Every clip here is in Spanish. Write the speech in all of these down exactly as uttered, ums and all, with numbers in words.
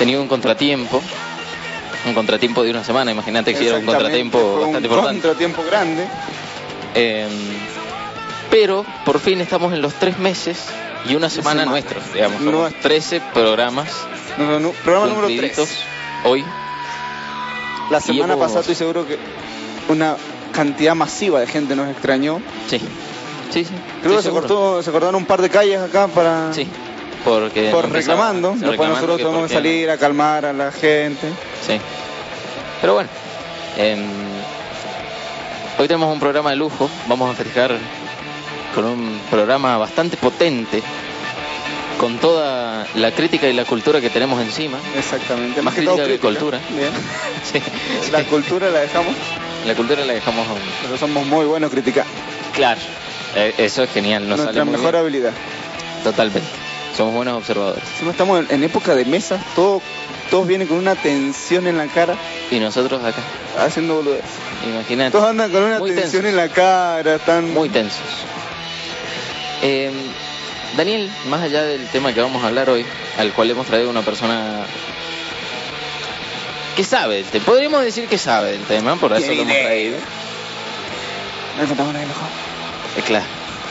tenido un contratiempo, un contratiempo de una semana, imagínate que si era un contratiempo bastante un importante. Un contratiempo grande. Eh, pero por fin estamos en los tres meses y una semana, semana. nuestros, digamos, somos Nuestro. trece programas. No, no, no, programa número tres. Hoy. La semana hemos... pasada estoy seguro que una cantidad masiva de gente nos extrañó. Sí, sí, sí. Creo que se, cortó, se cortaron un par de calles acá para... Sí, porque... Por reclamando. Después reclamando nosotros tuvimos que salir a calmar a la gente. Sí. Pero bueno, eh, hoy tenemos un programa de lujo. Vamos a festejar con un programa bastante potente, con toda la crítica y la cultura que tenemos encima. Exactamente. Más, Más crítica que, que cultura. Bien. Sí. La sí. cultura la dejamos. La cultura la dejamos aún. Pero somos muy buenos criticando. Claro. Eh, eso es genial. Nos Nuestra sale mejor bien. habilidad. Totalmente. Somos buenos observadores. Si no estamos en, en época de mesas, todo, todos vienen con una tensión en la cara. Y nosotros acá. Haciendo boludez. Imagínate. Todos andan con una muy tensión tensos. en la cara. Están muy tensos. Eh... Daniel, más allá del tema que vamos a hablar hoy, al cual hemos traído una persona que sabe del tema, podríamos decir que sabe del tema, por eso lo hemos traído. No encontramos nadie mejor. Eh, claro.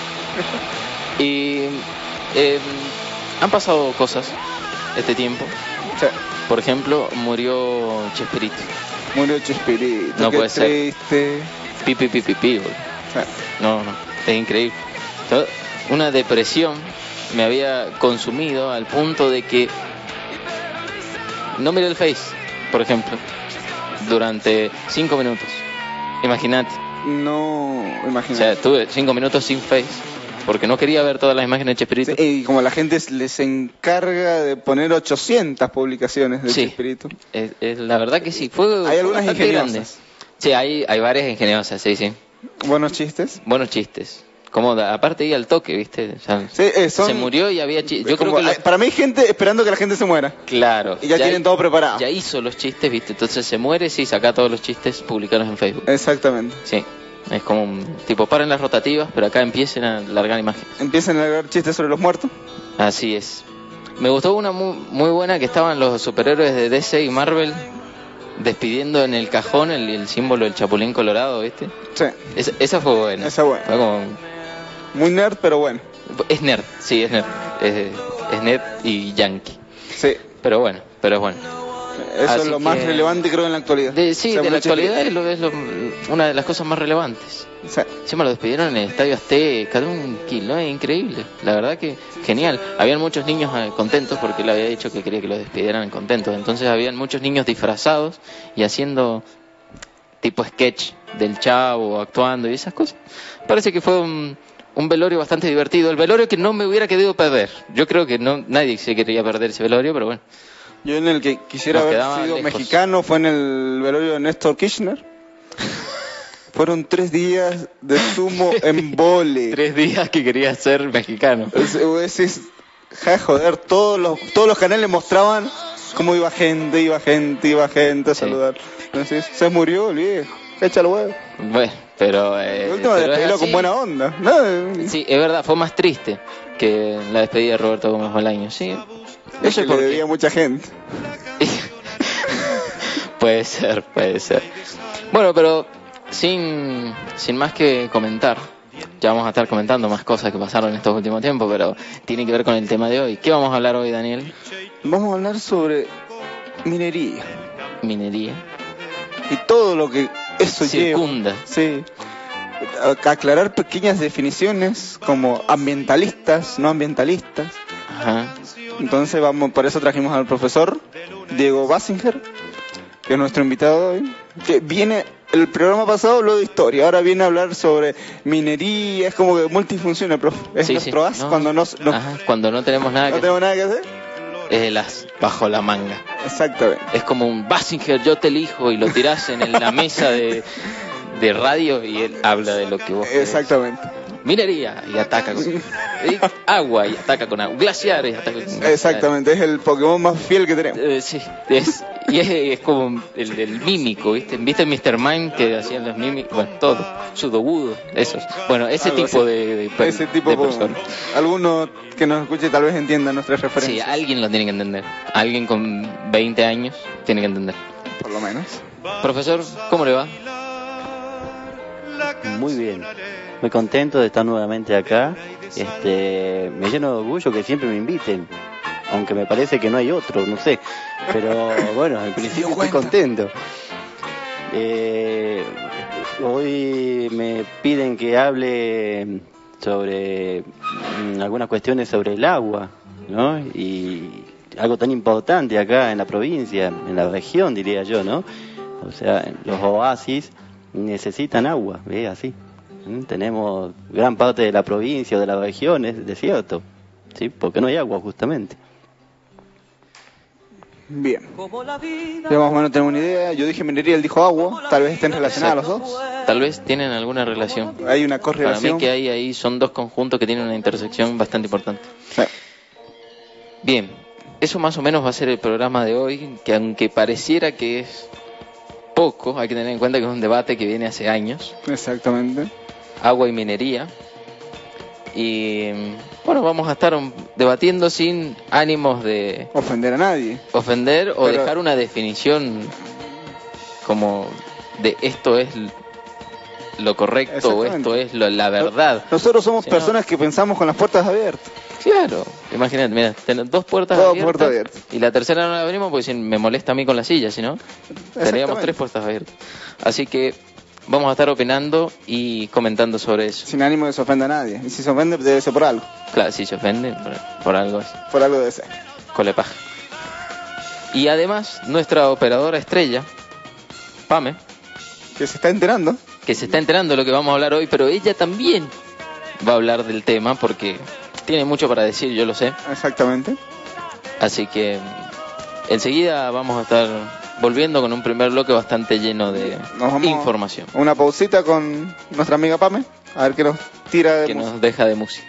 Y eh, han pasado cosas este tiempo. Sí. Por ejemplo, murió Chespirito. Murió Chespirito. No qué puede triste. ser. Pi, pi, pi, pi, pi, sí. No, no, es increíble. Una depresión me había consumido al punto de que no miré el Face, por ejemplo, durante cinco minutos. Imagínate. No, imagínate. O sea, tuve cinco minutos sin Face porque no quería ver todas las imágenes de Chespirito. Sí, y como la gente les encarga de poner ochocientas publicaciones de sí, Chespirito. Es, es, la verdad que sí. Fue, hay algunas ingeniosas. Grandes. Sí, hay, hay varias ingeniosas, sí, sí. Buenos chistes. Buenos chistes. Como da, aparte iba al toque, ¿viste? O sea, sí, eh, son, se murió y había chistes. Yo como, creo que los... Para mí hay gente esperando que la gente se muera. Claro. Y ya, ya tienen todo preparado. Ya hizo los chistes, ¿viste? Entonces se muere, sí, saca todos los chistes publicados en Facebook. Exactamente. Sí. Es como un tipo, paren las rotativas, pero acá empiecen a largar imágenes. Empiecen a largar chistes sobre los muertos. Así es. Me gustó una muy, muy buena que estaban los superhéroes de D C y Marvel despidiendo en el cajón el, el símbolo del Chapulín Colorado, ¿viste? Sí. Esa, esa fue buena. Esa buena. Fue como... Muy nerd, pero bueno. Es nerd, sí, es nerd. Es, es nerd y yankee. Sí. Pero bueno, pero es bueno. Eso Así es lo que, más relevante, creo, en la actualidad. De, sí, o sea, de la actualidad es, lo, es lo, una de las cosas más relevantes. Sí. Encima lo despidieron en el Estadio Azteca, de un kilo, es increíble. La verdad que genial. Habían muchos niños eh, contentos porque él había dicho que quería que los despidieran contentos. Entonces habían muchos niños disfrazados y haciendo tipo sketch del Chavo, actuando y esas cosas. Parece que fue un... un velorio bastante divertido, el velorio que no me hubiera querido perder. Yo creo que no nadie se quería perder ese velorio, pero bueno. Yo en el que quisiera haber sido lejos. Mexicano fue en el velorio de Néstor Kirchner. Fueron tres días de sumo embole. Tres días que quería ser mexicano. Es, es, es, ja, joder, todos los, todos los canales mostraban cómo iba gente, iba gente, iba gente a saludar. Sí. Entonces, se murió el viejo, échalo huevo. Bueno, pero... Eh, la última despedida con buena onda. No. Sí, es verdad, fue más triste que la despedida de Roberto Gómez Bolaño, sí. Eso es que porque... le debía mucha gente. Puede ser, puede ser. Bueno, pero sin, sin más que comentar, ya vamos a estar comentando más cosas que pasaron en estos últimos tiempos, pero tiene que ver con el tema de hoy. ¿Qué vamos a hablar hoy, Daniel? Vamos a hablar sobre minería. Minería. Y todo lo que eso circunda. Lleva. Sí. Aclarar pequeñas definiciones como ambientalistas, no ambientalistas. Ajá. Entonces vamos, por eso trajimos al profesor Diego Basinger, que es nuestro invitado hoy, que viene, el programa pasado habló de historia, ahora viene a hablar sobre minería, es como que multifunciona, profe. Es sí, nuestro sí. as no, cuando no, no, ajá, cuando no tenemos nada no que tenemos nada que hacer. Es el as bajo la manga. Exactamente. Es como un Basinger, yo te elijo, y lo tirás en la mesa de, de radio y él habla de lo que vos querés. Exactamente. Minería y ataca con y agua y ataca con agua, glaciares y ataca con glaciares. Exactamente, es el Pokémon más fiel que tenemos. Eh, sí, es, Y es, es como el, el mímico, ¿viste? ¿Viste míster Mime que hacían los mímicos? Bueno, todo. Sudobudo, esos. Bueno, ese Algo tipo así. de, de, per- Ese tipo de por- persona. Alguno que nos escuche tal vez entienda nuestras Sí, referencias. alguien lo tiene que entender. Alguien con veinte años tiene que entender. Por lo menos. Profesor, ¿cómo le va? Muy bien, muy contento de estar nuevamente acá. Este, me lleno de orgullo que siempre me inviten, aunque me parece que no hay otro, no sé. Pero bueno, en principio estoy contento. Eh, hoy me piden que hable sobre mm, algunas cuestiones sobre el agua, ¿no? Y algo tan importante acá en la provincia, en la región, diría yo, ¿no? O sea, los oasis necesitan agua, ¿ve? Así. ¿Mm? Tenemos gran parte de la provincia o de la región es desierto, ¿sí? Porque no hay agua, justamente. Bien. Ya más o menos tenemos una idea. Yo dije minería, él dijo agua. Tal vez estén relacionados los dos. Tal vez tienen alguna relación. Hay una Para correlación. mí que hay ahí son dos conjuntos que tienen una intersección bastante importante. Sí. Bien, eso más o menos va a ser el programa de hoy, que aunque pareciera que es poco, hay que tener en cuenta que es un debate que viene hace años. Exactamente. Agua y minería. Y bueno, vamos a estar um, debatiendo sin ánimos de Ofender a nadie. ofender o Pero- dejar una definición como de esto es l- lo correcto o Exactamente. esto es lo- la verdad. Nosotros somos Sí, ¿no? personas que pensamos con las puertas abiertas. Claro, imagínate, mira, tener dos puertas Dos abiertas, puertas abiertas. y la tercera no la abrimos porque si me molesta a mí con la silla, si no, teníamos Exactamente. tres puertas abiertas. Así que vamos a estar opinando y comentando sobre eso. Sin ánimo de se ofenda a nadie. Y si se ofende, debe ser por algo. Claro, si se ofenden por, por algo así, Por algo debe ser. colepaja. Y además, nuestra operadora estrella, Pame, Que se está enterando. que se está enterando de lo que vamos a hablar hoy, pero ella también va a hablar del tema porque tiene mucho para decir, yo lo sé. Exactamente. Así que enseguida vamos a estar volviendo con un primer bloque bastante lleno de Nos vamos información a una pausita con nuestra amiga Pame. A ver qué nos tira de que música. nos deja de música.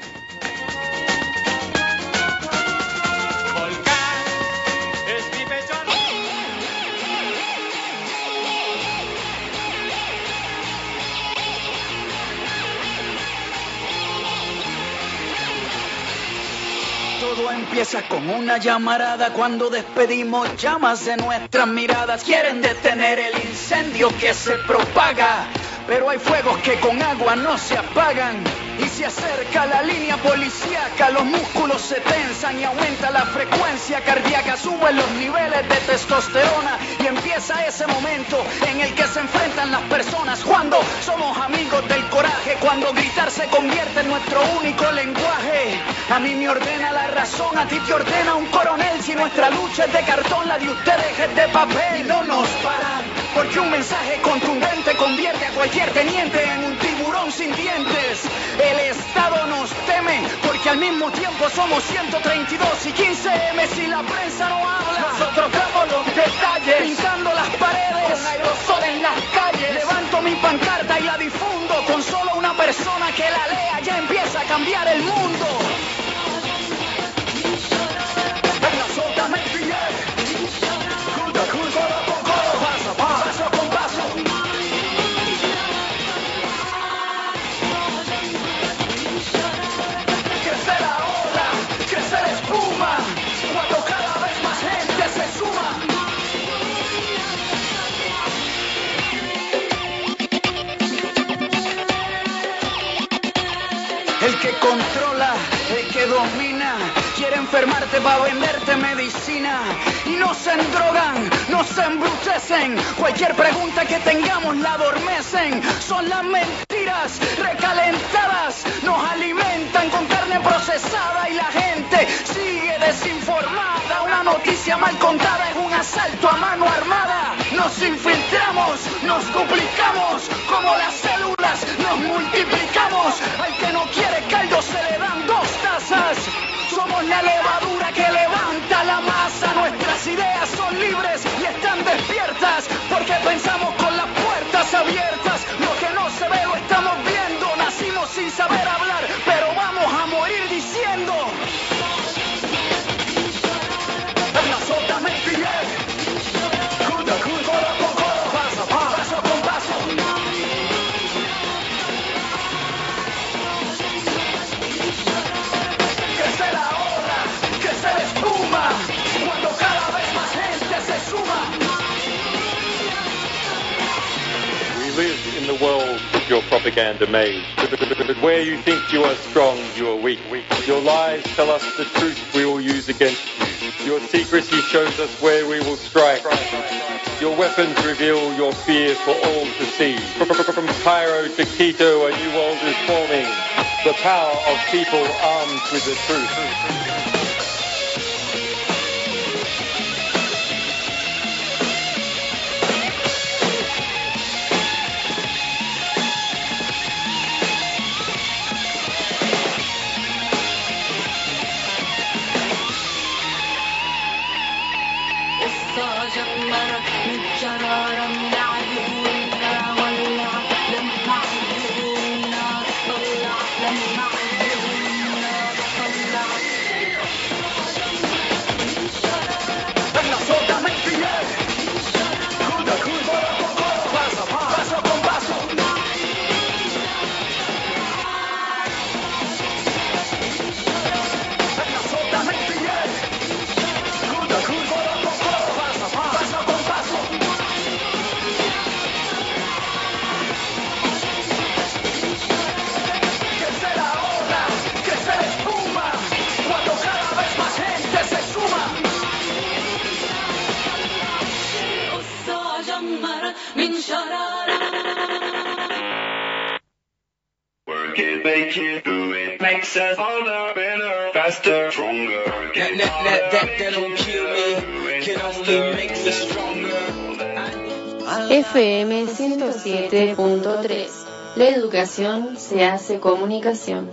Todo empieza con una llamarada cuando despedimos llamas de nuestras miradas. Quieren detener el incendio que se propaga, pero hay fuegos que con agua no se apagan. Y se acerca la línea policíaca, los músculos se tensan y aumenta la frecuencia cardíaca, suben los niveles de testosterona y empieza ese momento en el que se enfrentan las personas cuando somos amigos del coraje, cuando gritar se convierte en nuestro único lenguaje. A mí me ordena la razón, a ti te ordena un coronel. Si nuestra lucha es de cartón, la de ustedes es de papel. Y no nos paran, porque un mensaje contundente convierte a cualquier teniente en un tiburón sin dientes. El Estado nos teme, porque al mismo tiempo somos ciento treinta y dos y quince eme. Si la prensa no habla, nosotros damos los detalles, pintando las paredes con aerosol en las calles. Levanto mi pancarta y la difundo, con solo una persona que la lea ya empieza a cambiar el mundo. Venga, suéltame el billete. Junto a junto, codo con codo, paso a paso, paso con paso. Crece la ola, crece la espuma, cuando cada vez más gente se suma. El que controla, el que domina, quiere enfermarte para venderte medicina. Y no se endrogan, no se embrutecen, cualquier pregunta que tengamos la adormecen. Son las mentiras recalentadas, nos alimentan con carne procesada y la gente sigue desinformada. Una noticia mal contada es un asalto a mano armada. Nos infiltramos, nos duplicamos, como las células nos multiplicamos. Al que no quiere caldo se le dan dos tazas. Somos la levadura que levanta la masa. Nuestras ideas son libres y están despiertas, porque pensamos con las puertas abiertas. Lo que no se ve lo estamos viendo. Nacimos sin saber hablar, pero vamos a morir diciendo. Venga, suéltame el billete. of your propaganda made. But where you think you are strong, you are weak. Your lies tell us the truth we will use against you. Your secrecy shows us where we will strike. Your weapons reveal your fear for all to see. From Cairo to Quito, a new world is forming. The power of people armed with the truth. Make it, do it, makes us harder, better, faster, stronger. That, that, that, that, that don't kill me, can only make us stronger. F M ciento siete punto tres. La educación se hace comunicación.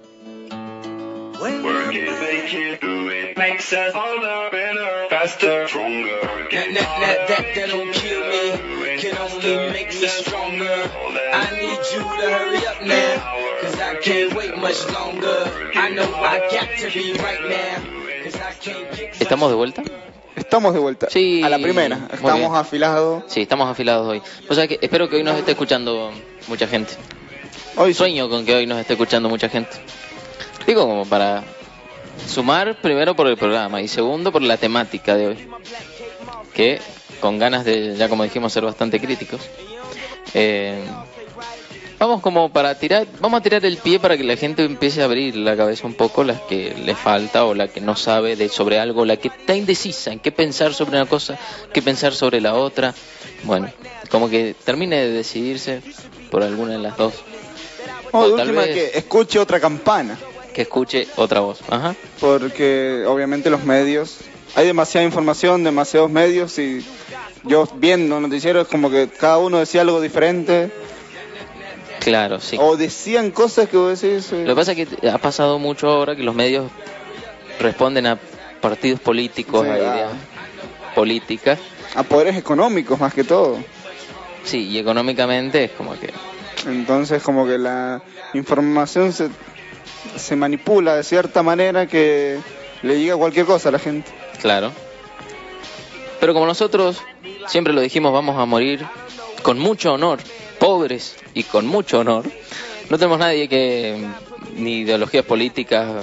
Work it, make it, do it, makes us harder, better, faster, stronger. That, that, that, that, that don't kill me, can only make us stronger. I need you to hurry up now. Cause I can't wait much longer. I know I got to be right now. Cause I can't get... ¿Estamos de vuelta? Estamos de vuelta. Sí. A la primera. Muy Estamos bien. afilados. Sí, estamos afilados hoy. O sea que espero que hoy nos esté escuchando mucha gente. Hoy sí. Sueño con que hoy nos esté escuchando mucha gente. Digo, como para sumar primero por el programa y segundo por la temática de hoy. Que con ganas de, ya como dijimos, ser bastante críticos. Eh... Vamos como para tirar, vamos a tirar el pie para que la gente empiece a abrir la cabeza un poco, las que le falta o la que no sabe de sobre algo, la que está indecisa en qué pensar sobre una cosa, qué pensar sobre la otra. Bueno, como que termine de decidirse por alguna de las dos. O O de tal última vez que escuche otra campana. que escuche otra voz. Ajá. Porque obviamente los medios, hay demasiada información, demasiados medios y yo viendo noticieros como que cada uno decía algo diferente. Claro, sí. O decían cosas que vos decís... eh, Lo que pasa es que ha pasado mucho ahora que los medios responden a partidos políticos, Sí, a ah. ideas políticas. a poderes económicos más que todo. Sí, y económicamente es como que... Entonces como que la información se, se manipula de cierta manera que le llega cualquier cosa a la gente. Claro. Pero como nosotros siempre lo dijimos, vamos a morir con mucho honor, pobres y con mucho honor. No tenemos nadie que, ni ideologías políticas,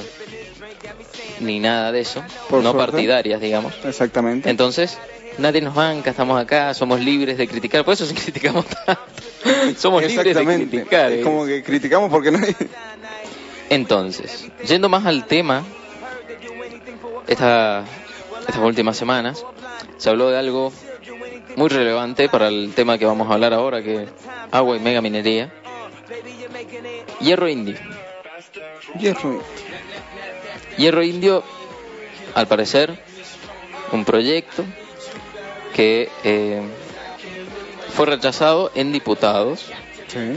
ni nada de eso, Por no suerte. partidarias, digamos. Exactamente. Entonces, nadie nos banca, estamos acá, somos libres de criticar, por eso sí criticamos tanto. Somos libres de Exactamente. criticar. Es ¿eh? como que criticamos porque nadie... Entonces, yendo más al tema, esta, estas últimas semanas se habló de algo muy relevante para el tema que vamos a hablar ahora, que es agua y mega minería. Hierro indio. Hierro. Hierro indio, al parecer, un proyecto que eh, fue rechazado en diputados. Sí.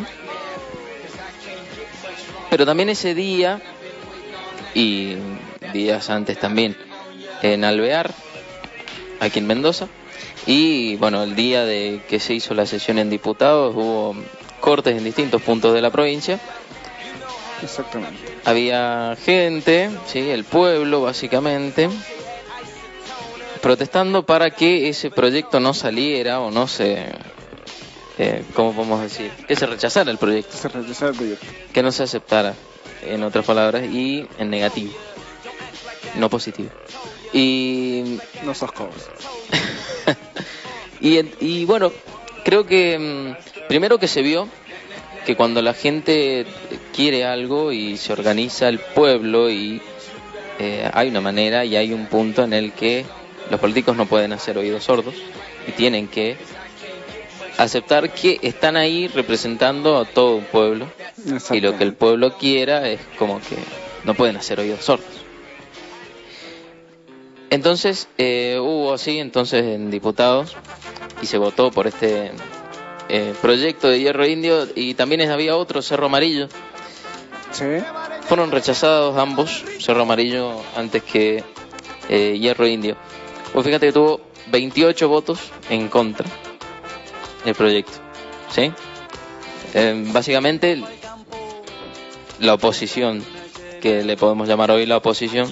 Pero también ese día, y días antes también, en Alvear, aquí en Mendoza, y bueno, el día de que se hizo la sesión en diputados, hubo cortes en distintos puntos de la provincia. Exactamente. Había gente, sí, el pueblo básicamente, protestando para que ese proyecto no saliera o no se... Eh, ¿Cómo podemos decir? Que se rechazara el proyecto. Se rechazó el proyecto. Que no se aceptara, en otras palabras, y en negativo, no positivo. Y No sos cosas. y, y bueno, creo que mm, primero que se vio que cuando la gente quiere algo y se organiza el pueblo y eh, hay una manera y hay un punto en el que los políticos no pueden hacer oídos sordos y tienen que aceptar que están ahí representando a todo un pueblo y lo que el pueblo quiera es como que no pueden hacer oídos sordos. Entonces eh, hubo así entonces en diputados y se votó por este eh, proyecto de Hierro Indio, y también había otro, Cerro Amarillo. Sí. Fueron rechazados ambos, Cerro Amarillo antes que eh, Hierro Indio. Pues fíjate que tuvo veintiocho votos en contra el proyecto, ¿sí? Eh, básicamente la oposición, que le podemos llamar hoy la oposición,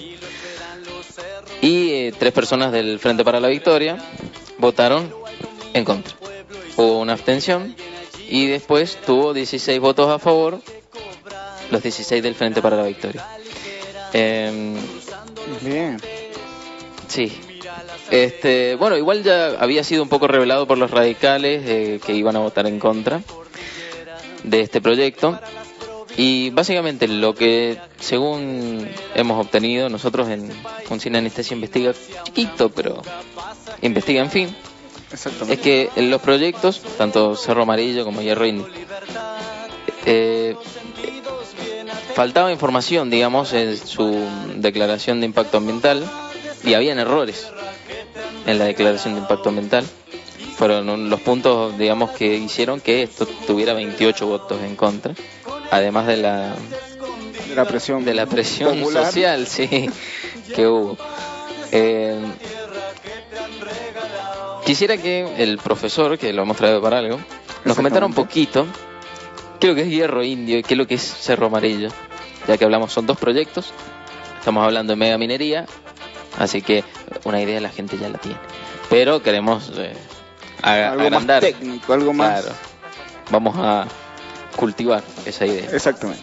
y eh, tres personas del Frente para la Victoria votaron en contra. Hubo una abstención y después tuvo dieciséis votos a favor, los dieciséis del Frente para la Victoria. Eh, Bien. Sí. Este, bueno, igual ya había sido un poco revelado por los radicales eh, que iban a votar en contra de este proyecto. Y básicamente lo que, según hemos obtenido nosotros en un Cine Anestesia Investiga, chiquito, pero investiga, en fin, es que en los proyectos, tanto Cerro Amarillo como Hierro Indio, eh, faltaba información, digamos, en su declaración de impacto ambiental, y habían errores en la declaración de impacto ambiental. Fueron los puntos, digamos, que hicieron que esto tuviera veintiocho votos en contra, además de la de la presión de la presión popular. social, sí, que hubo. Eh, quisiera que el profesor, que lo hemos traído para algo, nos comentara un poquito qué es lo que es Hierro Indio y qué es lo que es Cerro Amarillo, ya que hablamos, son dos proyectos, estamos hablando de mega minería, así que una idea la gente ya la tiene, pero queremos eh, a, algo agrandar, más técnico, algo más. Claro, vamos a cultivar esa idea. Exactamente.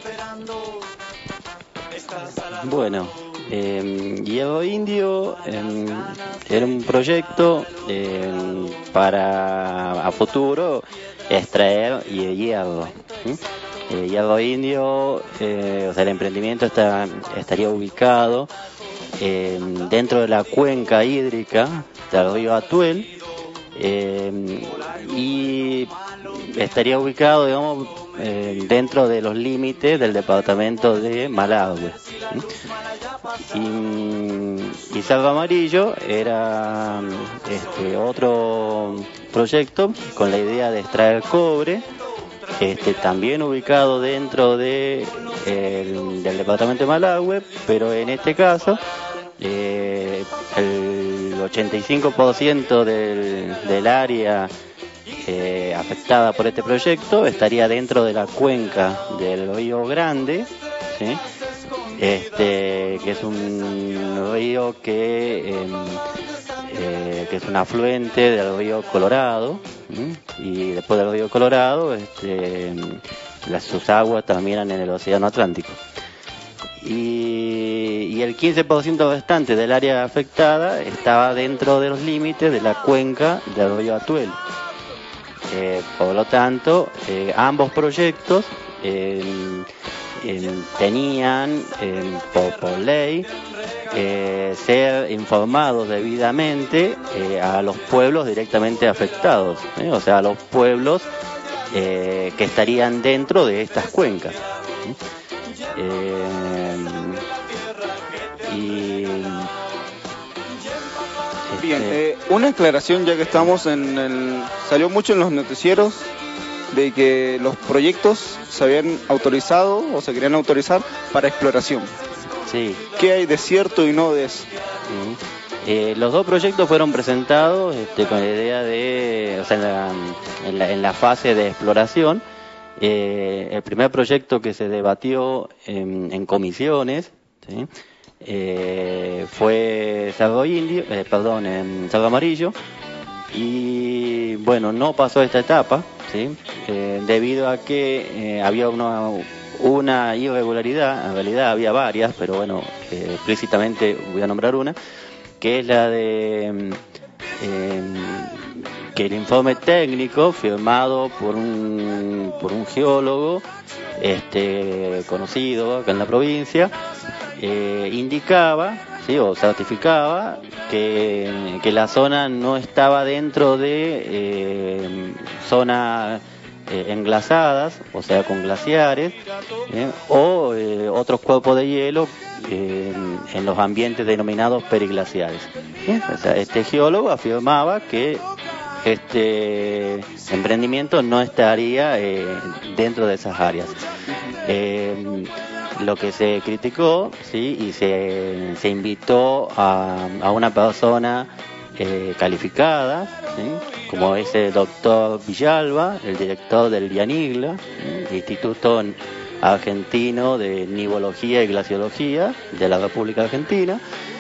Bueno, eh, Hierro Indio eh, era un proyecto eh, para a futuro extraer hierro. ¿sí? Eh, Hierro Indio, eh, o sea, el emprendimiento está, estaría ubicado eh, dentro de la cuenca hídrica del río Atuel, eh, y estaría ubicado, digamos, eh, dentro de los límites del departamento de Malargüe. ¿sí? Y, y Cerro Amarillo era este, otro proyecto con la idea de extraer cobre, este, también ubicado dentro de, el, del departamento de Malargüe, pero en este caso eh, el ochenta y cinco por ciento del, del área eh, afectada por este proyecto estaría dentro de la cuenca del Río Grande, ¿sí? este, que es un río que, eh, eh, que es un afluente del río Colorado, ¿sí? Y después del río Colorado este, las, sus aguas terminan en el océano Atlántico. Y, y el quince por ciento restante del área afectada estaba dentro de los límites de la cuenca del río Atuel. Eh, por lo tanto, eh, ambos proyectos eh, eh, tenían, eh, por, por ley, eh, ser informados debidamente eh, a los pueblos directamente afectados, ¿eh? o sea, a los pueblos eh, que estarían dentro de estas cuencas. ¿eh? Eh, y Bien, eh, una aclaración ya que estamos en el... Salió mucho en los noticieros de que los proyectos se habían autorizado o se querían autorizar para exploración. Sí. ¿Qué hay de cierto y no de eso? Sí. Eh, los dos proyectos fueron presentados este, con la idea de, o sea, en la, en la, en la fase de exploración. Eh, el primer proyecto que se debatió en, en comisiones, ¿sí? eh, fue Cerro Indio, eh, perdón, en Cerro Amarillo, y bueno, no pasó esta etapa, ¿sí? eh, debido a que eh, había una, una irregularidad, en realidad había varias, pero bueno, eh, explícitamente voy a nombrar una, que es la de eh, que el informe técnico firmado por un por un geólogo este conocido acá en la provincia eh, indicaba, sí, o certificaba que, que la zona no estaba dentro de eh, zonas eh, englasadas, o sea, con glaciares, eh, o eh, otros cuerpos de hielo eh, en los ambientes denominados periglaciares. ¿Eh? O sea, este geólogo afirmaba que este emprendimiento no estaría eh, dentro de esas áreas. Eh, lo que se criticó, sí, y se, se invitó a, a una persona eh, calificada, ¿sí? Como es el doctor Villalba, el director del Dianigla, ¿sí? Instituto Argentino de Nivología y Glaciología de la República Argentina.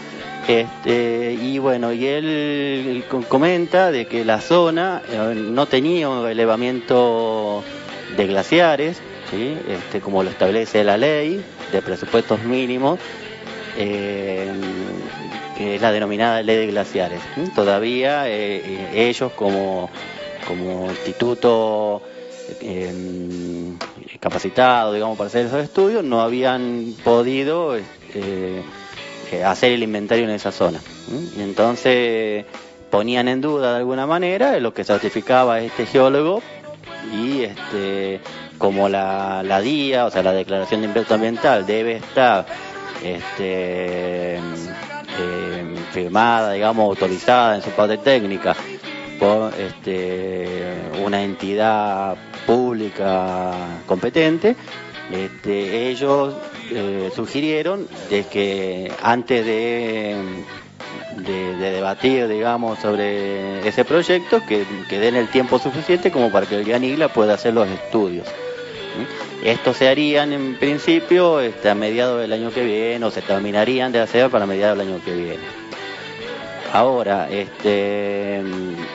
Este, y bueno, y él, él comenta de que la zona eh, no tenía un elevamiento de glaciares, ¿sí? Este, como lo establece la ley de presupuestos mínimos, eh, que es la denominada ley de glaciares. ¿Sí? Todavía eh, eh, ellos como, como instituto eh, capacitado, digamos, para hacer esos estudios, no habían podido eh, hacer el inventario en esa zona. ¿Sí? Y entonces ponían en duda de alguna manera lo que certificaba este geólogo, y este como la, la D I A, o sea, la Declaración de Impacto Ambiental, debe estar este, eh, firmada, digamos, autorizada en su parte técnica por este, una entidad pública competente, este, ellos eh, sugirieron de que antes de, de, de debatir, digamos, sobre ese proyecto, que, que den el tiempo suficiente como para que el Dianigla pueda hacer los estudios. Estos se harían en principio este, a mediados del año que viene, o se terminarían de hacer para mediados del año que viene. Ahora, este,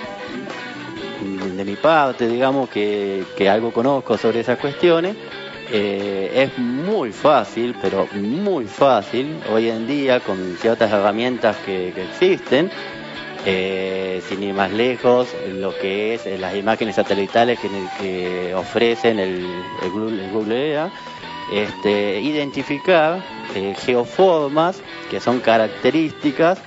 de mi parte, digamos que, que algo conozco sobre esas cuestiones, eh, es muy fácil, pero muy fácil, hoy en día, con ciertas herramientas que, que existen, Eh, sin ir más lejos, lo que es eh, las imágenes satelitales que, que ofrecen el, el, Google, el Google Earth, este, identificar eh, geoformas que son características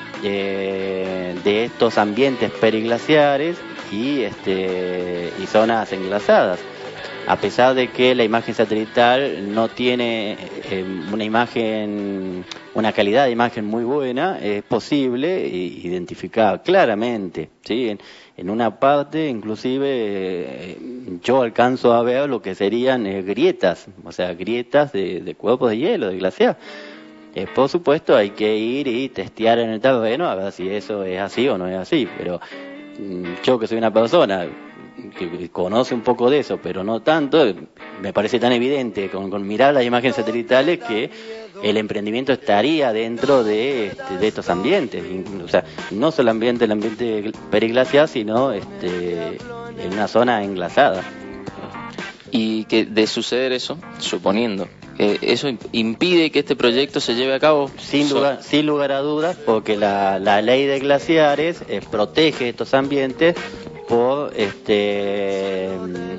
eh, de estos ambientes periglaciares y, este, y zonas englasadas. A pesar de que la imagen satelital no tiene eh, una imagen, una calidad de imagen muy buena, es posible identificar claramente, ¿sí? En, en una parte, inclusive, eh, yo alcanzo a ver lo que serían eh, grietas, o sea, grietas de, de cuerpos de hielo, de glaciar. Eh, por supuesto, hay que ir y testear en el terreno a ver si eso es así o no es así, pero mm, yo que soy una persona que conoce un poco de eso, pero no tanto, me parece tan evidente con, con mirar las imágenes satelitales que el emprendimiento estaría dentro de, este, de estos ambientes, o sea, no solo el ambiente, el ambiente periglaciar, sino este, en una zona englasada. Y que de suceder eso, suponiendo, eh, eso impide que este proyecto se lleve a cabo. Sin lugar, sin lugar a dudas, porque la, la ley de glaciares eh, protege estos ambientes por este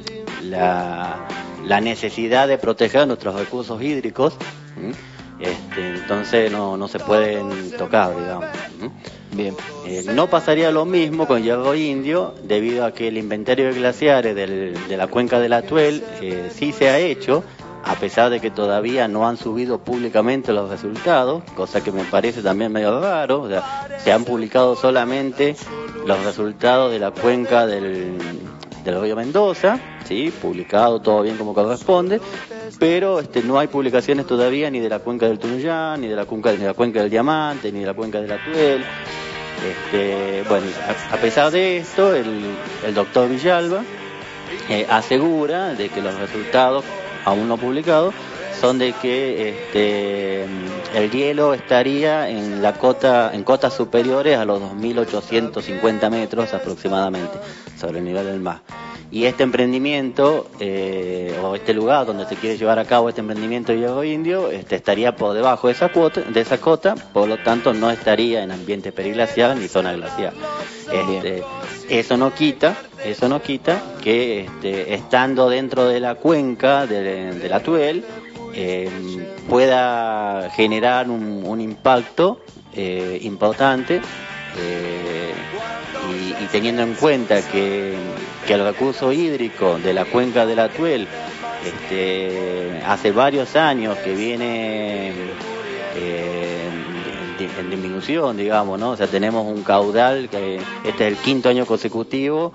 la, la necesidad de proteger nuestros recursos hídricos, este, entonces no, no se pueden tocar, digamos. Bien, eh, no pasaría lo mismo con Hierro Indio, debido a que el inventario de glaciares del, de la cuenca del Atuel eh, sí se ha hecho, a pesar de que todavía no han subido públicamente los resultados, cosa que me parece también medio raro. O sea, se han publicado solamente los resultados de la cuenca del, del río Mendoza, sí, publicado todo bien como corresponde, pero este, no hay publicaciones todavía ni de la cuenca del Tunuyán, ni de la cuenca, ni de la cuenca del Diamante, ni de la cuenca del Atuel. Este, bueno, a, a pesar de esto, el, el doctor Villalba eh, asegura de que los resultados aún no publicados son de que este, el hielo estaría en la cota, en cotas superiores a los dos mil ochocientos cincuenta metros aproximadamente sobre el nivel del mar. Y este emprendimiento, eh, o este lugar donde se quiere llevar a cabo este emprendimiento de Hierro Indio, este, estaría por debajo de esa cuota, de esa cota, por lo tanto no estaría en ambiente periglaciar ni zona glaciar. Este, eso no quita, eso no quita que este, estando dentro de la cuenca de, de la Atuel eh, pueda generar un, un impacto eh, importante eh, y, y teniendo en cuenta que, que el recurso hídrico de la cuenca de la Atuel este, hace varios años que viene eh, en disminución, digamos, ¿no? O sea, tenemos un caudal que este es el quinto año consecutivo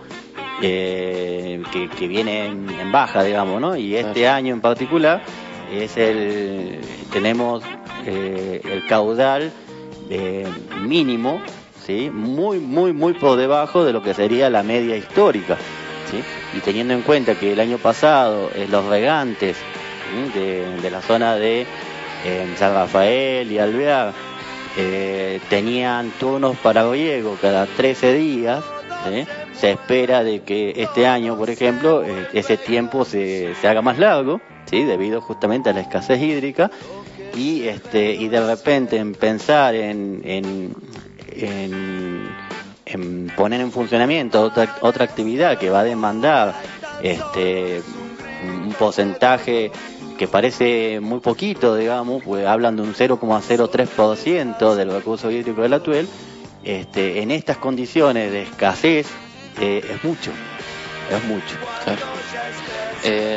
eh, que, que viene en, en baja, digamos, ¿no? Y este año en particular es el tenemos eh, el caudal eh, mínimo, ¿sí? Muy, muy, muy por debajo de lo que sería la media histórica, ¿sí? Y teniendo en cuenta que el año pasado eh, los regantes ¿sí? de, de la zona de eh, San Rafael y Alvear Eh, tenían turnos para riego cada trece días, ¿eh? Se espera de que este año, por ejemplo, eh, ese tiempo se, se haga más largo, ¿sí? Debido justamente a la escasez hídrica y este y de repente en pensar en, en, en, en poner en funcionamiento otra, otra actividad que va a demandar este un porcentaje que parece muy poquito, digamos, pues hablan de un cero coma cero tres por ciento del recurso hídrico de la Atuel, este, en estas condiciones de escasez eh, es mucho, es mucho. Claro. Eh,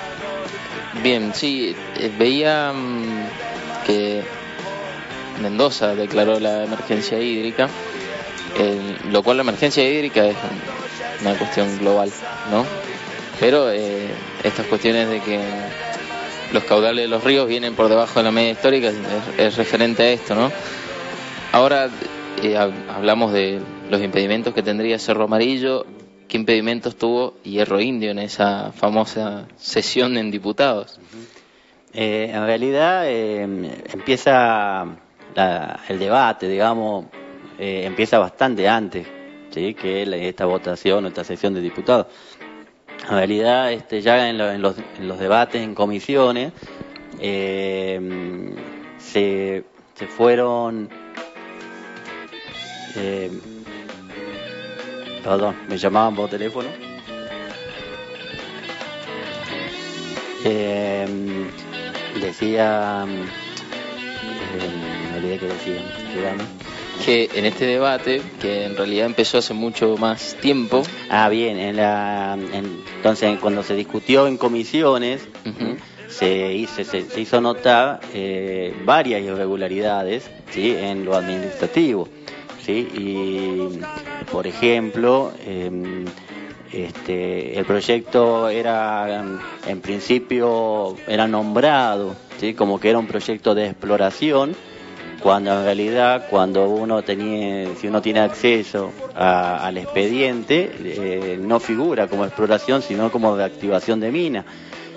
bien, sí, eh, veía um, que Mendoza declaró la emergencia hídrica, eh, lo cual la emergencia hídrica es una cuestión global, ¿no? Pero eh, estas cuestiones de que los caudales de los ríos vienen por debajo de la media histórica es, es referente a esto, ¿no? Ahora eh, hablamos de los impedimentos que tendría Cerro Amarillo. ¿Qué impedimentos tuvo Hierro Indio en esa famosa sesión en diputados? Eh, en realidad eh, empieza la, el debate, digamos, eh, empieza bastante antes, ¿sí? Que la, esta votación o esta sesión de diputados. En realidad, este, ya en, lo, en, los, en los debates en comisiones eh, se, se fueron... Eh, perdón, me llamaban por teléfono. Eh, decía... Eh, me olvidé que decía. Dígame. Que en este debate, que en realidad empezó hace mucho más tiempo. Ah, bien, en la, en, entonces cuando se discutió en comisiones, uh-huh. se, hizo, se, se hizo notar eh, varias irregularidades, ¿sí? En lo administrativo, ¿sí? Y, por ejemplo, eh, este, el proyecto era, en principio, era nombrado, ¿sí? Como que era un proyecto de exploración, cuando en realidad cuando uno tenía, si uno tiene acceso a, al expediente, eh, no figura como exploración, sino como reactivación de mina,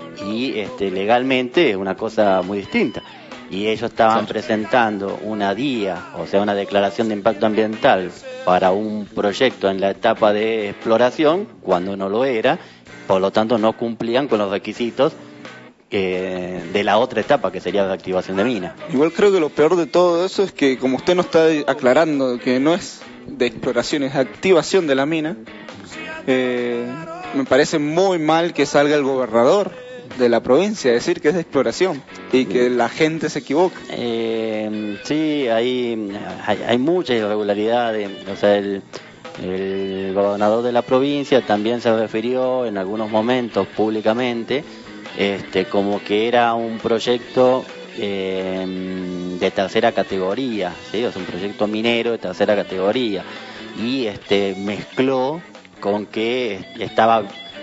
y este, legalmente es una cosa muy distinta. Y ellos estaban sí. presentando una D I A, o sea, una declaración de impacto ambiental para un proyecto en la etapa de exploración, cuando no lo era, por lo tanto no cumplían con los requisitos Eh, de la otra etapa, que sería la activación de mina. Igual creo que lo peor de todo eso es que, como usted nos está aclarando que no es de exploración, es activación de la mina, eh, me parece muy mal que salga el gobernador de la provincia a decir que es de exploración y que la gente se equivoca. Eh, sí, hay, hay, hay muchas irregularidades. O sea, el, el gobernador de la provincia también se refirió en algunos momentos públicamente Este, como que era un proyecto eh, de tercera categoría, ¿sí? O sea, un proyecto minero de tercera categoría, y este mezcló con que estaba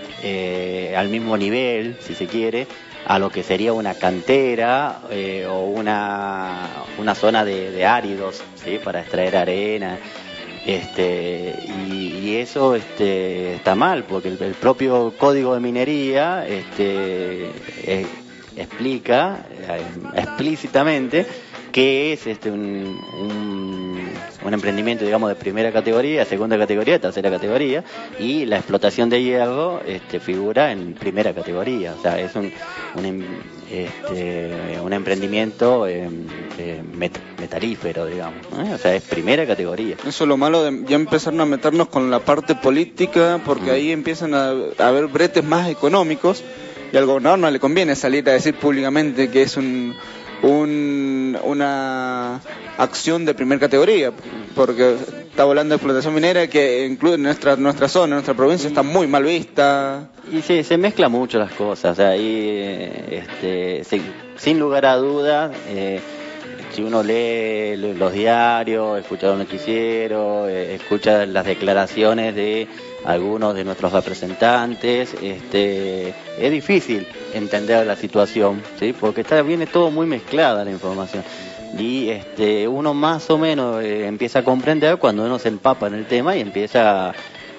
eh, al mismo nivel, si se quiere, a lo que sería una cantera eh, o una, una zona de, de áridos, ¿sí? Para extraer arena. Este, y, y eso este, está mal, porque el, el propio Código de Minería este, eh, explica eh, explícitamente que es este, un, un, un emprendimiento, digamos, de primera categoría, segunda categoría, tercera categoría, y la explotación de hierro este, figura en primera categoría. O sea, es un, un este, un emprendimiento eh, eh, met, metarífero, digamos, ¿eh? O sea, es primera categoría. Eso es lo malo de ya empezaron a meternos con la parte política, porque mm. ahí empiezan a, a haber bretes más económicos, y al gobernador no le conviene salir a decir públicamente que es un, un una acción de primera categoría, porque está hablando de explotación minera que incluye nuestra nuestra zona, nuestra provincia está muy mal vista. Y sí, se mezclan mucho las cosas, o sea, ahí, este, sin, sin lugar a dudas, eh, si uno lee los diarios, escucha los noticieros, eh, escucha las declaraciones de algunos de nuestros representantes, este, es difícil entender la situación, ¿sí? Porque está, viene todo muy mezclada la información. Y este, uno más o menos eh, empieza a comprender cuando uno se empapa en el tema y empieza a,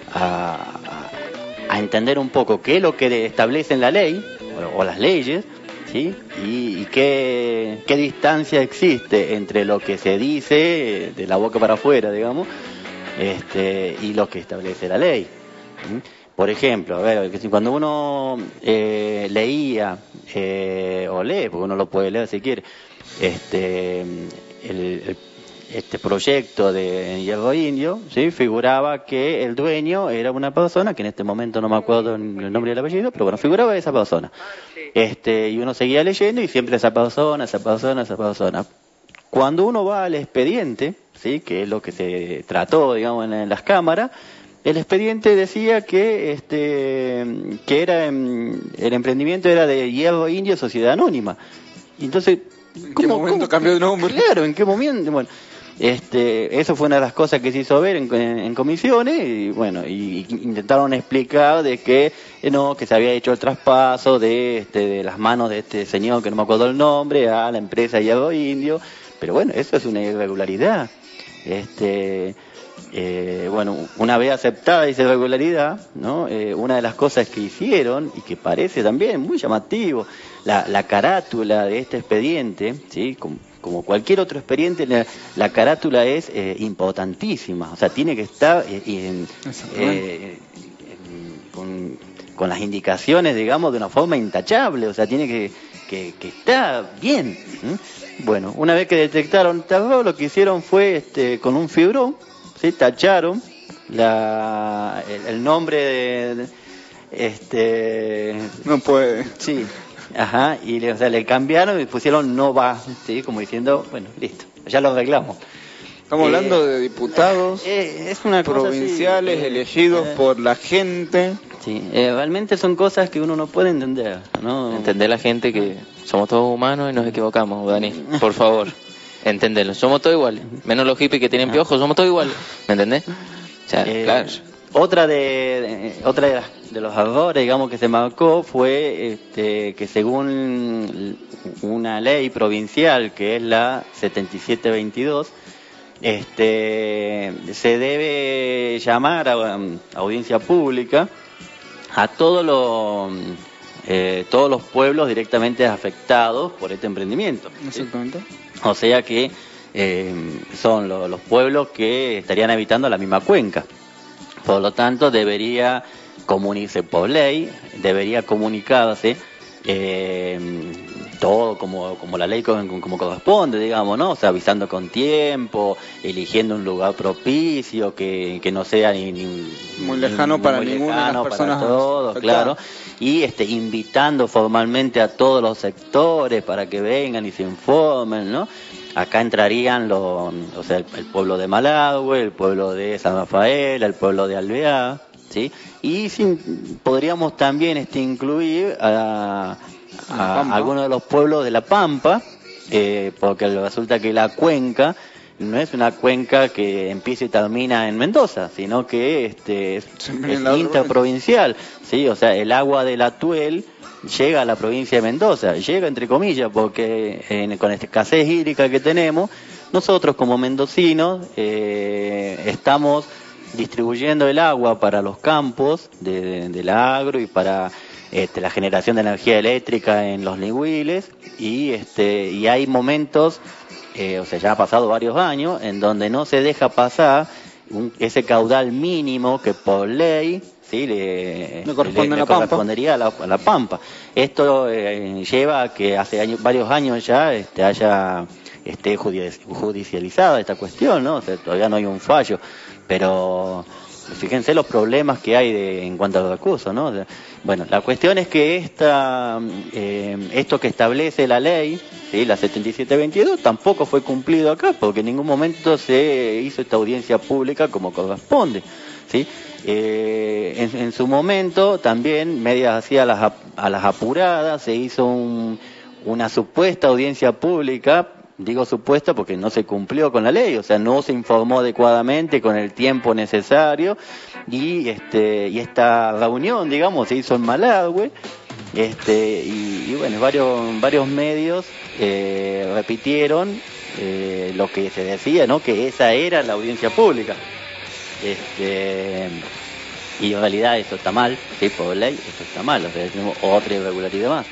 a, a entender un poco qué es lo que establece en la ley o, o las leyes, ¿sí? Y, y qué, qué distancia existe entre lo que se dice de la boca para afuera, digamos, este, y lo que establece la ley. ¿Sí? Por ejemplo, a ver, cuando uno eh, leía eh, o lee, porque uno lo puede leer si quiere, este el, el, este proyecto de Hierro Indio, ¿sí? Figuraba que el dueño era una persona, que en este momento no me acuerdo el nombre y el apellido, pero bueno, figuraba esa persona. Este, y uno seguía leyendo y siempre esa persona, esa persona, esa persona. Cuando uno va al expediente, ¿sí? Que es lo que se trató, digamos, en, en las cámaras, el expediente decía que este que era el emprendimiento era de Hierro Indio Sociedad Anónima. Y entonces, ¿en qué momento ¿cómo? Cambió de nombre? Claro, ¿en qué momento? Bueno, este, eso fue una de las cosas que se hizo ver en, en, en comisiones y bueno, y, y intentaron explicar de que eh, no, que se había hecho el traspaso de, este, de las manos de este señor que no me acuerdo el nombre a la empresa Hierro Indio, pero bueno, eso es una irregularidad. Este, eh, bueno, una vez aceptada esa irregularidad, ¿no? Eh, una de las cosas que hicieron y que parece también muy llamativo, la, la carátula de este expediente, ¿sí? Como, como cualquier otro expediente, la, la carátula es eh, importantísima, o sea, tiene que estar eh, en, eh, en, con, con las indicaciones, digamos, de una forma intachable, o sea, tiene que, que, que estar bien. ¿Mm? Bueno, una vez que detectaron error, lo que hicieron fue, este, con un fibrón, ¿sí? Tacharon la, el, el nombre de, de este... No puede. Sí. Ajá, y le, o sea, le cambiaron y pusieron no va, ¿sí? Como diciendo, bueno, listo, ya lo arreglamos. Estamos eh, hablando de diputados eh, es una provinciales cosa así, elegidos eh, por la gente. Sí, eh, realmente son cosas que uno no puede entender, ¿no? Entender la gente que somos todos humanos y nos equivocamos, Dani, por favor, entenderlo. Somos todos iguales, menos los hippies que tienen piojos, somos todos iguales, ¿me entendés? O sea, eh, claro. Otra de, de otra de, las, de los errores, digamos, que se marcó fue este, que según una ley provincial que es la setenta y siete veintidós, este, se debe llamar a, a audiencia pública a todos los eh, todos los pueblos directamente afectados por este emprendimiento. Exactamente. O sea que eh, son lo, los pueblos que estarían habitando la misma cuenca. Por lo tanto, debería comunicarse por ley, debería comunicarse eh, todo como, como la ley como, como corresponde, digamos, ¿no? O sea, avisando con tiempo, eligiendo un lugar propicio, que, que no sea ni, ni muy lejano ni, para muy ninguna lejano de las personas para todos, claro, y este invitando formalmente a todos los sectores para que vengan y se informen, ¿no? Acá entrarían los, o sea, el, el pueblo de Malagüe, el pueblo de San Rafael, el pueblo de Alvear, ¿sí? Y sin, podríamos también este, incluir a, a, a algunos de los pueblos de La Pampa, eh, porque resulta que la cuenca no es una cuenca que empieza y termina en Mendoza, sino que este, es, es interprovincial, ¿sí? O sea, el agua del Atuel llega a la provincia de Mendoza, llega entre comillas, porque eh, con esta escasez hídrica que tenemos, nosotros como mendocinos eh, estamos distribuyendo el agua para los campos de, de, del agro y para este, la generación de energía eléctrica en los Ligüiles, y, este, y hay momentos, eh, o sea, ya ha pasado varios años, en donde no se deja pasar un, ese caudal mínimo que por ley sí le, no corresponde le, a le la correspondería a la, a la Pampa. Esto eh, lleva a que hace años, varios años ya este, haya esté judicializada esta cuestión, ¿no? O sea, todavía no hay un fallo, pero fíjense los problemas que hay de, en cuanto a los recursos, ¿no? O sea, bueno, la cuestión es que esta, eh, esto que establece la ley, ¿sí? La setenta y siete veintidós, tampoco fue cumplido acá, porque en ningún momento se hizo esta audiencia pública como corresponde, ¿sí? Eh, en, en su momento también, medias así a las, a las apuradas, se hizo un, una supuesta audiencia pública. Digo supuesta porque no se cumplió con la ley, o sea, no se informó adecuadamente con el tiempo necesario y este y esta reunión, digamos, se hizo en Malargüe, este y, y bueno, varios varios medios eh, repitieron eh, lo que se decía, ¿no? Que esa era la audiencia pública. Este y en realidad eso está mal, sí, por ley, eso está mal, o sea, tenemos otra irregularidad más.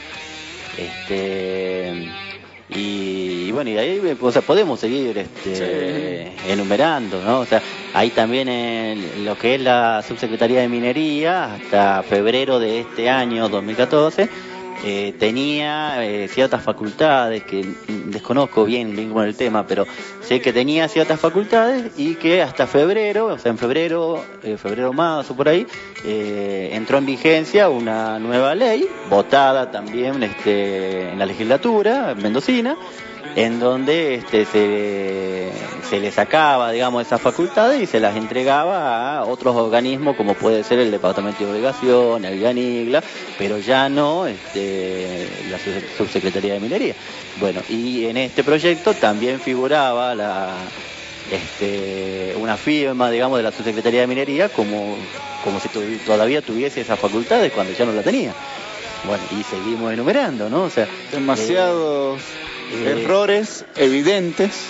Este Y, y bueno, y ahí o sea, podemos seguir este, sí. enumerando, ¿no? O sea, ahí también en lo que es la Subsecretaría de Minería, hasta febrero de este año dos mil catorce, eh, tenía eh, ciertas facultades que desconozco bien, bien con el tema, pero sé que tenía ciertas facultades y que hasta febrero, o sea, en febrero, eh, febrero marzo por ahí, eh, entró en vigencia una nueva ley, votada también este, en la legislatura mendocina, en donde este, se, se le sacaba, digamos, esas facultades y se las entregaba a otros organismos como puede ser el Departamento de Obligación, el GANIGLA, pero ya no este, la Subsecretaría de Minería. Bueno, y en este proyecto también figuraba la, este, una firma, digamos, de la Subsecretaría de Minería como, como si tu, todavía tuviese esas facultades cuando ya no la tenía. Bueno, y seguimos enumerando, ¿no? O sea, demasiados eh, errores eh, evidentes.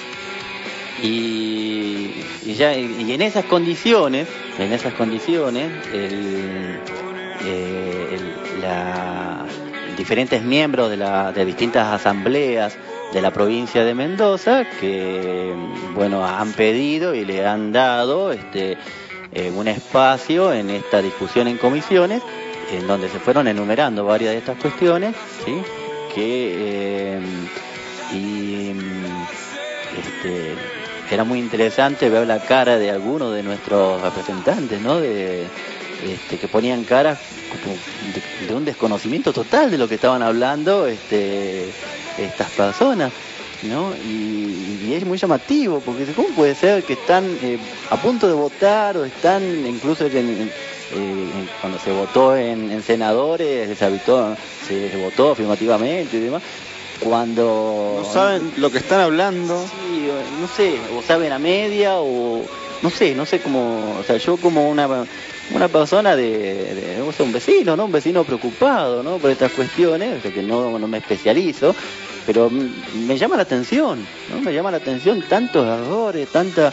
Y, y ya y en esas condiciones, en esas condiciones, el, eh, el, la, diferentes miembros de, la, de distintas asambleas de la provincia de Mendoza que, bueno, han pedido y le han dado este eh, un espacio en esta discusión en comisiones, en donde se fueron enumerando varias de estas cuestiones, ¿sí? Que eh, y este era muy interesante ver la cara de algunos de nuestros representantes, ¿no? De este que ponían caras como de, de un desconocimiento total de lo que estaban hablando este estas personas, ¿no? Y, y es muy llamativo, porque ¿cómo puede ser que están eh, a punto de votar o están incluso en, en Eh, cuando se votó en, en senadores, se, habitó, se, se votó afirmativamente y demás, cuando no saben lo que están hablando, sí, no sé, o saben a media o no sé, no sé cómo, o sea, yo como una una persona de, de o sea, un vecino, ¿no? Un vecino preocupado, ¿no? Por estas cuestiones, o sea, que no, no me especializo, pero me llama la atención, ¿no? Me llama la atención tantos errores, tanta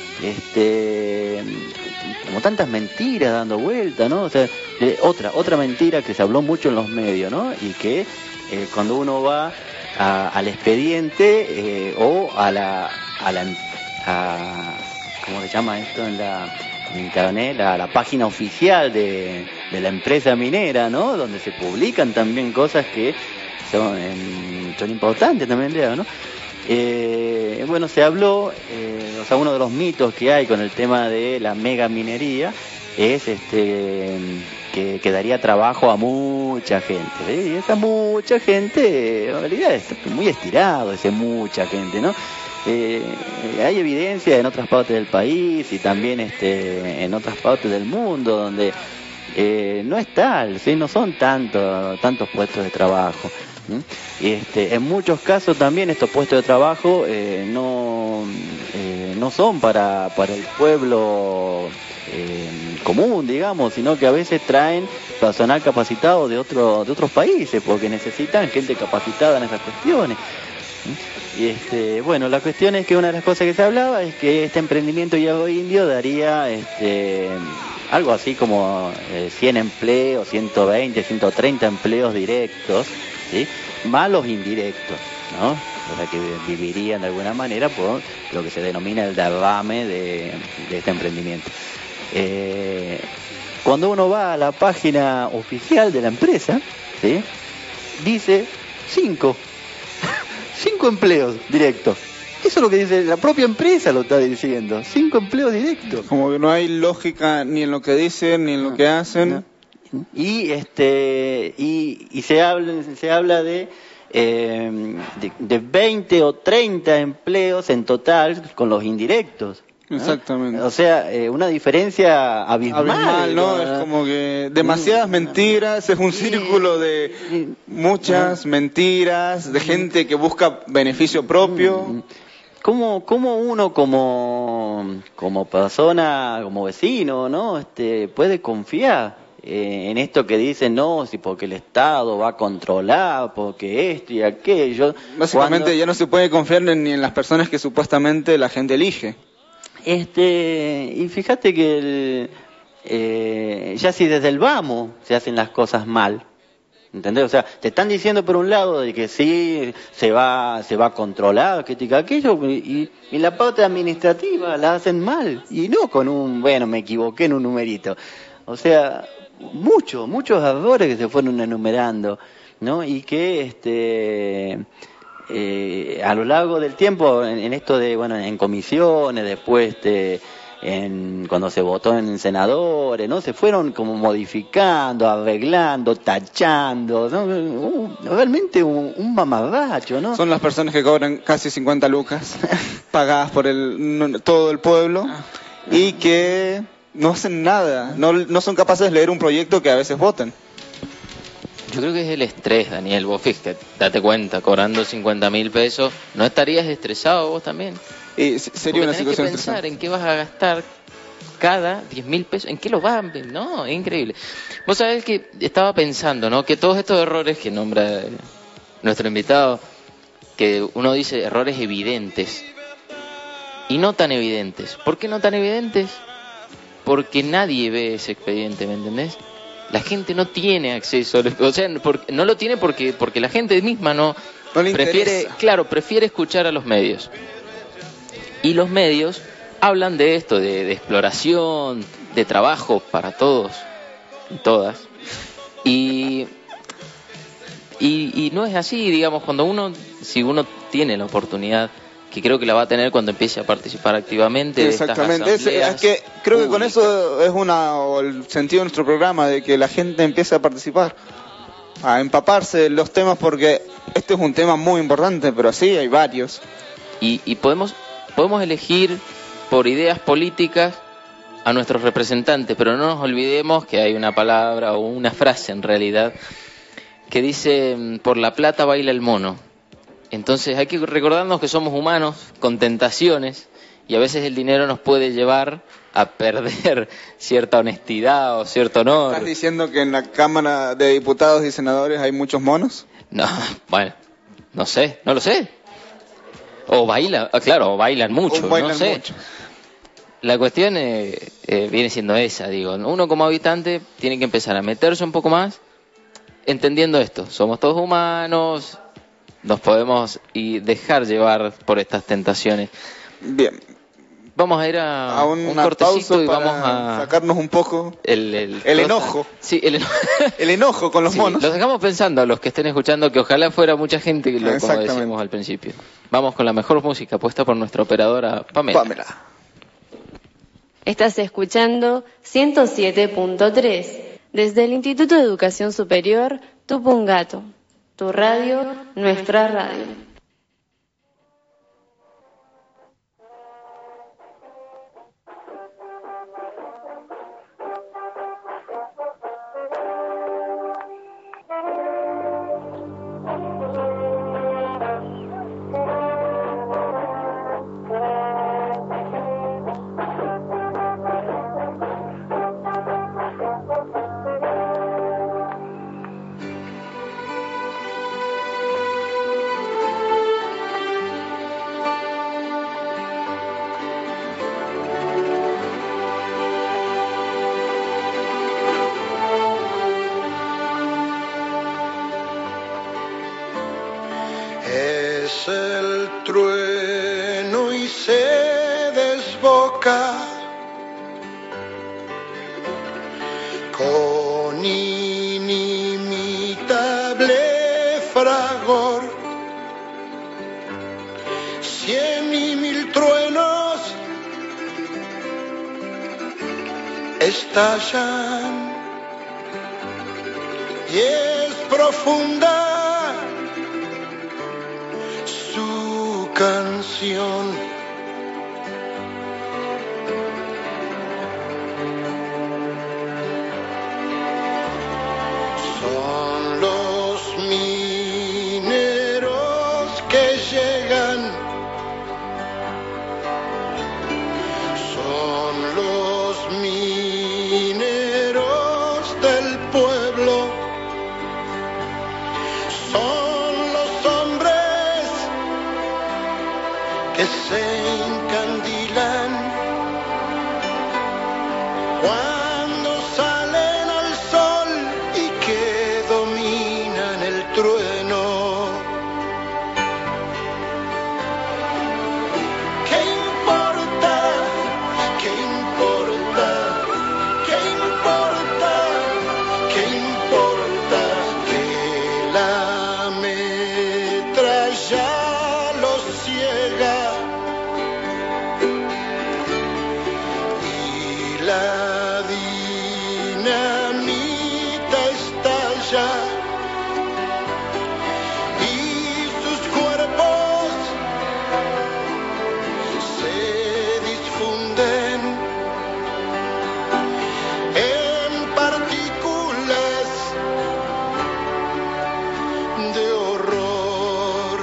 este como tantas mentiras dando vuelta, ¿no? O sea, eh, otra otra mentira que se habló mucho en los medios, ¿no? Y que eh, cuando uno va a, al expediente eh, o a la a la a, ¿cómo se llama esto en la en internet? A la página oficial de, de la empresa minera, ¿no? Donde se publican también cosas que son en, son importantes también, ¿no? Eh, bueno, se habló, eh, o sea, uno de los mitos que hay con el tema de la mega minería es este que, que daría trabajo a mucha gente, ¿eh? Y esa mucha gente, en realidad es muy estirado ese mucha gente, ¿no? Eh, hay evidencia en otras partes del país y también este en otras partes del mundo donde eh, no es tal, ¿sí? No son tantos tantos puestos de trabajo. Este, en muchos casos también estos puestos de trabajo eh, no eh, no son para para el pueblo eh, común, digamos, sino que a veces traen personal capacitado de otro de otros países porque necesitan gente capacitada en esas cuestiones. Y este, bueno, la cuestión es que una de las cosas que se hablaba es que este emprendimiento hierro indio daría este algo así como eh, cien empleos, ciento veinte, ciento treinta empleos directos, ¿sí? Más los indirectos, ¿no? o sea que vivirían de alguna manera por lo que se denomina el derrame de, de este emprendimiento. Eh, cuando uno va a la página oficial de la empresa, ¿sí?, dice cinco, cinco empleos directos. Eso es lo que dice la propia empresa, lo está diciendo, cinco empleos directos. Como que no hay lógica ni en lo que dicen ni en lo que hacen. No. Y este y, y se habla se habla de, eh, de de veinte o treinta empleos en total con los indirectos, ¿no? Exactamente. O sea, eh, una diferencia abismal, Abismal, ¿no? ¿no? Es como que demasiadas mentiras, es un círculo de muchas mentiras, de gente que busca beneficio propio. ¿Cómo, cómo uno como, como persona, como vecino, ¿no? Este, puede confiar eh, en esto que dicen, no, si porque el Estado va a controlar, porque esto y aquello? Básicamente Cuando, ya no se puede confiar ni en las personas que supuestamente la gente elige. este, y fíjate que el, eh, ya si desde el vamos se hacen las cosas mal, ¿entendés? O sea, te están diciendo por un lado de que sí, se va se va a controlar, que esto y aquello, y, y la parte administrativa la hacen mal, y no con un, bueno, me equivoqué en un numerito. O sea, muchos, muchos errores que se fueron enumerando, ¿no? Y que este eh, a lo largo del tiempo, en, en esto de, bueno, en comisiones, después este En, cuando se votó en senadores, ¿no? Se fueron como modificando, arreglando, tachando, ¿no? Un, realmente un, un mamarracho, ¿no? Son las personas que cobran casi cincuenta lucas, pagadas por el no, todo el pueblo, y que no hacen nada, no, no son capaces de leer un proyecto que a veces votan. Yo creo que es el estrés, Daniel. Vos fíjate, date cuenta, cobrando cincuenta mil pesos, ¿no estarías estresado vos también? Y sería una tenés situación que pensar estresante. en qué vas a gastar cada diez mil pesos, en qué lo vas a... No, es increíble. Vos sabés que estaba pensando, ¿no? Que todos estos errores que nombra nuestro invitado, que uno dice errores evidentes y no tan evidentes. ¿Por qué no tan evidentes? Porque nadie ve ese expediente, ¿me entendés? La gente no tiene acceso, o sea, por, no lo tiene porque porque la gente misma no, No le prefiere, interesa. claro, prefiere escuchar a los medios. Y los medios hablan de esto, de, de exploración, de trabajo para todos y todas. Y, y, y no es así, digamos, cuando uno, si uno tiene la oportunidad, que creo que la va a tener cuando empiece a participar activamente de estas Exactamente, es, asambleas es que creo que con públicas. eso es una o el sentido de nuestro programa, de que la gente empiece a participar, a empaparse de los temas, porque este es un tema muy importante, pero sí hay varios. Y, y podemos podemos elegir por ideas políticas a nuestros representantes, pero no nos olvidemos que hay una palabra o una frase en realidad que dice: por la plata baila el mono. Entonces hay que recordarnos que somos humanos con tentaciones y a veces el dinero nos puede llevar a perder cierta honestidad o cierto honor. ¿Estás diciendo que en la Cámara de Diputados y Senadores hay muchos monos? No, bueno, no sé, no lo sé. O bailan, claro, o bailan mucho, O bailan no sé. mucho. La cuestión eh, eh, viene siendo esa, digo. Uno como habitante tiene que empezar a meterse un poco más, entendiendo esto. Somos todos humanos, nos podemos y dejar llevar por estas tentaciones. Bien, Vamos a ir a, a un una cortecito pausa y para vamos a... sacarnos un poco El, el, el enojo. Sí, el enojo. el enojo con los Sí, monos. los dejamos pensando a los que estén escuchando que ojalá fuera mucha gente, que lo, como Exactamente. decíamos al principio. Vamos con la mejor música puesta por nuestra operadora Pamela. Pamela. Estás escuchando ciento siete punto tres desde el Instituto de Educación Superior Tupungato. Tu radio, nuestra radio. trueno y se desboca con inimitable fragor. Cien y mil truenos estallan y es profunda su canción. Son los mineros que llegan, son los mineros del pueblo, son los hombres que se encandilan cuando salen al sol y que dominan el trueno. ¿Qué importa? ¿Qué importa? ¿Qué importa? ¿Qué importa? Que la metralla los ciega y la dinamita estalla y sus cuerpos se difunden en partículas de horror.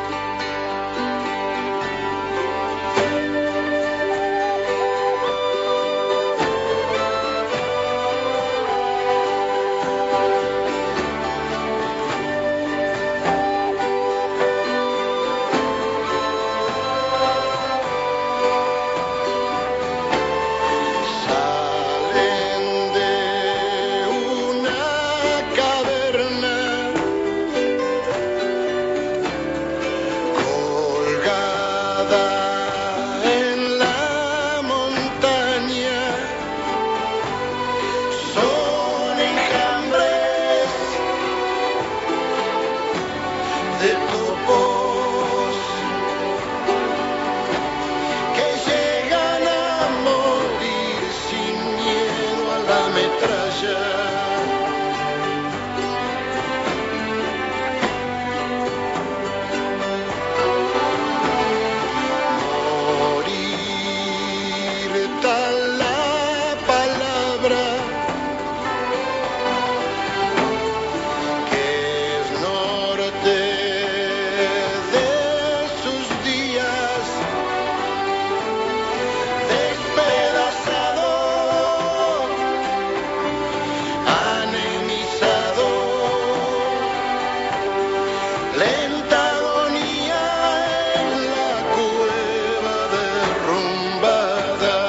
Salen de una caverna colgada en la montaña. Son enjambres de topos que llegan a morir sin miedo a la metralla. Morir tal la palabra que es norte de sus días, despedazado, anemizado, lenta agonía en la cueva derrumbada.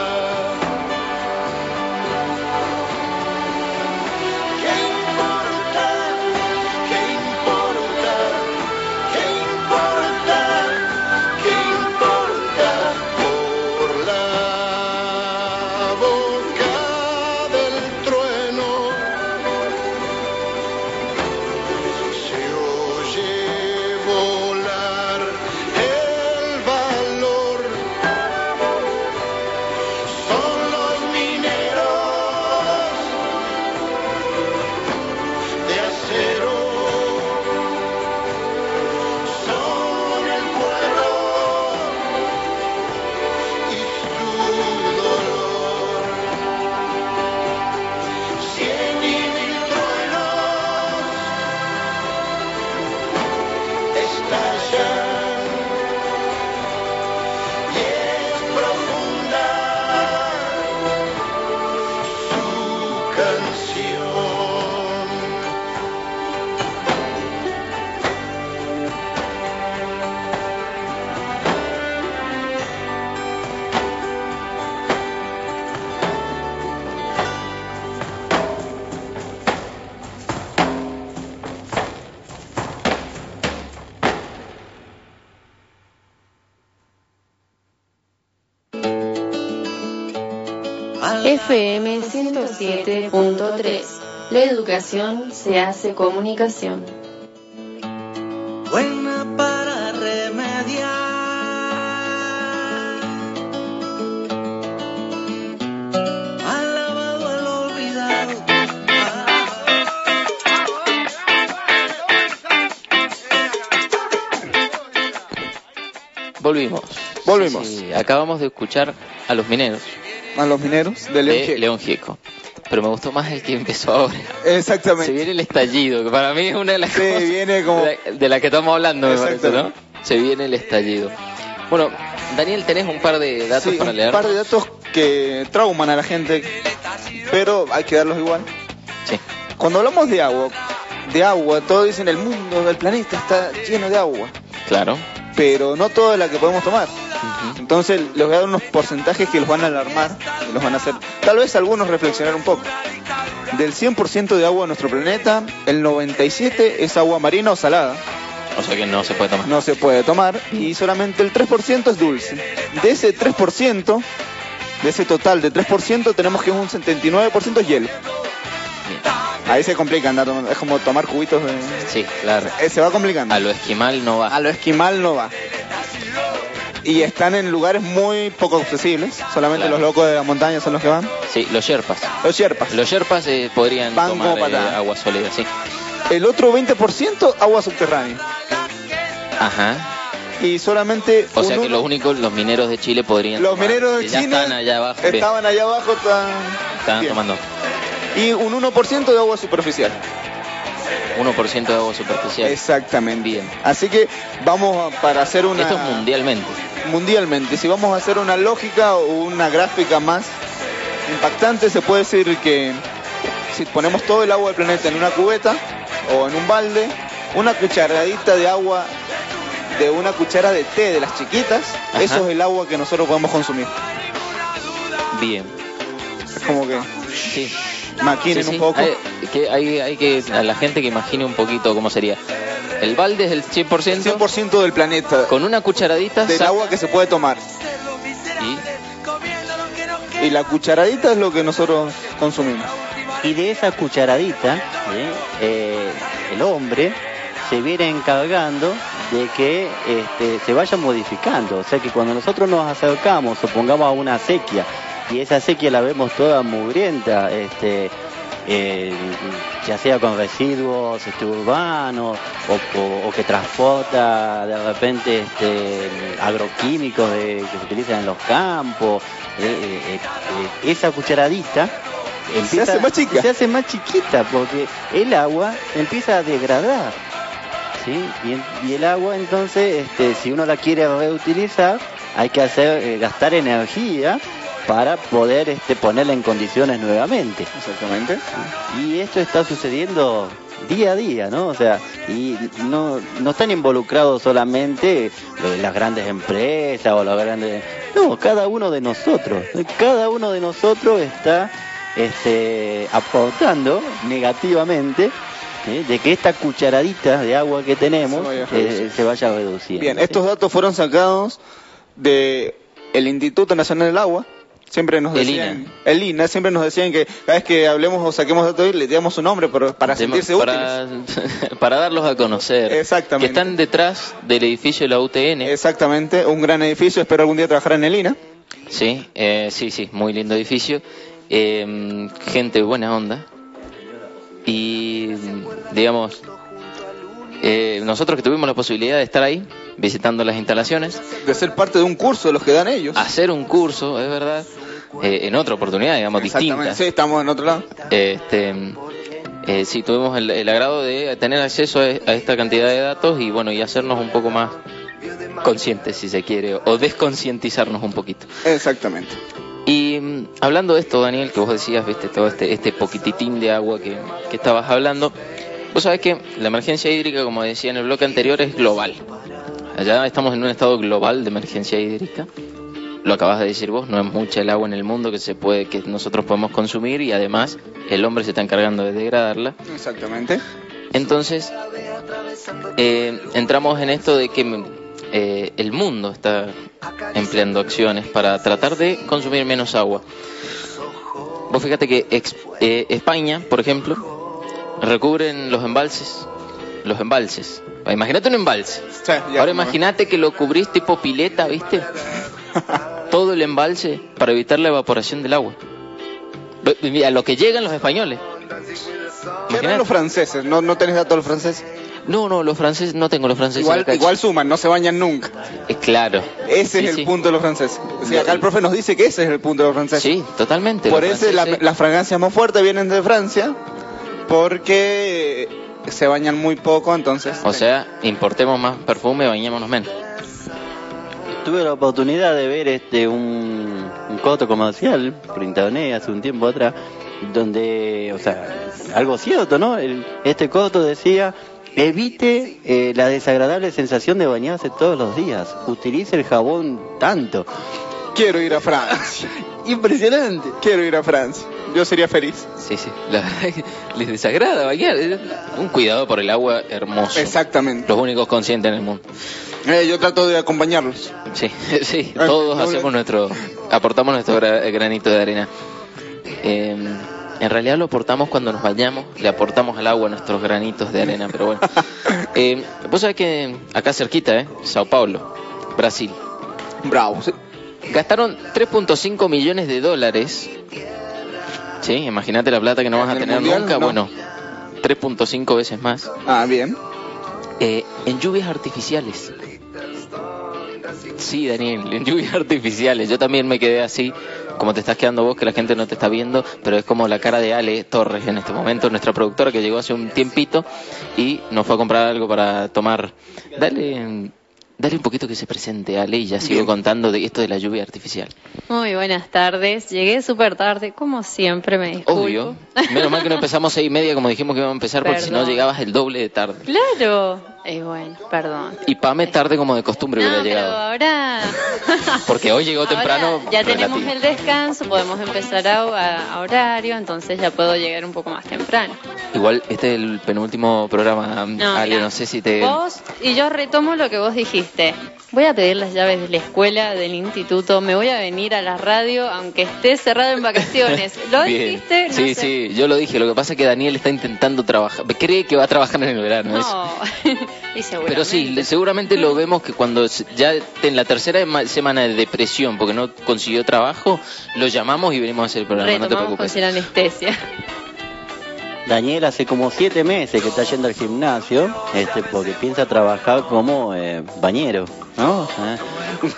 ¿Qué importa? ¿Qué importa? ¿Qué importa? ¿Qué importa? Por la boca del trueno se oye volar el valor. Son los mineros de acero, son el pueblo y su dolor. Cien y mil truenos estallan y es profunda su canción. F M ciento siete punto tres. La educación se hace comunicación. Buena para remediar. Al lavado, al olvidado. Volvimos. Volvimos. Sí, sí, acabamos de escuchar a los mineros A los mineros de León de Gieco. León Gieco. Pero me gustó más el que empezó ahora. Exactamente. Se viene el estallido, que para mí es una de las Se cosas viene como- de, la, de la que estamos hablando, me parece, ¿no? Exactamente. Se viene el estallido. Bueno, Daniel, ¿tenés un par de datos Sí, para leer? un par de datos que trauman a la gente, pero hay que darlos igual. Sí. Cuando hablamos de agua, de agua, todos dicen el mundo, el planeta está lleno de agua, Claro. pero no toda la que podemos tomar. Ujú. Entonces les voy a dar unos porcentajes que los van a alarmar y los van a hacer, tal vez algunos reflexionar un poco. Del cien por ciento de agua de nuestro planeta, el noventa y siete por ciento es agua marina o salada, O sea que no se puede tomar. no se puede tomar, y solamente el tres por ciento es dulce. De ese tres por ciento, de ese total de tres por ciento, tenemos que un setenta y nueve por ciento es hielo. Ahí se complica andar tomando, es como tomar cubitos de... Sí, claro. Eh, se va complicando. A lo esquimal no va. A lo esquimal no va. Y están en lugares muy poco accesibles. Solamente Claro. los locos de la montaña son los que van. Sí, los sherpas. Los sherpas. Los sherpas eh, podrían Van tomar como patada. eh, agua sólida, sí. El otro veinte por ciento agua subterránea. Ajá. Y solamente O un sea que uno- los únicos, los mineros de Chile podrían los tomar, mineros que de ya China están allá abajo. bien, estaban allá abajo, estaban, estaban bien. tomando Y un uno por ciento de agua superficial. uno por ciento de agua superficial. Exactamente. Bien. Así que vamos a, para hacer una... Esto es mundialmente. mundialmente. Si vamos a hacer una lógica o una gráfica más impactante, se puede decir que si ponemos todo el agua del planeta en una cubeta o en un balde, una cucharadita de agua de una cuchara de té de las chiquitas, Ajá. eso es el agua que nosotros podemos consumir. Bien. Es como que Sí. maquinen Sí, sí. un poco. Hay que, hay, hay que a la gente que imagine un poquito cómo sería. El balde es el cien por ciento, cien por ciento del planeta, con una cucharadita del saca- agua que se puede tomar. y Y la cucharadita es lo que nosotros consumimos. Y de esa cucharadita, ¿sí? eh, el hombre se viene encargando de que este, se vaya modificando. O sea que cuando nosotros nos acercamos, supongamos a una acequia, y esa acequia la vemos toda mugrienta, este, eh, ya sea con residuos este, urbanos o, o- o que transporta de repente este, agroquímicos de- que se utilizan en los campos, eh, eh, eh, esa cucharadita empieza, hace más chica. se hace más chiquita porque el agua empieza a degradar, ¿sí? Y, en- y el agua entonces, este, si uno la quiere reutilizar, hay que hacer eh, gastar energía para poder este, ponerla en condiciones nuevamente. Exactamente. Y esto está sucediendo día a día, ¿no? O sea, y no, no están involucrados solamente eh, las grandes empresas o los grandes... No, cada uno de nosotros. Cada uno de nosotros está este, aportando negativamente, ¿sí? De que esta cucharadita de agua que tenemos Se vaya eh, reduciendo. se vaya reduciendo. Bien, ¿sí? estos datos fueron sacados de el Instituto Nacional del Agua. Siempre nos El decían, I N el I N A, siempre nos decían que cada vez que hablemos o saquemos datos le damos su nombre pero para sentirse para, útiles. para darlos a conocer. Exactamente. Que están detrás del edificio de la U T N. Exactamente, un gran edificio, espero algún día trabajar en el I N A. Sí, eh, sí, sí, muy lindo edificio. Eh, gente buena onda. Y, digamos, eh, nosotros que tuvimos la posibilidad de estar ahí, visitando las instalaciones, De ser parte de un curso de los que dan ellos. hacer un curso, es verdad, eh, en otra oportunidad, digamos, Exactamente, distinta. sí, estamos en otro lado. Este, eh, sí, tuvimos el, el agrado de tener acceso a, a esta cantidad de datos y bueno, y hacernos un poco más conscientes, si se quiere, o desconcientizarnos un poquito. Exactamente. Y mm, hablando de esto, Daniel, que vos decías, viste, todo este, este poquititín de agua que, que estabas hablando, vos sabés que la emergencia hídrica, como decía en el bloque anterior, es global. Allá estamos en un estado global de emergencia hídrica. Lo acabas de decir vos, no es mucha el agua en el mundo que se puede, que nosotros podemos consumir y además el hombre se está encargando de degradarla. Exactamente. Entonces, eh, entramos en esto de que eh, el mundo está empleando acciones para tratar de consumir menos agua. vos fíjate que ex- eh, España, por ejemplo, recubren los embalses, los embalses. Imagínate un embalse. Sí, ya, Ahora como- imagínate que lo cubrís tipo pileta, ¿viste? Todo el embalse para evitar la evaporación del agua. Lo- A lo que llegan los españoles. ¿Qué eran los franceses? ¿No, no tenés datos de los franceses? No, no, los franceses, no tengo los franceses. Igual, acá. igual suman, no se bañan nunca. Eh, claro. Ese Sí, es el sí. punto de los franceses. O sea, acá el profe nos dice que ese es el punto de los franceses. Sí, totalmente. Por los eso la- franceses- las fragancias más fuertes vienen de Francia, porque se bañan muy poco, entonces... O sea, importemos más perfume, bañémonos menos. Tuve la oportunidad de ver este un, un coto comercial por internet hace un tiempo atrás, donde, o sea, algo cierto, ¿no? El- este coto decía, evite eh, la desagradable sensación de bañarse todos los días, utilice el jabón tanto. Quiero ir a Francia. Impresionante. Quiero ir a Francia. Yo sería feliz. Sí, sí. La verdad es que les desagrada bañar. Un cuidado por el agua hermoso. Exactamente. Los únicos conscientes en el mundo. Eh, yo trato de acompañarlos. Sí, sí. Ah, Todos no, hacemos no. nuestro, aportamos nuestro gra- granito de arena. Eh, en realidad lo aportamos cuando nos bañamos, le aportamos al agua nuestros granitos de arena, pero bueno. Eh, vos sabés que acá cerquita, ¿eh? Sao Paulo, Brasil. Bravo. sí. Gastaron tres punto cinco millones de dólares. Sí, imagínate la plata que no vas a ¿En el tener mundial? nunca. No. Bueno, tres punto cinco veces más. Ah, bien. Eh, en lluvias artificiales. Sí, Daniel, en lluvias artificiales. Yo también me quedé así, como te estás quedando vos, que la gente no te está viendo, pero es como la cara de Ale Torres en este momento, nuestra productora que llegó hace un tiempito y nos fue a comprar algo para tomar. Dale, dale un poquito que se presente, Ale, y ya sigo Bien. contando de esto de la lluvia artificial. Muy buenas tardes. Llegué súper tarde, como siempre, me disculpo. Obvio. Menos mal que no empezamos seis y media como dijimos que íbamos a empezar, porque si no Perdón. llegabas el doble de tarde. Claro. Y bueno, perdón. Y Pame tarde como de costumbre No, hubiera pero llegado. ahora... Porque hoy llegó temprano. Ahora ya tenemos relativo. el descanso, podemos empezar a, a- a horario, entonces ya puedo llegar un poco más temprano. Igual este es el penúltimo programa, No, Ale, mira, no sé si te... Vos y yo retomo lo que vos dijiste. Voy a pedir las llaves de la escuela, del instituto, me voy a venir a la radio aunque esté cerrado en vacaciones. ¿Lo Bien. dijiste? No sí, sé. sí, yo lo dije. Lo que pasa es que Daniel está intentando trabajar. Cree que va a trabajar en el verano. eso. No, y seguramente. Pero sí, le- seguramente lo vemos que cuando se- ya en la tercera ema- semana de depresión, porque no consiguió trabajo, lo llamamos y venimos a hacer el programa. No te Retomamos con preocupes. sin anestesia. Daniel hace como siete meses que está yendo al gimnasio, este, porque piensa trabajar como eh, bañero, ¿no? Eh.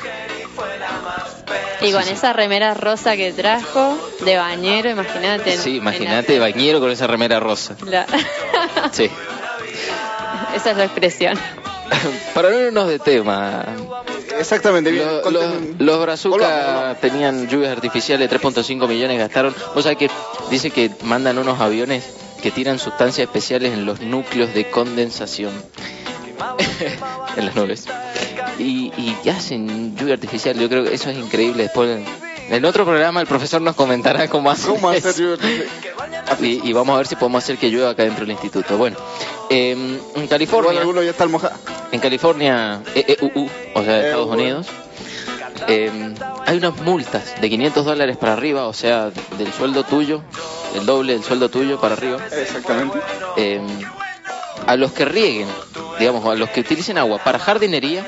Y con esa remera rosa que trajo, de bañero, imagínate. en- Sí, en imagínate, la- bañero con esa remera rosa. la- Sí. Esa es la expresión. Para no irnos de tema, Exactamente. Bien. Lo- Conten- los, los Volvamos, Brazucas volvamos. tenían lluvias artificiales, tres punto cinco millones gastaron. O sea que dice que mandan unos aviones que tiran sustancias especiales en los núcleos de condensación en las nubes y, y hacen lluvia artificial. Yo creo que eso es increíble. Después en otro programa el profesor nos comentará cómo hacen ¿Cómo hacer eso. lluvia artificial? y, y vamos a ver si podemos hacer que llueva acá dentro del instituto. Bueno, eh, en Igual California alguno ya está mojado. en California, E E U U, o sea, de E U U. Estados Unidos, eh, hay unas multas de quinientos dólares para arriba, o sea, del sueldo tuyo, el doble del sueldo tuyo para arriba, Exactamente. eh, a los que rieguen, digamos, a los que utilicen agua para jardinería,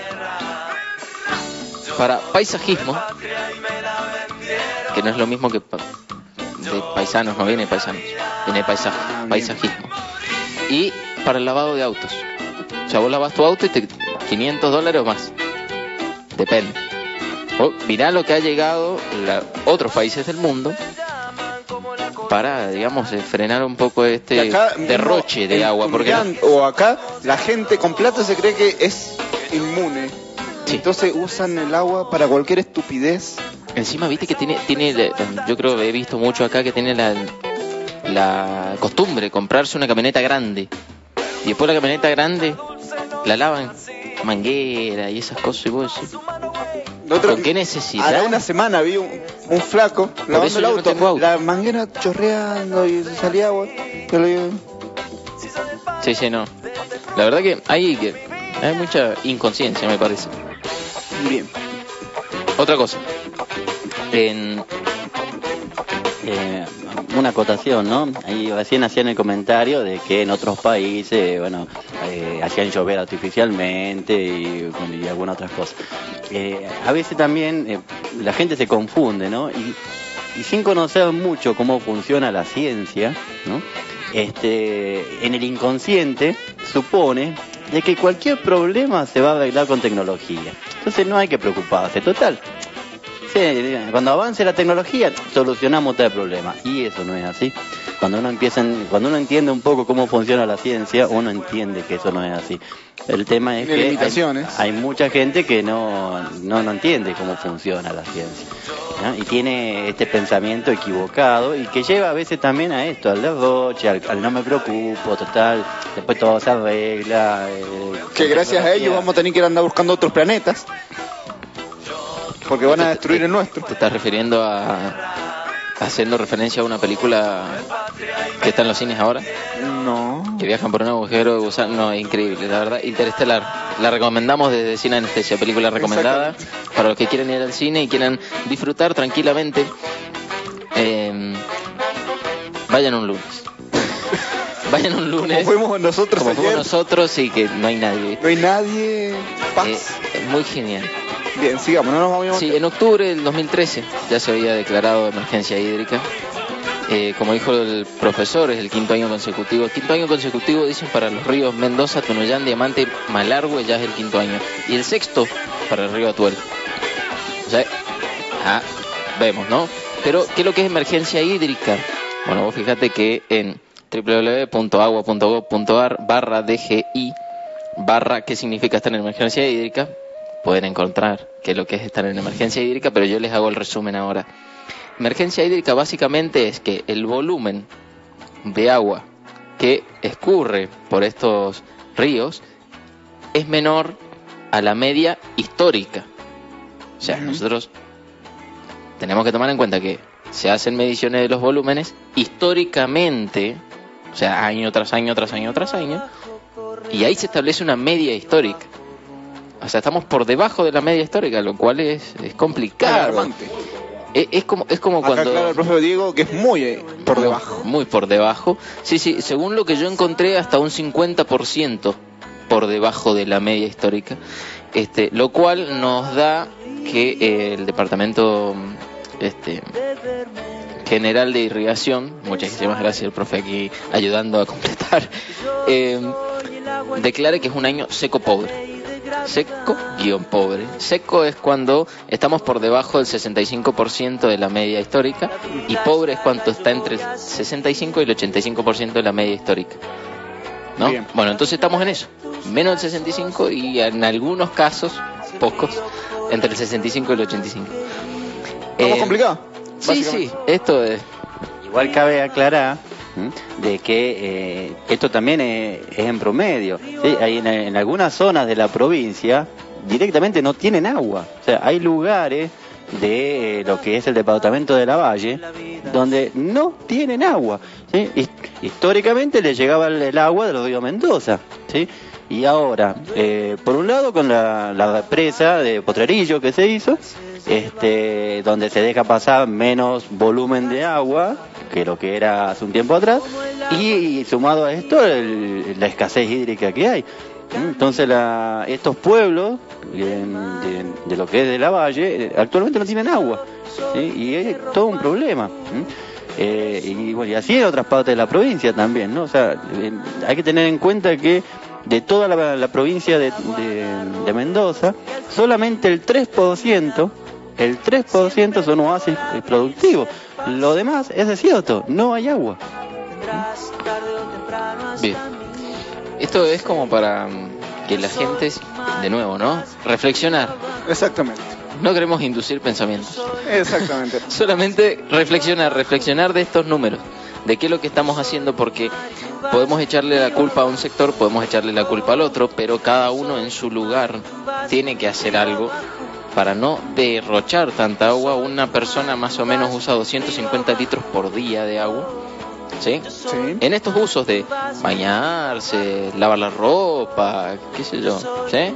para paisajismo, que no es lo mismo que pa- de paisanos, no viene paisanos, viene paisaje, paisajismo, y para el lavado de autos. O sea, vos lavas tu auto y te quinientos dólares o más. Depende. O, mirá lo que ha llegado la, otros países del mundo para, digamos, eh, frenar un poco este Que acá derroche mismo, de en agua. Porque Tunuyán o acá la gente con plata se cree que es inmune. Sí. Entonces usan el agua para cualquier estupidez. encima, viste que tiene, tiene, eh, yo creo que he visto mucho acá que tiene la, la costumbre de comprarse una camioneta grande. Y después la camioneta grande la lavan manguera y esas cosas. Y vos decís, La otra- ¿con qué necesidad? Hará una semana vi un, un flaco lavando eso el yo no auto, tengo auto. la manguera chorreando y salía agua. Yo le digo, Sí, sí, no. La verdad que hay, que hay mucha inconsciencia, me parece. bien. Otra cosa. En, Eh, una acotación, ¿no? Ahí recién hacían el comentario de que en otros países, bueno, eh, hacían llover artificialmente y, bueno, y algunas otras cosas. Eh, a veces también eh, la gente se confunde, ¿no? Y, y sin conocer mucho cómo funciona la ciencia, ¿no? Este, en el inconsciente supone de que cualquier problema se va a arreglar con tecnología. Entonces no hay que preocuparse, total. Sí, cuando avance la tecnología solucionamos todo el problema, y eso no es así. Cuando uno empieza, cuando uno entiende un poco cómo funciona la ciencia, uno entiende que eso no es así. El tema es que hay, hay mucha gente que no, no, no entiende cómo funciona la ciencia, ¿no? Y tiene este pensamiento equivocado y que lleva a veces también a esto, al derroche, al, al no me preocupo, total, después todo se arregla. Eh, que gracias a ellos vamos a tener que ir a andar buscando otros planetas, porque van a destruir el nuestro. ¿Te estás refiriendo a haciendo referencia a una película que está en los cines ahora? No. Que viajan por un agujero de gusano. No, es increíble, la verdad. Interestelar. La recomendamos desde Cine Anestesia, película recomendada para los que quieren ir al cine y quieran disfrutar tranquilamente. Eh, vayan un lunes. Vayan un lunes. Como fuimos nosotros Como ayer. fuimos nosotros y que no hay nadie. No hay nadie. Paz. Eh, es muy genial. Bien, sigamos, no nos vamos a... Sí, en octubre del dos mil trece ya se había declarado emergencia hídrica. Eh, como dijo el profesor, es el quinto año consecutivo. El quinto año consecutivo, dicen, para los ríos Mendoza, Tunuyán, Diamante, Malargüe, ya es el quinto año. Y el sexto para el río Atuel. O sea, ah, vemos, ¿no? Pero, ¿qué es lo que es emergencia hídrica? Bueno, vos fíjate que en doble u doble u doble u punto agua punto gob punto ar barra D G I barra, ¿qué significa estar en emergencia hídrica? Pueden encontrar qué es lo que es estar en emergencia hídrica, pero yo les hago el resumen ahora. Emergencia hídrica básicamente es que el volumen de agua que escurre por estos ríos es menor a la media histórica. O sea, uh-huh. nosotros tenemos que tomar en cuenta que se hacen mediciones de los volúmenes históricamente, o sea, año tras año, tras año, tras año, y ahí se establece una media histórica. O sea, estamos por debajo de la media histórica, lo cual es, es complicado. Alarmante. Es, es como es como Acá cuando... aclara el profe Diego que es muy eh, por muy, debajo. Muy por debajo. Sí, sí, según lo que yo encontré, hasta un cincuenta por ciento por debajo de la media histórica. Este, lo cual nos da que eh, el Departamento este, General de Irrigación, muchísimas gracias el profe aquí ayudando a completar, eh, declare que es un año seco pobre. Seco guión pobre. Seco es cuando estamos por debajo del sesenta y cinco por ciento de la media histórica, y pobre es cuando está entre el sesenta y cinco y el ochenta y cinco por ciento de la media histórica, ¿no? Bien. Bueno, entonces estamos en eso, menos del sesenta y cinco y en algunos casos, pocos, entre el sesenta y cinco y el ochenta y cinco. ¿Estamos eh, complicados? Sí, sí, esto es... Igual cabe aclarar de que eh, esto también es, es en promedio, ¿sí? Hay en, en algunas zonas de la provincia directamente no tienen agua. O sea, hay lugares de eh, lo que es el departamento de la Valle donde no tienen agua, ¿sí? Históricamente le llegaba el, el agua del río Mendoza, ¿sí? Y ahora, eh, por un lado con la, la represa de Potrerillo que se hizo, este, donde se deja pasar menos volumen de agua que lo que era hace un tiempo atrás, y sumado a esto el, la escasez hídrica que hay. Entonces la, estos pueblos de, de, de lo que es de la Valle actualmente no tienen agua, ¿sí? Y es todo un problema. Eh, y, bueno, y así en otras partes de la provincia también, ¿no? O sea, eh, hay que tener en cuenta que de toda la, la provincia de, de, de Mendoza, solamente el tres por ciento, el tres por ciento son oasis productivos. Lo demás es desierto, no hay agua. Bien. Esto es como para que la gente, de nuevo, ¿no? Reflexionar. Exactamente. No queremos inducir pensamientos. Exactamente. Solamente reflexionar, reflexionar de estos números, de qué es lo que estamos haciendo, porque podemos echarle la culpa a un sector, podemos echarle la culpa al otro, pero cada uno en su lugar tiene que hacer algo para no derrochar tanta agua. Una persona más o menos usa doscientos cincuenta litros por día de agua, ¿sí? Sí. En estos usos de bañarse, lavar la ropa, qué sé yo, ¿sí?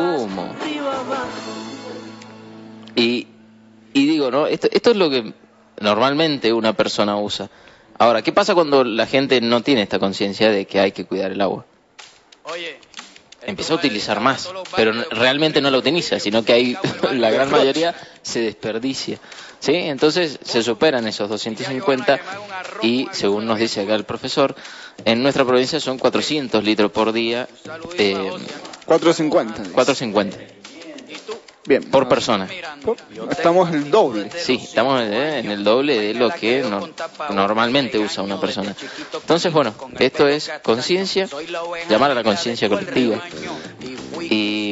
Consumo. Y, y digo, ¿no? Esto, esto es lo que normalmente una persona usa. Ahora, ¿qué pasa cuando la gente no tiene esta conciencia de que hay que cuidar el agua? Empieza a utilizar más, pero no, realmente no la utiliza, sino que hay la gran mayoría se desperdicia, ¿sí? Entonces se superan esos doscientos cincuenta y, según nos dice acá el profesor, en nuestra provincia son cuatrocientos litros por día. Eh, cuatrocientos cincuenta. cuatrocientos cincuenta. Bien. Por persona. Estamos el doble. Sí, estamos en el doble de lo que no, normalmente usa una persona. Entonces, bueno, esto es conciencia, llamar a la conciencia colectiva. Y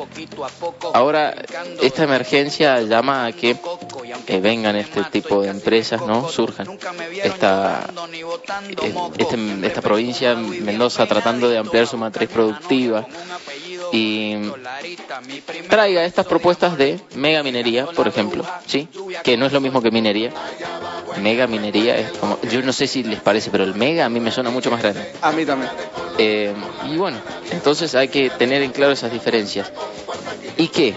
ahora esta emergencia llama a que eh, vengan este tipo de empresas, ¿no? Surjan. Esta, este, esta provincia, Mendoza, tratando de ampliar su matriz productiva y traiga estas propuestas de mega minería, por ejemplo, ¿sí? Que no es lo mismo que minería. Mega minería es como, yo no sé si les parece, pero el mega a mí me suena mucho más grande. A mí también. Eh, y bueno, entonces hay que tener en claro esas diferencias. ¿Y qué?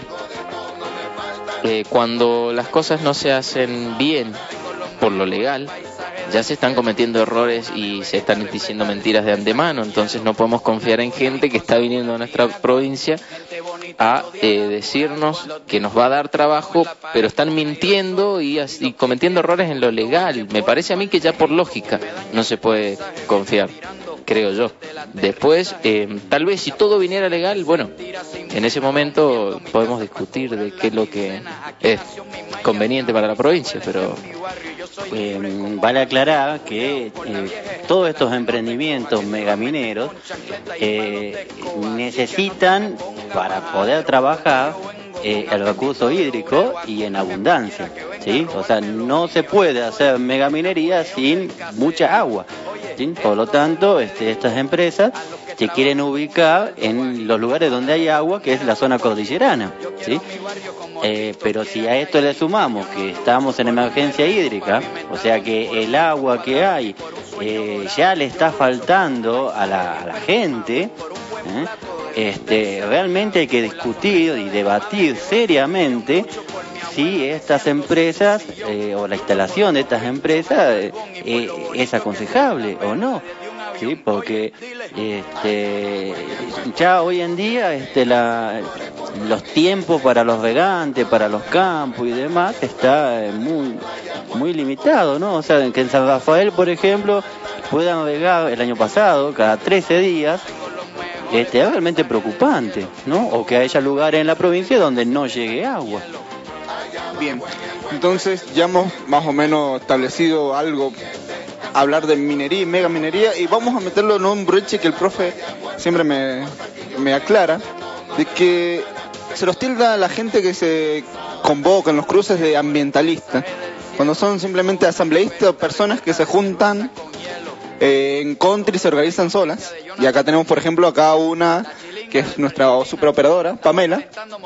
Eh, cuando las cosas no se hacen bien por lo legal, ya se están cometiendo errores y se están diciendo mentiras de antemano. Entonces no podemos confiar en gente que está viniendo a nuestra provincia a eh, decirnos que nos va a dar trabajo, pero están mintiendo y, y cometiendo errores en lo legal. Me parece a mí que ya por lógica no se puede confiar, creo yo. Después, eh, tal vez si todo viniera legal, bueno, en ese momento podemos discutir de qué es lo que es conveniente para la provincia, pero eh, vale aclarar que eh, todos estos emprendimientos megamineros eh, necesitan, para poder trabajar, eh, el recurso hídrico y en abundancia, ¿sí? O sea, no se puede hacer megaminería sin mucha agua, ¿sí? Por lo tanto, este, estas empresas se quieren ubicar en los lugares donde hay agua, que es la zona cordillerana, ¿sí? Eh, pero si a esto le sumamos que estamos en emergencia hídrica, o sea que el agua que hay eh, ya le está faltando a la, a la gente, ¿eh? Este, realmente hay que discutir y debatir seriamente si estas empresas eh, o la instalación de estas empresas eh, eh, es aconsejable o no. Sí, porque este, ya hoy en día este, la, los tiempos para los regantes, para los campos y demás está eh, muy muy limitado, ¿no? O sea, que en San Rafael, por ejemplo, puedan regar el año pasado cada trece días, este, es realmente preocupante, ¿no? O que haya lugares en la provincia donde no llegue agua. Bien, entonces ya hemos más o menos establecido algo, hablar de minería y mega minería, y vamos a meterlo en un broche que el profe siempre me, me aclara, de que se los tilda a la gente que se convoca en los cruces de ambientalistas, cuando son simplemente asambleístas, personas que se juntan eh, en contra y se organizan solas. Y acá tenemos, por ejemplo, acá una que es nuestra superoperadora, Pamela.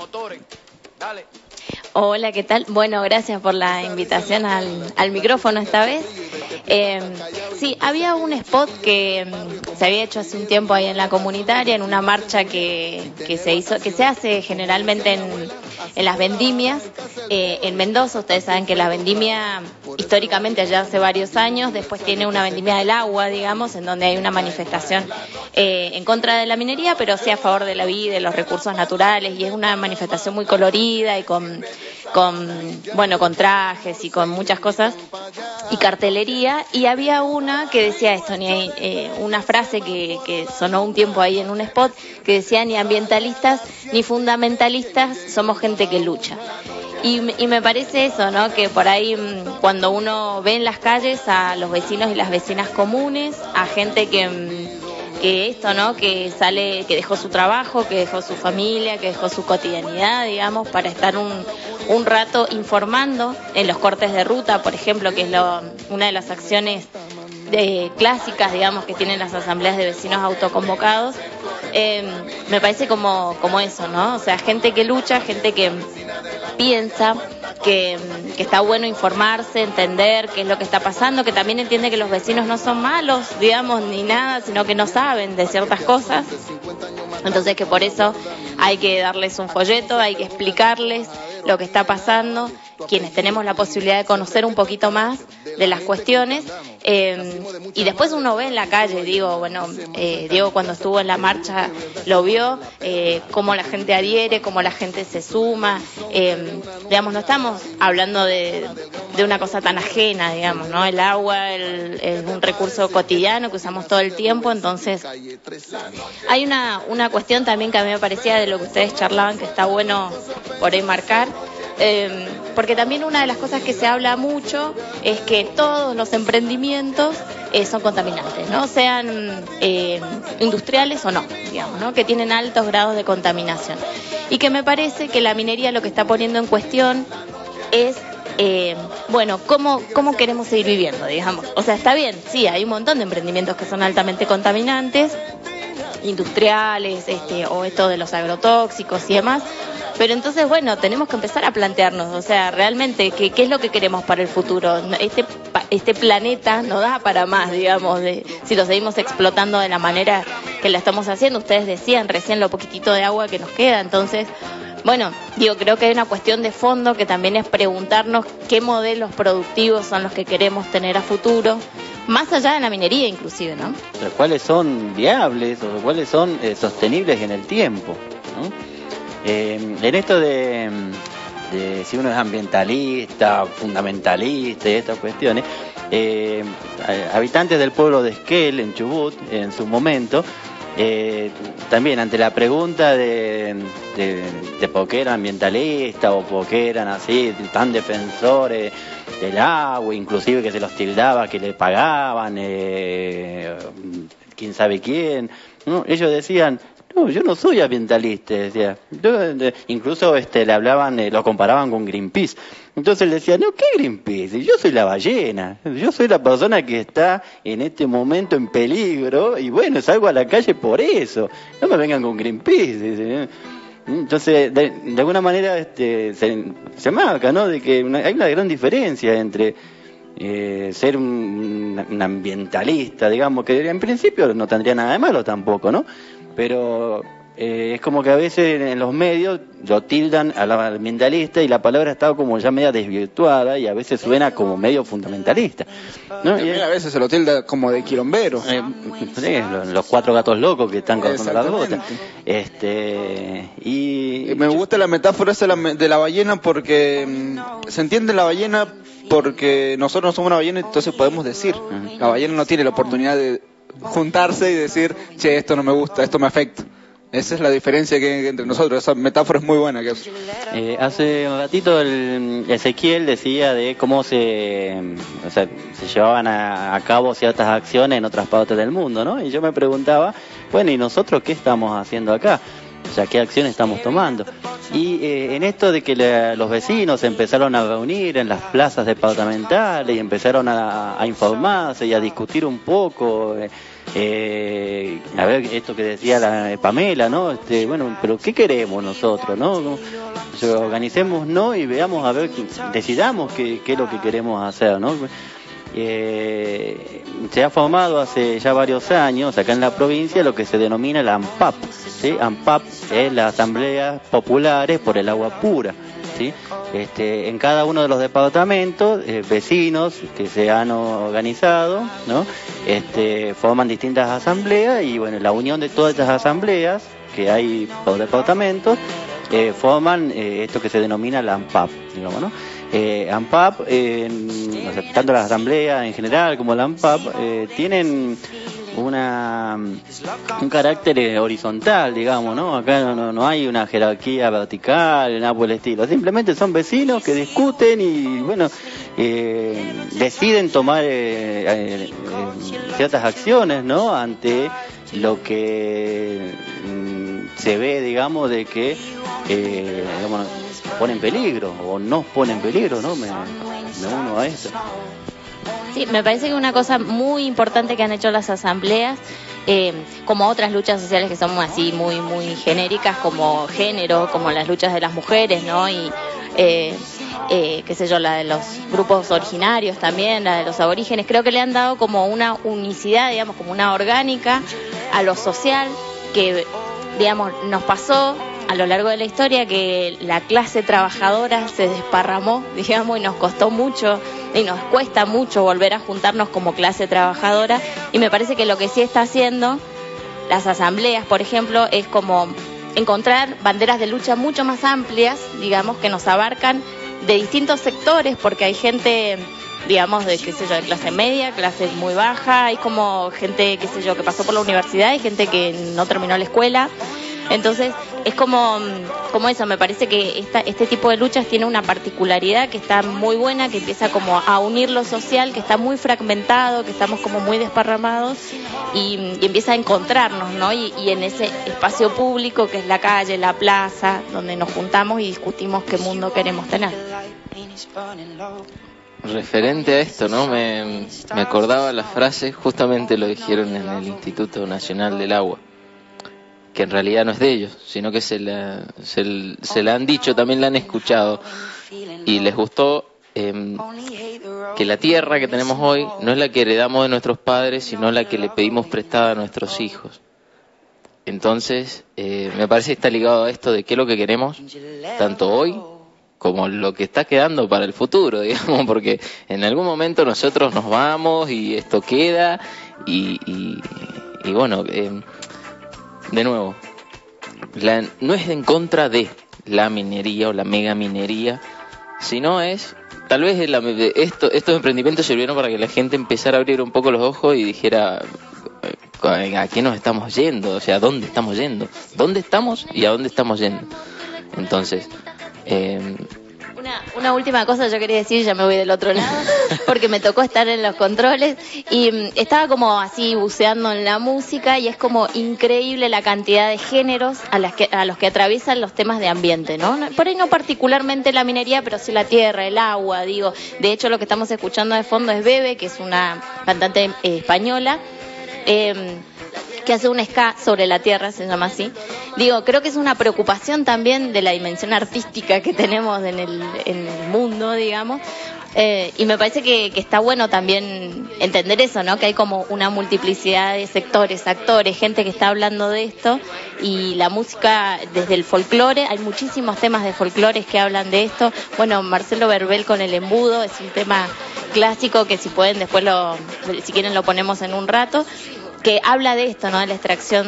Hola, ¿qué tal? Bueno, gracias por la invitación al, al micrófono esta vez. Eh, sí, había un spot que um, se había hecho hace un tiempo ahí en la comunitaria, en una marcha que, que se hizo, que se hace generalmente en, en las vendimias, eh, en Mendoza. Ustedes saben que la vendimia históricamente allá hace varios años, después tiene una vendimia del agua, digamos, en donde hay una manifestación eh, en contra de la minería, pero sí a favor de la vida, de los recursos naturales, y es una manifestación muy colorida y con, con bueno, con trajes y con muchas cosas y cartelería. Y había una que decía esto, ni eh, una frase que, que sonó un tiempo ahí en un spot, que decía: ni ambientalistas ni fundamentalistas, somos gente que lucha. Y, y me parece eso, ¿no? Que por ahí cuando uno ve en las calles a los vecinos y las vecinas comunes, a gente que, que esto, ¿no? Que sale, que dejó su trabajo, que dejó su familia, que dejó su cotidianidad, digamos, para estar un, un rato informando en los cortes de ruta, por ejemplo, que es lo, una de las acciones de, clásicas, digamos, que tienen las asambleas de vecinos autoconvocados. Eh, me parece como, como eso, ¿no? O sea, gente que lucha, gente que piensa que, que está bueno informarse, entender qué es lo que está pasando, que también entiende que los vecinos no son malos, digamos, ni nada, sino que no saben de ciertas cosas. Entonces que por eso hay que darles un folleto, hay que explicarles lo que está pasando quienes tenemos la posibilidad de conocer un poquito más de las cuestiones, eh, y después uno ve en la calle, digo, bueno, eh, Diego cuando estuvo en la marcha lo vio, eh, cómo la gente adhiere, cómo la gente se suma, eh, digamos, no estamos hablando de, de una cosa tan ajena, digamos, ¿no? El agua el, es un recurso cotidiano que usamos todo el tiempo, entonces hay una, una cuestión también que a mí me parecía de lo que ustedes charlaban que está bueno por ahí marcar. Eh, porque también una de las cosas que se habla mucho es que todos los emprendimientos eh, son contaminantes, ¿no? Sean eh, industriales o no, digamos, ¿no? Que tienen altos grados de contaminación. Y que me parece que la minería lo que está poniendo en cuestión es, eh, bueno, ¿cómo, cómo queremos seguir viviendo, digamos? O sea, está bien, sí, hay un montón de emprendimientos que son altamente contaminantes, industriales, este, o esto de los agrotóxicos y demás. Pero entonces, bueno, tenemos que empezar a plantearnos, o sea, realmente, ¿qué, qué es lo que queremos para el futuro? Este, este planeta no da para más, digamos, de, si lo seguimos explotando de la manera que la estamos haciendo. Ustedes decían recién lo poquitito de agua que nos queda, entonces, bueno, digo, creo que hay una cuestión de fondo que también es preguntarnos qué modelos productivos son los que queremos tener a futuro, más allá de la minería inclusive, ¿no? Los cuales son viables o los cuales son eh, sostenibles en el tiempo, ¿no? Eh, en esto de, de si uno es ambientalista, fundamentalista y estas cuestiones, eh, habitantes del pueblo de Esquel, en Chubut, en su momento, eh, también ante la pregunta de, de, de por qué eran ambientalistas o por qué eran así, tan defensores del agua, inclusive que se los tildaba que le pagaban, eh, quién sabe quién, ¿no? Ellos decían, no, yo no soy ambientalista, decía. Yo, de, incluso este, le hablaban, eh, lo comparaban con Greenpeace. Entonces él decía, no, ¿qué Greenpeace? Yo soy la ballena. Yo soy la persona que está en este momento en peligro y bueno, salgo a la calle por eso. No me vengan con Greenpeace, dice. Entonces, de, de alguna manera este, se, se marca, ¿no? De que una, hay una gran diferencia entre eh, ser un, un ambientalista, digamos, que en principio no tendría nada de malo tampoco, ¿no? Pero eh, es como que a veces en los medios lo tildan al ambientalista y la palabra está como ya media desvirtuada y a veces suena como medio fundamentalista, ¿no? Y a veces se lo tilda como de quilombero. Eh, sí, los, los cuatro gatos locos que están cortando las botas. Este, y me gusta la metáfora esa de la, de la ballena porque mmm, se entiende la ballena porque nosotros no somos una ballena, entonces podemos decir. Uh-huh. La ballena no tiene la oportunidad de juntarse y decir, che, esto no me gusta, esto me afecta. Esa es la diferencia que hay entre nosotros. Esa metáfora es muy buena. Que... Eh, hace un ratito el Ezequiel decía de cómo se, o sea, se llevaban a, a cabo ciertas acciones en otras partes del mundo, ¿no? Y yo me preguntaba, bueno, ¿y nosotros qué estamos haciendo acá? O sea, ¿qué acciones estamos tomando? Y eh, en esto de que la, los vecinos empezaron a reunir en las plazas departamentales y empezaron a, a informarse y a discutir un poco, eh, eh, a ver esto que decía la Pamela, ¿no? Este, bueno, pero ¿qué queremos nosotros, no? O sea, organicémonos, ¿no? Y veamos, a ver, decidamos qué, qué es lo que queremos hacer, ¿no? Eh, se ha formado hace ya varios años acá en la provincia lo que se denomina la AMPAP, ¿sí? AMPAP es la Asamblea Populares por el Agua Pura, ¿sí? Este, en cada uno de los departamentos, eh, vecinos que se han organizado, ¿no? Este, forman distintas asambleas y bueno, la unión de todas estas asambleas que hay por departamentos eh, forman eh, esto que se denomina la AMPAP, digamos, ¿no? Eh, AMPAP, eh, o sea, tanto la asamblea en general como la AMPAP eh, tienen una un carácter eh, horizontal, digamos, ¿no? Acá no, no, no hay una jerarquía vertical, nada por el estilo. Simplemente son vecinos que discuten y, bueno, eh, deciden tomar eh, eh, eh, ciertas acciones, ¿no? Ante lo que mm, se ve, digamos, de que eh, digamos, pone en peligro o nos pone en peligro, ¿no? Me, me uno a eso. Sí, me parece que una cosa muy importante que han hecho las asambleas, eh, como otras luchas sociales que son así muy muy genéricas, como género, como las luchas de las mujeres, ¿no? Y eh, eh, qué sé yo, la de los grupos originarios también, la de los aborígenes, creo que le han dado como una unicidad, digamos, como una orgánica a lo social que, digamos, nos pasó a lo largo de la historia que la clase trabajadora se desparramó, digamos, y nos costó mucho y nos cuesta mucho volver a juntarnos como clase trabajadora, y me parece que lo que sí está haciendo las asambleas, por ejemplo, es como encontrar banderas de lucha mucho más amplias, digamos, que nos abarcan de distintos sectores, porque hay gente, digamos, de, qué sé yo, de clase media, clase muy baja, hay como gente, qué sé yo, que pasó por la universidad, hay gente que no terminó la escuela. Entonces, es como, como eso, me parece que esta, este tipo de luchas tiene una particularidad que está muy buena, que empieza como a unir lo social, que está muy fragmentado, que estamos como muy desparramados, y, y empieza a encontrarnos, ¿no? Y, y en ese espacio público que es la calle, la plaza, donde nos juntamos y discutimos qué mundo queremos tener. Referente a esto, ¿no? Me, me acordaba la frase, justamente lo dijeron en el Instituto Nacional del Agua, que en realidad no es de ellos, sino que se la, se, se la han dicho, también la han escuchado, y les gustó eh, que la tierra que tenemos hoy no es la que heredamos de nuestros padres, sino la que le pedimos prestada a nuestros hijos. Entonces, eh, me parece que está ligado a esto de qué es lo que queremos, tanto hoy como lo que está quedando para el futuro, digamos, porque en algún momento nosotros nos vamos y esto queda, y, y, y bueno... Eh, De nuevo, la, no es en contra de la minería o la mega minería, sino es, tal vez la, esto, estos emprendimientos sirvieron para que la gente empezara a abrir un poco los ojos y dijera, ¿a qué nos estamos yendo? O sea, ¿a dónde estamos yendo? ¿Dónde estamos y a dónde estamos yendo? Entonces, eh, Una, una última cosa yo quería decir, ya me voy del otro lado, porque me tocó estar en los controles y um, estaba como así buceando en la música, y es como increíble la cantidad de géneros a, las que, a los que atraviesan los temas de ambiente, ¿no? Por ahí no particularmente la minería, pero sí la tierra, el agua, digo. De hecho, lo que estamos escuchando de fondo es Bebe, que es una cantante eh, española, eh, que hace un ska sobre la tierra, se llama así. Digo, creo que es una preocupación también de la dimensión artística que tenemos en el, en el mundo, digamos, eh, y me parece que, que está bueno también entender eso, ¿no? Que hay como una multiplicidad de sectores, actores, gente que está hablando de esto, y la música desde el folclore, hay muchísimos temas de folclores que hablan de esto. Bueno, Marcelo Verbel con El Embudo es un tema clásico que si pueden después lo, si quieren lo ponemos en un rato, que habla de esto, ¿no? De la extracción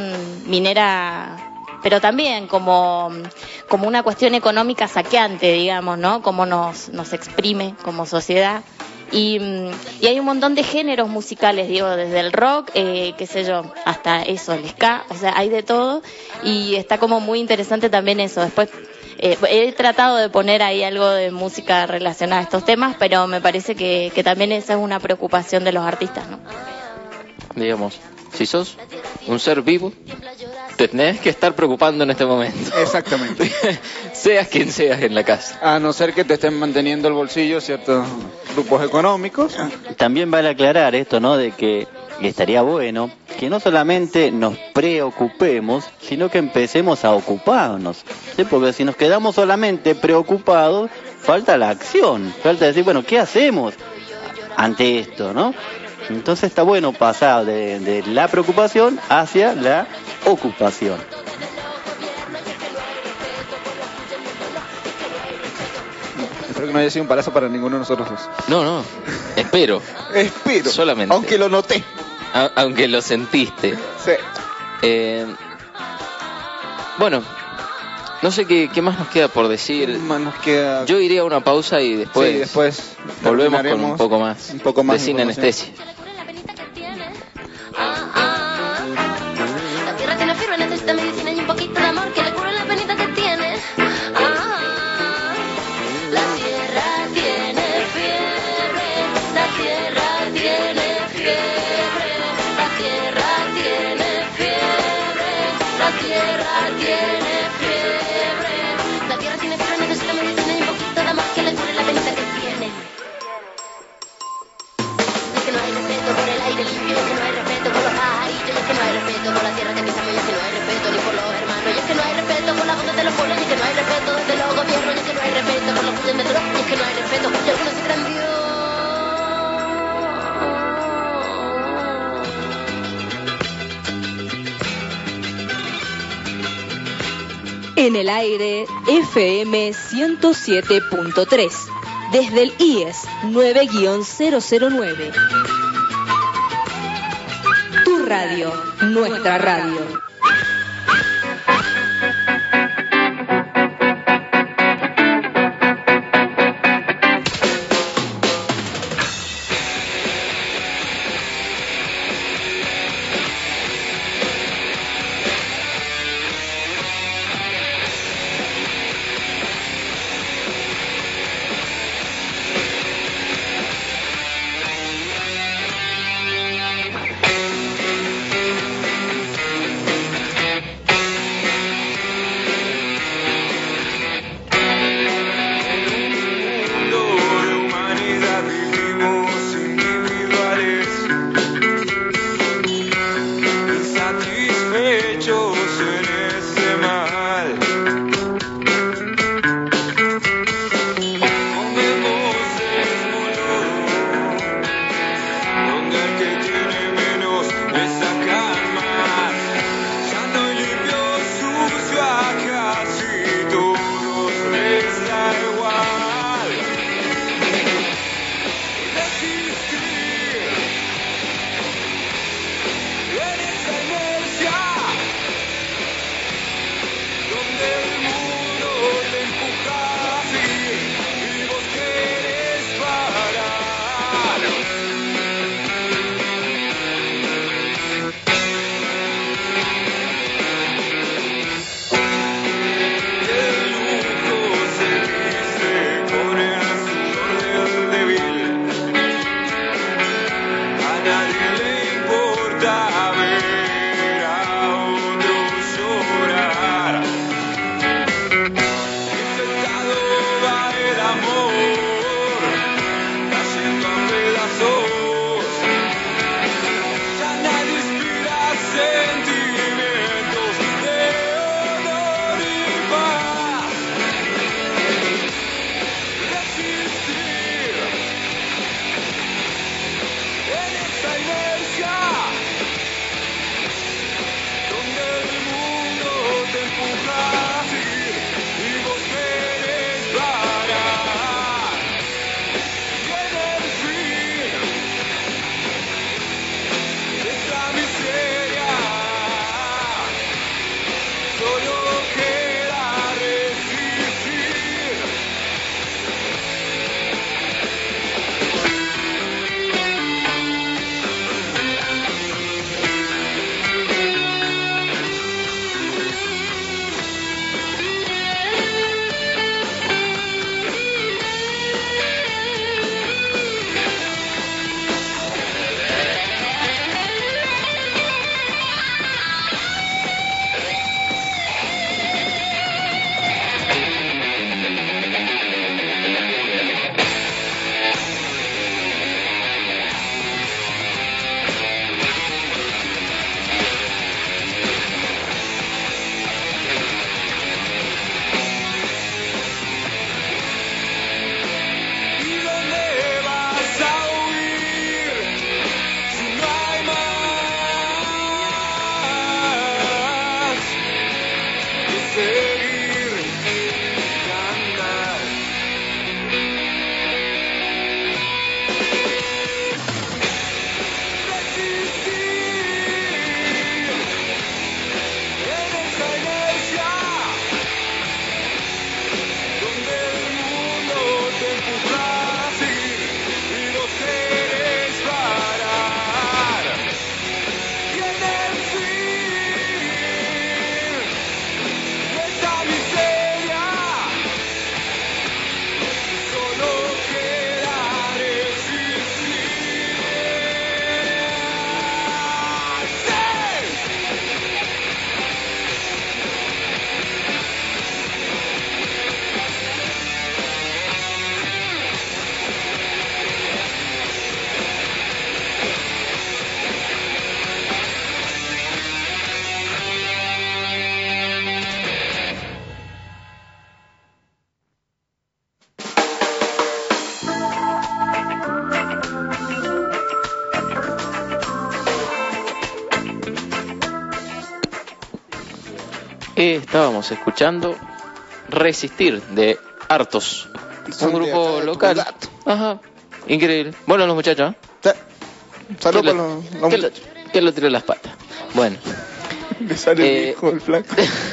minera, pero también como, como una cuestión económica saqueante, digamos, ¿no? Cómo nos, nos exprime como sociedad. Y, y hay un montón de géneros musicales, digo, desde el rock, eh, qué sé yo, hasta eso, el ska, o sea, hay de todo, y está como muy interesante también eso. Después, eh, he tratado de poner ahí algo de música relacionada a estos temas, pero me parece que, que también esa es una preocupación de los artistas, ¿no? Digamos, si sos un ser vivo, te tenés que estar preocupando en este momento. Exactamente. Seas quien seas en la casa. A no ser que te estén manteniendo el bolsillo ciertos grupos económicos. También vale aclarar esto, ¿no? De que estaría bueno que no solamente nos preocupemos, sino que empecemos a ocuparnos, ¿sí? Porque si nos quedamos solamente preocupados, falta la acción, falta decir, bueno, ¿qué hacemos ante esto, no? Entonces está bueno pasar de, de la preocupación hacia la ocupación. Espero que no haya sido un palazo para ninguno de nosotros dos. No, no, espero. Espero. Solamente. Aunque lo noté. A, aunque lo sentiste. Sí. Eh, bueno, no sé qué, qué más nos queda por decir. Más nos queda... Yo iría a una pausa y después, sí, después volvemos con un poco más, un poco más de sin anestesia. La tierra tiene fiebre, necesita medicina y un poquito de amor que le cure la penita que tiene. Ah, la tierra tiene fiebre, la tierra tiene fiebre, la tierra tiene fiebre, la tierra tiene fiebre, la tierra tiene fiebre, necesita medicina y un poquito de amor que le cure la penita que tiene. Es que no hay respeto por el aire limpio, es que no hay respeto por los pajarillos, es que no hay respeto por la tierra que pisamos, y es que no hay respeto ni por los hermanos, y es que no hay respeto por la voz de los pueblos, y es que no hay respeto desde los gobiernos, y es que no hay respeto por los puños de metro, y es que no hay respeto, y algunos se crean Dios. En el aire, F M ciento siete punto tres. Desde el I E S nueve cero cero nueve. Tu radio, nuestra radio. Eh, estábamos escuchando Resistir de Hartos, un grupo local. Ajá, increíble. Bueno, los muchachos, ¿eh? Saludos para lo, los, los que lo, muchachos. que lo tiró las patas. Bueno. Le sale Eh, el viejo, el flaco.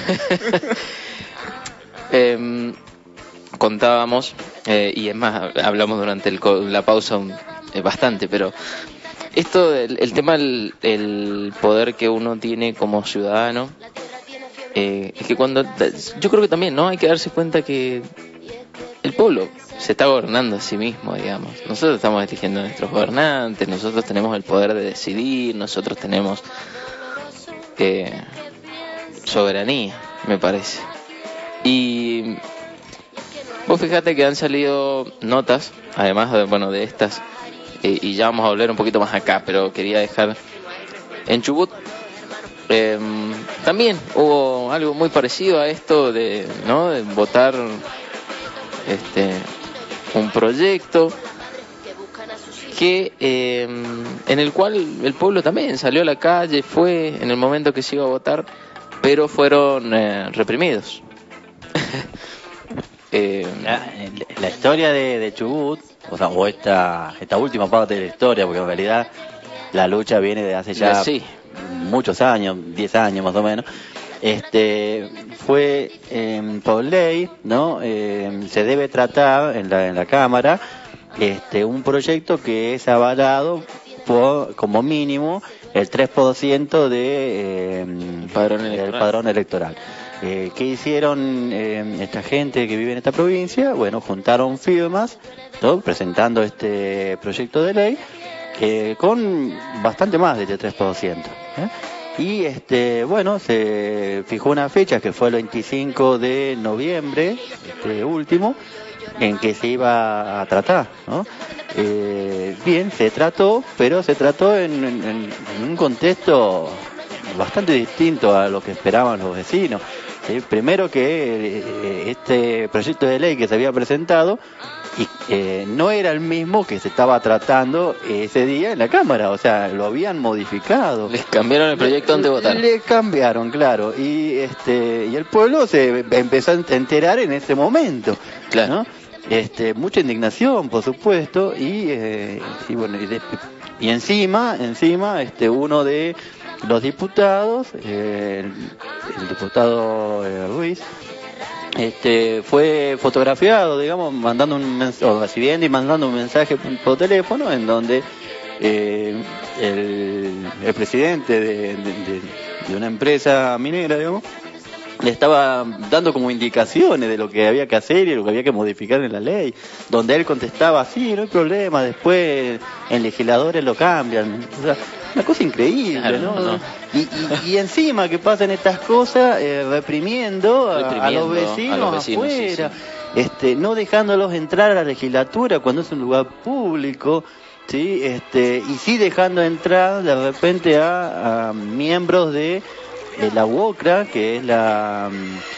eh, contábamos, eh, y es más, hablamos durante el, la pausa un, eh, bastante, pero esto, el, el tema, el, el poder que uno tiene como ciudadano, eh, es que cuando, yo creo que también, ¿no? Hay que darse cuenta que el pueblo se está gobernando a sí mismo, digamos. Nosotros estamos eligiendo a nuestros gobernantes, nosotros tenemos el poder de decidir, nosotros tenemos eh, soberanía, me parece. Y vos fíjate que han salido notas, además de, bueno, de estas, eh, y ya vamos a hablar un poquito más acá, pero quería dejar en Chubut. Eh, también hubo algo muy parecido a esto de, ¿no? De votar este un proyecto que eh, en el cual el pueblo también salió a la calle, fue en el momento que se iba a votar, pero fueron eh, reprimidos. eh, la, la historia de, de Chubut, o sea, o esta esta última parte de la historia, porque en realidad la lucha viene de hace ya sí. muchos años, diez años más o menos. Este fue eh, por ley, ¿no? Eh, se debe tratar en la en la Cámara este un proyecto que es avalado por como mínimo el tres por ciento de eh, padrón del electoral. padrón electoral. Eh, ¿Qué hicieron eh, esta gente que vive en esta provincia? Bueno, juntaron firmas, ¿no? Presentando este proyecto de ley eh, con bastante más de este tres por ciento. ¿eh? Y este bueno, se fijó una fecha que fue el veinticinco de noviembre, este último, en que se iba a tratar, ¿no? Eh, bien, se trató, pero se trató en, en, en un contexto bastante distinto a lo que esperaban los vecinos. ¿sí? Primero que eh, este proyecto de ley que se había presentado y eh, no era el mismo que se estaba tratando ese día en la Cámara, o sea, lo habían modificado. Les cambiaron el proyecto antes de votar. Le cambiaron, claro, y este y el pueblo se empezó a enterar en ese momento, claro. ¿no? Este, mucha indignación, por supuesto, y, eh, y bueno, y, de, y encima, encima, este, uno de los diputados, eh, el, el diputado eh, Ruiz, este, fue fotografiado, digamos, mandando un mensaje, o recibiendo y mandando un mensaje por teléfono, en donde eh, el, el presidente de, de, de, de una empresa minera, digamos, le estaba dando como indicaciones de lo que había que hacer y lo que había que modificar en la ley, donde él contestaba, sí, no hay problema, después en legisladores lo cambian, o sea, una cosa increíble, claro, ¿no? no. Y, y, y encima que pasan estas cosas, eh, reprimiendo, a, reprimiendo a los vecinos, a los vecinos afuera, sí, sí. este, no dejándolos entrar a la legislatura cuando es un lugar público, sí, este, y sí dejando entrar de repente a, a miembros de de la U O C R A, que es la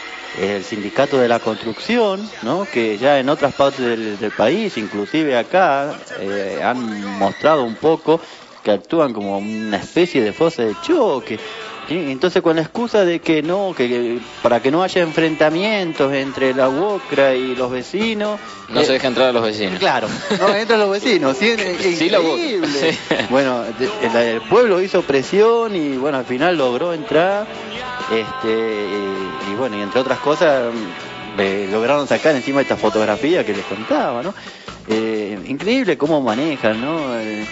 el sindicato de la construcción, ¿no? Que ya en otras partes del, del país, inclusive acá, eh, han mostrado un poco que actúan como una especie de fuerza de choque. ¿sí? Entonces, con la excusa de que no, que, que para que no haya enfrentamientos entre la U O C R A y los vecinos, no eh, se deja entrar a los vecinos. Claro, no entran los vecinos, ¿sí? Es Sí, la U O C increíble. R A, sí. Bueno, de- el, el pueblo hizo presión y bueno, al final logró entrar, este y, y bueno, y entre otras cosas mm, eh, lograron sacar encima esta fotografía que les contaba, ¿no? Eh, increíble cómo manejan, ¿no? Eh,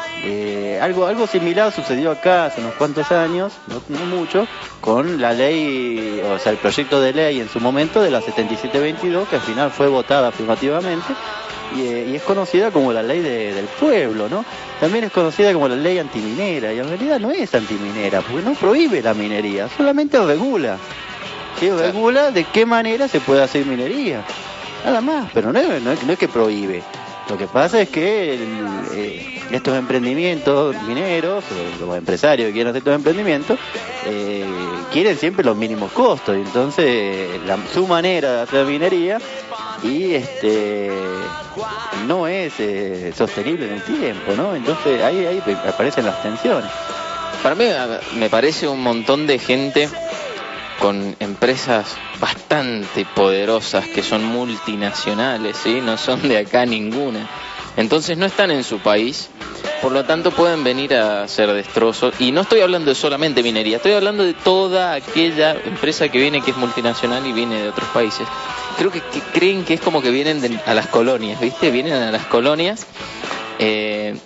eh, algo algo similar sucedió acá hace unos cuantos años, no, no mucho, con la ley, o sea, el proyecto de ley en su momento de la setenta y siete veintidós, que al final fue votada afirmativamente y, eh, y es conocida como la ley de- del pueblo, ¿no? También es conocida como la ley antiminera, y en realidad no es antiminera, porque no prohíbe la minería, solamente regula. ¿sí? Regula de qué manera se puede hacer minería. Nada más, pero no es, no es, no es que prohíbe. Lo que pasa es que el, eh, estos emprendimientos mineros, o los empresarios que quieren hacer estos emprendimientos, eh, quieren siempre los mínimos costos. Y entonces, la, su manera de hacer minería y este no es eh, sostenible en el tiempo, ¿no? Entonces ahí, ahí aparecen las tensiones. Para mí a- me parece un montón de gente con empresas bastante poderosas que son multinacionales, ¿sí? No son de acá ninguna. Entonces no están en su país, por lo tanto pueden venir a hacer destrozos. Y no estoy hablando de solamente minería, estoy hablando de toda aquella empresa que viene, que es multinacional y viene de otros países. Creo que, que creen que es como que vienen de, a las colonias, ¿viste? Vienen a las colonias eh,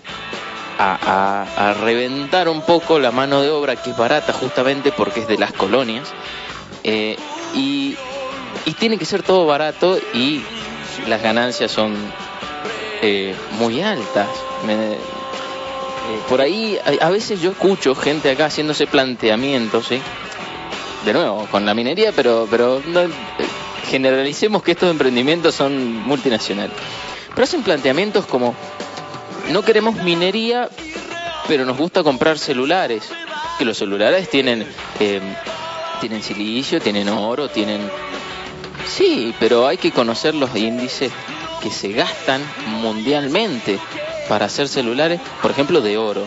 a, a, a reventar un poco la mano de obra, que es barata justamente porque es de las colonias. Eh, y, y tiene que ser todo barato y las ganancias son eh, muy altas. Me, eh, por ahí a, a veces yo escucho gente acá haciéndose planteamientos, ¿sí? De nuevo, con la minería, pero, pero no, eh, generalicemos que estos emprendimientos son multinacionales. Pero hacen planteamientos como: no queremos minería, pero nos gusta comprar celulares. Que los celulares tienen... Eh, tienen silicio, tienen oro, tienen... Sí, pero hay que conocer los índices que se gastan mundialmente para hacer celulares, por ejemplo, de oro.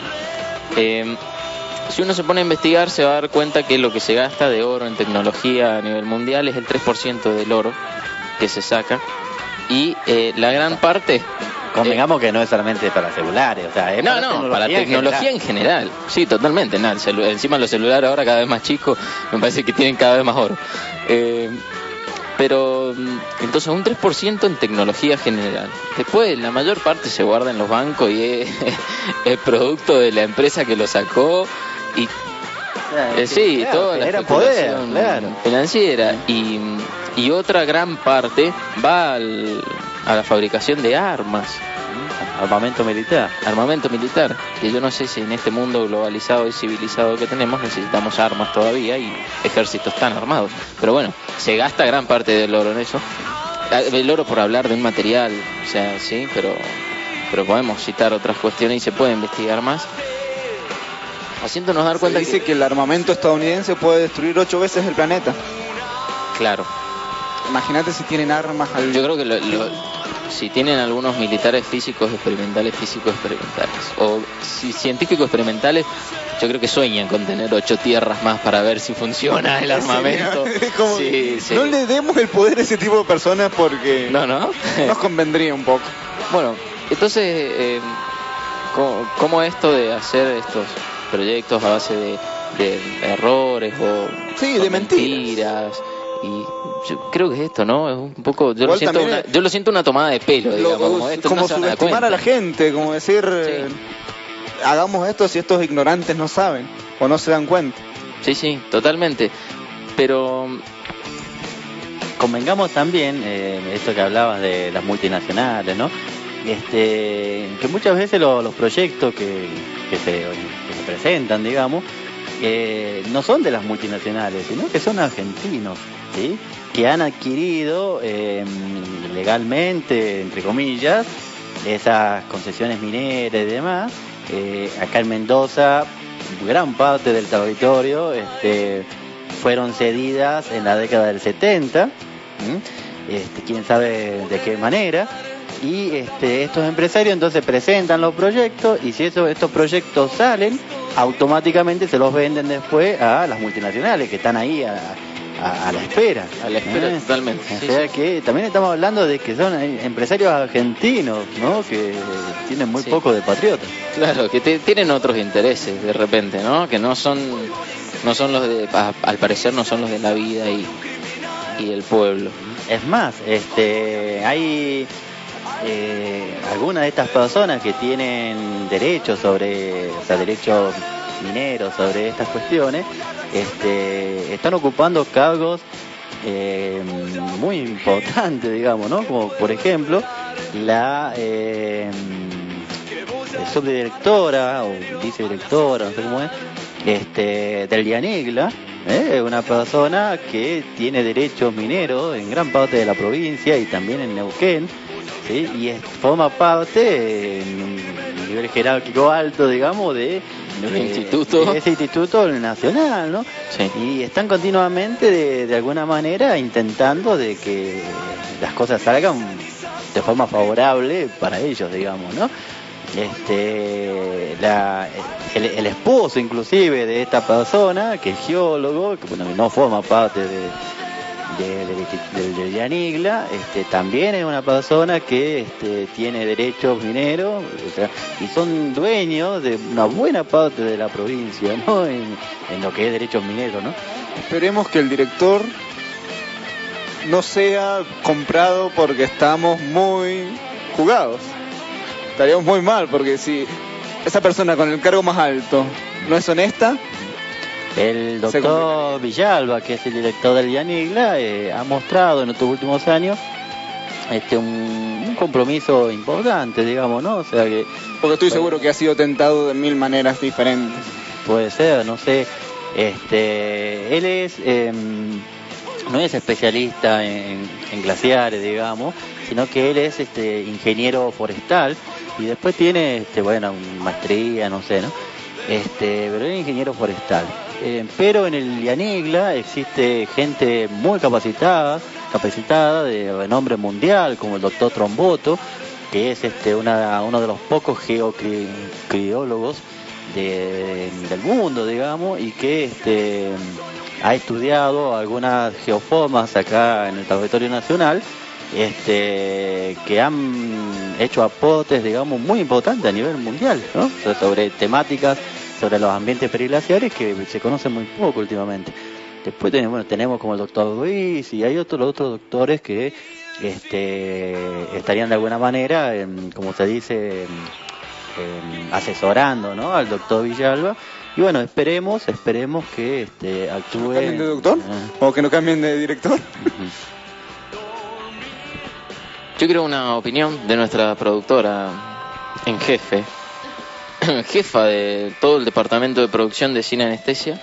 Eh, si uno se pone a investigar, se va a dar cuenta que lo que se gasta de oro en tecnología a nivel mundial es el tres por ciento del oro que se saca. Y eh, la gran parte... Convengamos eh, que no es solamente para celulares, o sea, es no, para no, tecnología para tecnología en general. en general. Sí, totalmente. Nada, el celu- encima los celulares ahora cada vez más chicos, me parece que tienen cada vez más oro. Eh, pero entonces un tres por ciento en tecnología general. Después la mayor parte se guarda en los bancos y es el producto de la empresa que lo sacó y eh, sí, claro, toda la era poder, claro. financiera y, y otra gran parte va al, a la fabricación de armas. Armamento militar. Armamento militar. Que yo no sé si en este mundo globalizado y civilizado que tenemos necesitamos armas todavía y ejércitos tan armados. Pero bueno, se gasta gran parte del oro en eso. El oro por hablar de un material, o sea, sí, pero, pero podemos citar otras cuestiones y se puede investigar más. Haciéndonos dar cuenta se dice que... que el armamento estadounidense puede destruir ocho veces el planeta. Claro. Imagínate si tienen armas al... Yo creo que lo, lo, si tienen algunos militares físicos experimentales, físicos experimentales, o si científicos experimentales, yo creo que sueñan con tener ocho tierras más para ver si funciona el armamento. Es como, sí, sí. No le demos el poder a ese tipo de personas porque no, no. nos convendría un poco. Bueno, entonces, eh, ¿cómo, ¿cómo esto de hacer estos proyectos a base de, de errores o sí, de mentiras? mentiras y yo creo que es esto, ¿no? Es un poco, yo lo siento una, yo lo siento una tomada de pelo, digamos, lo, como, esto como no se van a dar subestimar cuenta. a la gente, como decir, Sí. eh, hagamos esto si estos ignorantes no saben o no se dan cuenta. Sí, sí, totalmente. Pero convengamos también, eh, esto que hablabas de las multinacionales, ¿no? Este, que muchas veces lo, los proyectos que, que, se, que se presentan, digamos, eh, no son de las multinacionales, sino que son argentinos, ¿sí? Que han adquirido eh, legalmente, entre comillas, esas concesiones mineras y demás. Eh, acá en Mendoza, gran parte del territorio este, fueron cedidas en la década del setenta, este, quién sabe de qué manera. Y este, estos empresarios entonces presentan los proyectos y si eso, estos proyectos salen, automáticamente se los venden después a las multinacionales que están ahí a, a, a la espera. A la espera, ¿eh? totalmente. O Sí, sea sí. que también estamos hablando de que son empresarios argentinos, ¿no? Que tienen muy Sí. poco de patriotas. Claro, que te, tienen otros intereses de repente, ¿no? Que no son, no son los de, a, al parecer no son los de la vida y, y el pueblo. Es más, este, hay eh, algunas de estas personas que tienen derechos sobre, o sea, derechos mineros sobre estas cuestiones, este, están ocupando cargos eh, muy importantes, digamos, ¿no? Como por ejemplo la eh, subdirectora o vicedirectora, no sé cómo es, este, del Dianegla. ¿Eh? Una persona que tiene derechos mineros en gran parte de la provincia y también en Neuquén, ¿sí? Y es, forma parte en un nivel jerárquico alto, digamos, de, De un de- instituto. de ese instituto nacional, ¿no? Sí. Y están continuamente de, de alguna manera intentando de que las cosas salgan de forma favorable para ellos, digamos, ¿no? este, la, el, el esposo inclusive de esta persona, que es geólogo, que bueno, no forma parte de, de, de, de, de Yanigla, este, también es una persona que este, tiene derechos mineros, o sea, y son dueños de una buena parte de la provincia, ¿no? En, en lo que es derechos mineros, ¿no? Esperemos que el director no sea comprado porque estamos muy jugados. Estaríamos muy mal, porque si esa persona con el cargo más alto no es honesta. El doctor Villalba, que es el director del Yanigla, eh, ha mostrado en estos últimos años este un, un compromiso importante, digamos, ¿no? O sea que, porque estoy seguro que ha sido tentado de mil maneras diferentes. Puede ser, no sé. Este, él es eh, no es especialista en, en glaciares, digamos, sino que él es este ingeniero forestal y después tiene este bueno una maestría, no sé, ¿no? Este, pero es ingeniero forestal. Eh, pero en el Yanigla existe gente muy capacitada, capacitada de renombre mundial, como el doctor Tromboto, que es este una uno de los pocos geocriólogos de, del mundo, digamos, y que este ha estudiado algunas geoformas acá en el territorio nacional, este que han hecho aportes, digamos, muy importantes a nivel mundial, ¿no? O sea, sobre temáticas sobre los ambientes periglaciares que se conocen muy poco últimamente. Después tenemos, bueno, tenemos como el doctor Ruiz y hay otros otros doctores que este estarían de alguna manera, en, como se dice, en, en, asesorando, ¿no? Al doctor Villalba. Y bueno, esperemos, esperemos que este actúe. ¿Que no cambien de doctor? Eh. ¿O que no cambien de director? Uh-huh. Yo quiero una opinión de nuestra productora en jefe, jefa de todo el departamento de producción de Cine Anestesia,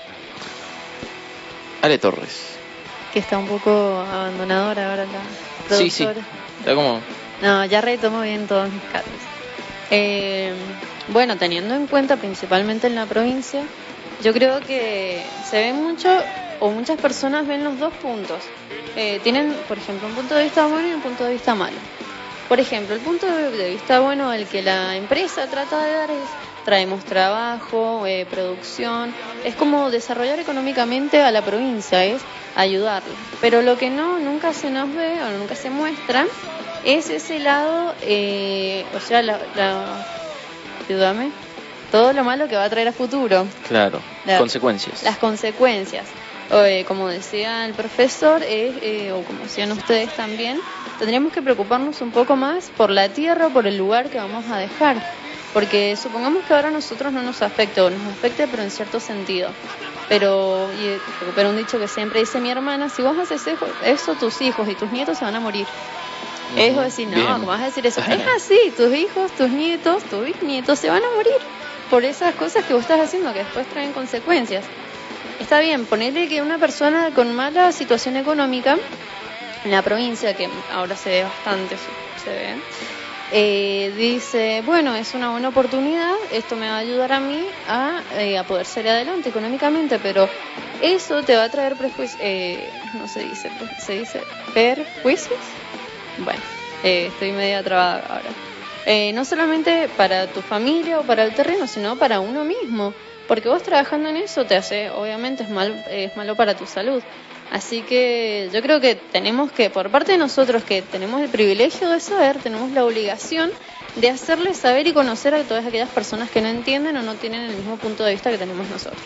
Ale Torres. Que está un poco abandonadora ahora la productora. Sí, sí, está como... No, ya retomo bien todos mis cargos. Eh, bueno, teniendo en cuenta principalmente en la provincia, yo creo que se ve mucho, o muchas personas ven los dos puntos. Eh, tienen, por ejemplo, un punto de vista bueno y un punto de vista malo. Por ejemplo, el punto de vista bueno, el que la empresa trata de dar es: traemos trabajo, eh, producción, es como desarrollar económicamente a la provincia, es ayudarla. Pero lo que no, nunca se nos ve o nunca se muestra es ese lado, eh, o sea, la, la, ayúdame, todo lo malo que va a traer a futuro. Claro, la, consecuencias. Las consecuencias. O, eh, como decía el profesor, eh, eh, o como decían ustedes también, tendríamos que preocuparnos un poco más por la tierra o por el lugar que vamos a dejar. Porque supongamos que ahora a nosotros no nos afecte, o nos afecte pero en cierto sentido. Pero, y recupero un dicho que siempre dice mi hermana: si vos haces eso, tus hijos y tus nietos se van a morir. Uh-huh. Es decir, no, bien. ¿Cómo vas a decir eso? Es así, tus hijos, tus nietos, tus bisnietos se van a morir por esas cosas que vos estás haciendo que después traen consecuencias. Está bien, ponele que una persona con mala situación económica en la provincia, que ahora se ve bastante, se ve, eh, dice, bueno, es una buena oportunidad, esto me va a ayudar a mí a, eh, a poder salir adelante económicamente, pero eso te va a traer prejuicios, eh, no se dice, se dice perjuicios. Bueno, eh, estoy media trabada ahora. Eh, no solamente para tu familia o para el terreno, sino para uno mismo. Porque vos trabajando en eso te hace, obviamente es malo, es malo para tu salud. Así que yo creo que tenemos que, por parte de nosotros que tenemos el privilegio de saber, tenemos la obligación de hacerles saber y conocer a todas aquellas personas que no entienden o no tienen el mismo punto de vista que tenemos nosotros.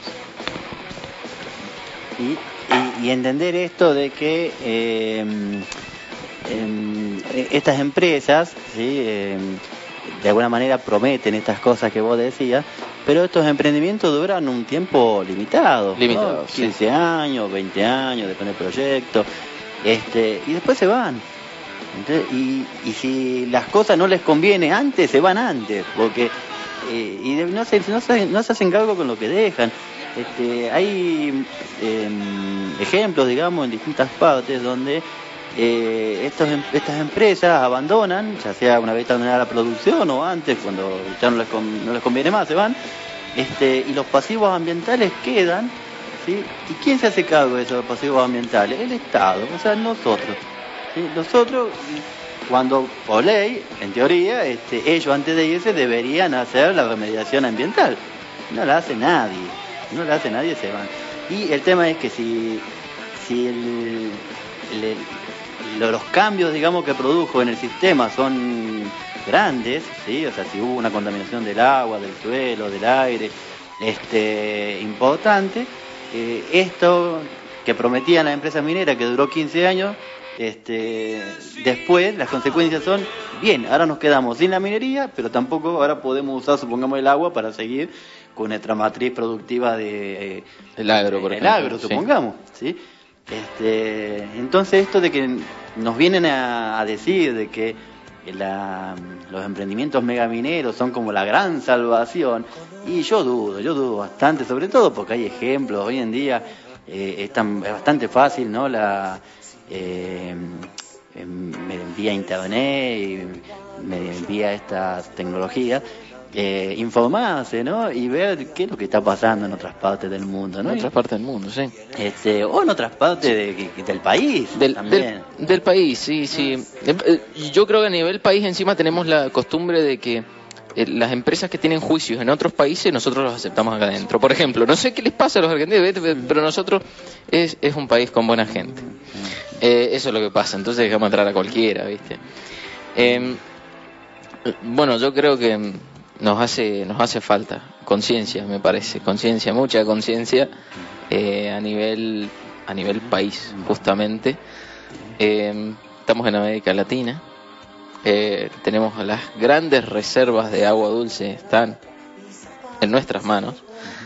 Y, y, y entender esto de que eh, eh, estas empresas, ¿sí? eh, de alguna manera prometen estas cosas que vos decías, pero estos emprendimientos duran un tiempo limitado, limitado, ¿no? quince años, veinte años, depende del proyecto, este, y después se van. Entonces, y, y si las cosas no les conviene antes, se van antes, porque eh, y de, no, se, no, se, no se hacen cargo con lo que dejan. Este, hay eh, ejemplos, digamos, en distintas partes donde Eh, estos, estas empresas abandonan, ya sea una vez terminada la producción o antes, cuando ya no les, con, no les conviene más, se van, este, y los pasivos ambientales quedan, ¿sí? ¿Y quién se hace cargo de esos pasivos ambientales? El Estado, o sea, nosotros, ¿sí? Nosotros cuando por ley, en teoría, este, ellos antes de irse deberían hacer la remediación ambiental. No la hace nadie, no la hace nadie, se van. Y el tema es que si, si el, el, el, los cambios, digamos, que produjo en el sistema son grandes, ¿sí? O sea, si hubo una contaminación del agua, del suelo, del aire, este, importante, eh, esto que prometían las empresas mineras, que duró quince años, este, después las consecuencias son, bien, ahora nos quedamos sin la minería, pero tampoco ahora podemos usar, supongamos, el agua para seguir con nuestra matriz productiva de eh, el agro, por el ejemplo, agro, supongamos, ¿sí? Este, entonces esto de que nos vienen a, a decir de que la, los emprendimientos megamineros son como la gran salvación, y yo dudo, yo dudo bastante, sobre todo porque hay ejemplos hoy en día. Eh, es, tan, es bastante fácil, ¿no? La eh, me envía internet y me envía estas tecnologías, eh, informarse, ¿no? Y ver qué es lo que está pasando en otras partes del mundo, ¿no? En otras partes del mundo, sí. Este, o en otras partes de, del país del, también. Del, del país, sí, sí. Yo creo que a nivel país encima tenemos la costumbre de que eh, las empresas que tienen juicios en otros países, nosotros los aceptamos acá adentro. Por ejemplo, no sé qué les pasa a los argentinos, pero nosotros es, es un país con buena gente. Eh, eso es lo que pasa, entonces dejamos entrar a cualquiera, ¿viste? Eh, bueno, yo creo que nos hace nos hace falta conciencia, me parece, conciencia, mucha conciencia eh, a nivel a nivel país, justamente. Eh, estamos en América Latina. Eh, tenemos las grandes reservas de agua dulce, están en nuestras manos,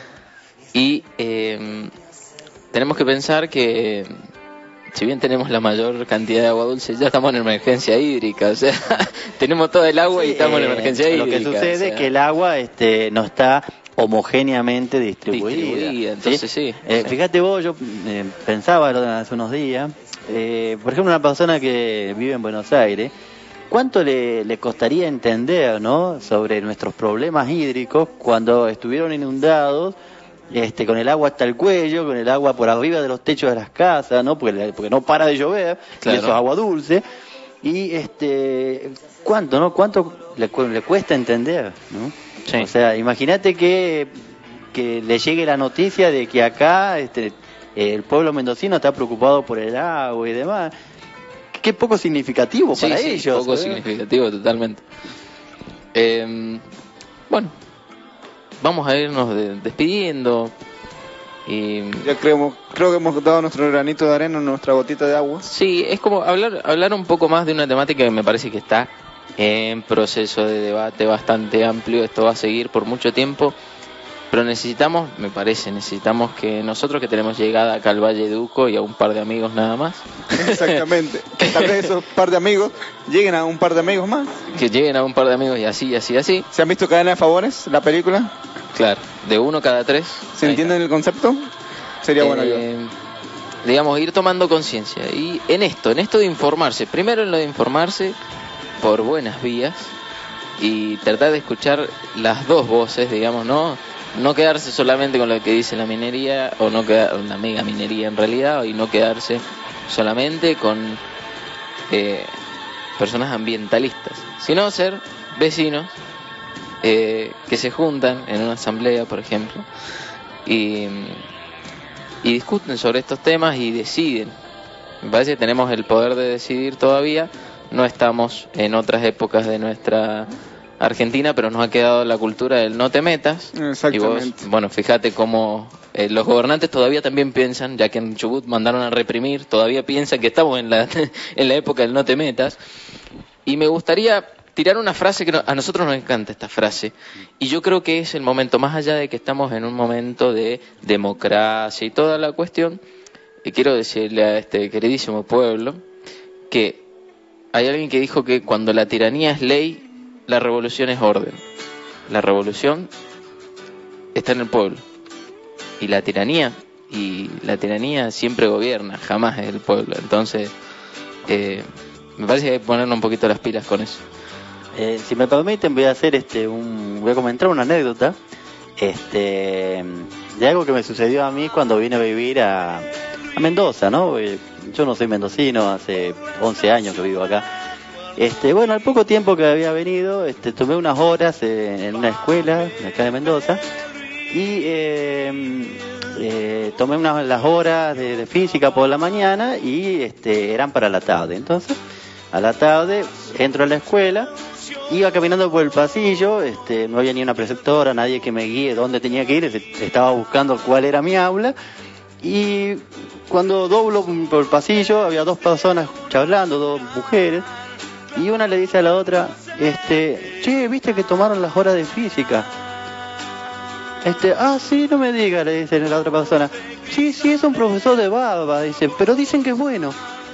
y eh, tenemos que pensar que si bien tenemos la mayor cantidad de agua dulce, ya estamos en emergencia hídrica, o sea, tenemos todo el agua Sí, y estamos eh, en emergencia hídrica. Lo que sucede o sea, es que el agua este, no está homogéneamente distribuida. distribuida, entonces sí. sí, eh, sí. Fíjate vos, yo eh, pensaba hace unos días, eh, por ejemplo, una persona que vive en Buenos Aires, ¿cuánto le, le costaría entender, ¿no?, sobre nuestros problemas hídricos cuando estuvieron inundados, este, con el agua hasta el cuello, con el agua por arriba de los techos de las casas, ¿no?, porque, porque no para de llover, Claro. y eso es agua dulce, y este, ¿cuánto, no? ¿Cuánto le, cu- le cuesta entender, ¿no? Sí. O sea, imagínate que, que le llegue la noticia de que acá este, el pueblo mendocino está preocupado por el agua y demás. Qué poco significativo Sí, para sí, ellos. poco ¿eh? significativo, totalmente. Eh, bueno, vamos a irnos de- despidiendo. Y Ya creemos, creo que hemos dado nuestro granito de arena, nuestra gotita de agua. sí, es como hablar hablar un poco más de una temática que me parece que está en proceso de debate bastante amplio. Esto va a seguir por mucho tiempo, pero necesitamos, me parece, necesitamos que nosotros, que tenemos llegada acá al Valle de Uco y a un par de amigos nada más, Exactamente. Que tal vez esos par de amigos lleguen a un par de amigos más. que lleguen a un par de amigos y así, así, así. ¿Se han visto Cadena de Favores, la película? Claro, de uno cada tres. ¿Se Ahí entienden el concepto? Sería Eh, bueno yo. digamos, ir tomando conciencia. Y en esto, en esto de informarse, primero en lo de informarse por buenas vías y tratar de escuchar las dos voces, digamos, no no quedarse solamente con lo que dice la minería, o no quedar, la mega minería en realidad, y no quedarse solamente con eh, personas ambientalistas, sino ser vecinos eh, que se juntan en una asamblea, por ejemplo, y y discuten sobre estos temas y deciden. Me parece que tenemos el poder de decidir todavía. No estamos en otras épocas de nuestra Argentina, pero nos ha quedado la cultura del no te metas. Exactamente. Y vos, bueno, fíjate cómo eh, los gobernantes todavía también piensan, ya que en Chubut mandaron a reprimir, todavía piensan que estamos en la, en la época del no te metas. Y me gustaría tirar una frase que no, a nosotros nos encanta esta frase, y yo creo que es el momento, más allá de que estamos en un momento de democracia y toda la cuestión, y quiero decirle a este queridísimo pueblo que hay alguien que dijo que cuando la tiranía es ley, la revolución es orden. La revolución está en el pueblo, y la tiranía y la tiranía siempre gobierna, jamás es el pueblo. Entonces eh, me parece que hay que ponernos un poquito las pilas con eso. Eh, si me permiten, voy a hacer este un voy a comentar una anécdota este de algo que me sucedió a mí cuando vine a vivir a, a Mendoza, ¿no? Eh, Yo no soy mendocino, hace once años que vivo acá. Este, bueno, al poco tiempo que había venido, este, tomé unas horas eh, en una escuela de acá de Mendoza y eh, eh, tomé unas las horas de, de física por la mañana y este, eran para la tarde. Entonces, a la tarde entro a la escuela, iba caminando por el pasillo, este, no había ni una preceptora, nadie que me guíe dónde tenía que ir, estaba buscando cuál era mi aula. Y cuando doblo por el pasillo había dos personas charlando, dos mujeres, y una le dice a la otra, este, che, ¿viste que tomaron las horas de física? Este, ah, sí, no me diga, le dice la otra persona. Sí, sí, es un profesor de barba, dice, pero dicen que es bueno.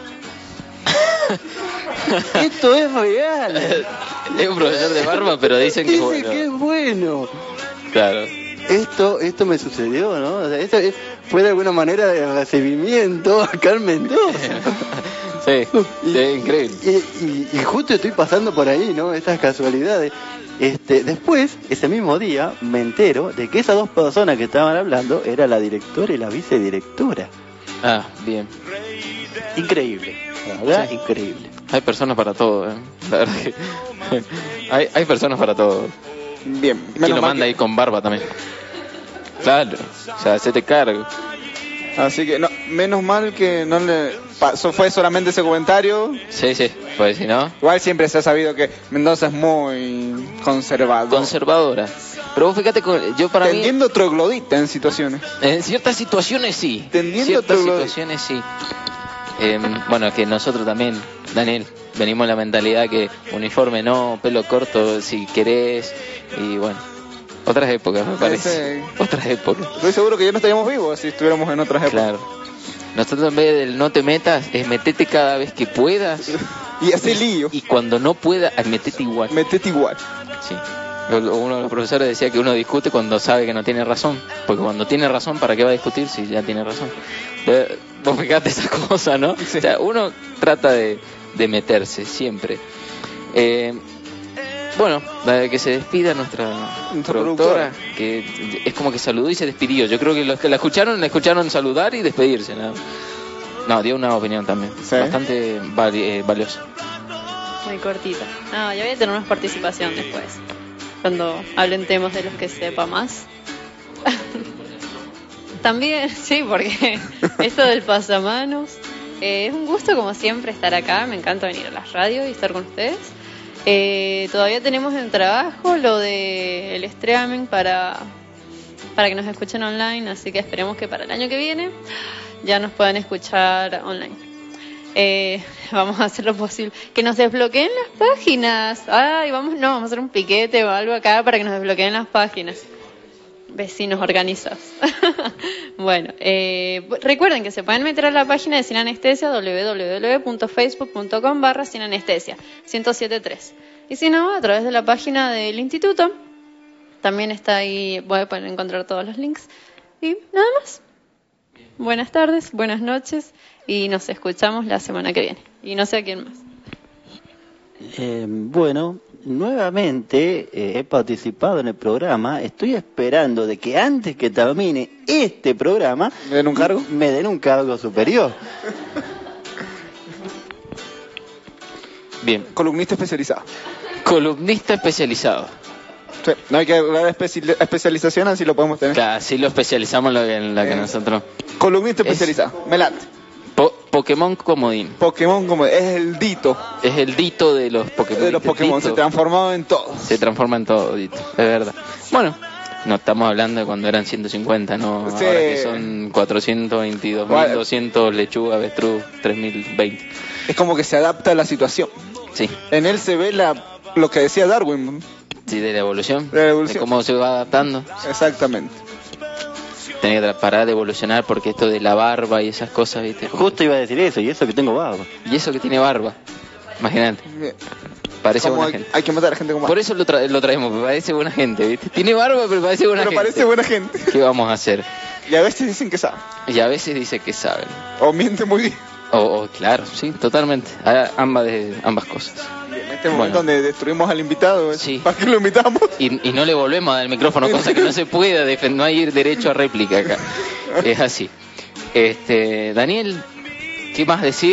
Esto es real. Es un profesor de barba, pero dicen que es bueno. Dicen que es bueno. Claro. Esto, esto me sucedió, ¿no? O sea, esto es- fue de alguna manera de recibimiento acá en Mendoza. Sí, sí, es increíble. Y, y, y justo estoy pasando por ahí, ¿no? Estas casualidades. Este, después, ese mismo día, me entero de que esas dos personas que estaban hablando era la directora y la vicedirectora. Ah, bien. Increíble, la verdad, Sí. increíble. Hay personas para todo, ¿eh? La verdad que hay, hay personas para todo. Bien, ¿Quién menos lo mal manda que- ahí con barba también? Claro, o sea, se te cargo. Así que no, menos mal que no le pasó, fue solamente ese comentario. Sí, sí, pues si no, Igual siempre se ha sabido que Mendoza es muy conservador, conservadora. Pero vos fíjate, con- yo para mí, tendiendo troglodita en situaciones. en ciertas situaciones sí. Tendiendo ciertas todo lo- situaciones sí. Eh, bueno, que nosotros también, Daniel, venimos en la mentalidad que uniforme no, pelo corto si querés, y bueno, otras épocas me parece. Sí. Otras épocas. Estoy seguro que ya no estaríamos vivos si estuviéramos en otras épocas. Claro. Nosotros en vez del no te metas, es metete cada vez que puedas. Y hace lío. Y cuando no pueda, metete igual. Metete igual. Sí. Uno de los profesores decía que uno discute cuando sabe que no tiene razón. Porque cuando tiene razón, ¿para qué va a discutir si ya tiene razón? Eh, Vos fijate esa cosa, ¿no? Sí. O sea, uno trata de, de meterse siempre. Eh, bueno, eh, que se despida nuestra, Nuestra productora, productora. que es como que saludó y se despidió. Yo creo que los que la escucharon, la escucharon saludar y despedirse. No, no dio una opinión también. Sí. Bastante vali- eh, valiosa. Muy cortita. No, ya voy a tener más participación después. Cuando hablen temas de los que sepa más. También, sí, porque esto del pasamanos. Eh, es un gusto, como siempre, estar acá. Me encanta venir a la radio y estar con ustedes. Eh, todavía tenemos en trabajo lo del streaming para, para que nos escuchen online. Así que esperemos que para el año que viene ya nos puedan escuchar online. Eh, vamos a hacer lo posible. Que nos desbloqueen las páginas. Ay, vamos, no, vamos a hacer un piquete o algo acá para que nos desbloqueen las páginas. Vecinos organizados. Bueno, eh, recuerden que se pueden meter a la página de Sin Anestesia, doble u doble u doble u punto facebook punto com barra Sin Anestesia ciento siete punto tres. Y si no, a través de la página del instituto, también está ahí, voy a poder encontrar todos los links. Y nada más. Buenas tardes, buenas noches, y nos escuchamos la semana que viene. Y no sé a quién más. Eh, bueno, nuevamente eh, he participado en el programa. Estoy esperando de que antes que termine este programa ¿Me den un cargo? me den un cargo superior. Bien. Columnista especializado. Columnista especializado. Sí, no hay que hablar de especi- especialización, así lo podemos tener. Claro, así lo especializamos lo que- en la que Eh. nosotros. Columnista Es- especializado. Me late. Po- Pokémon Comodín. Pokémon como es el Dito Es el Dito de los Pokémon. de los Pokémon. Dito Se transformado en todo. se transforma en todo, Dito. Es verdad. Bueno, no estamos hablando de cuando eran ciento cincuenta, no. Sí. Ahora que son cuatrocientos veintidós mil doscientos lechuga, avestruz, tres mil veinte. Es como que se adapta a la situación. Sí. En él se ve la lo que decía Darwin. Sí, de la evolución. De la evolución. De cómo se va adaptando. Exactamente. Tenía que tra- parar de evolucionar porque esto de la barba y esas cosas, ¿viste? Justo iba a decir eso, y eso que tengo barba. Y eso que tiene barba. Imagínate. Parece Como buena hay, gente. hay que matar a gente como Por eso lo, tra- lo traemos, porque parece buena gente, ¿viste? Tiene barba, pero parece buena Pero gente. parece buena gente. ¿Qué vamos a hacer? Y a veces dicen que sabe. Y a veces dice que saben. O miente muy bien. O, o, claro, sí, totalmente. A- ambas, de, ambas cosas. En este Bueno. momento donde destruimos al invitado, Sí. ¿para qué lo invitamos? Y, y no le volvemos a dar el micrófono, cosa que no se puede defender, no hay derecho a réplica acá. Es así. Este, Daniel, ¿qué más decir?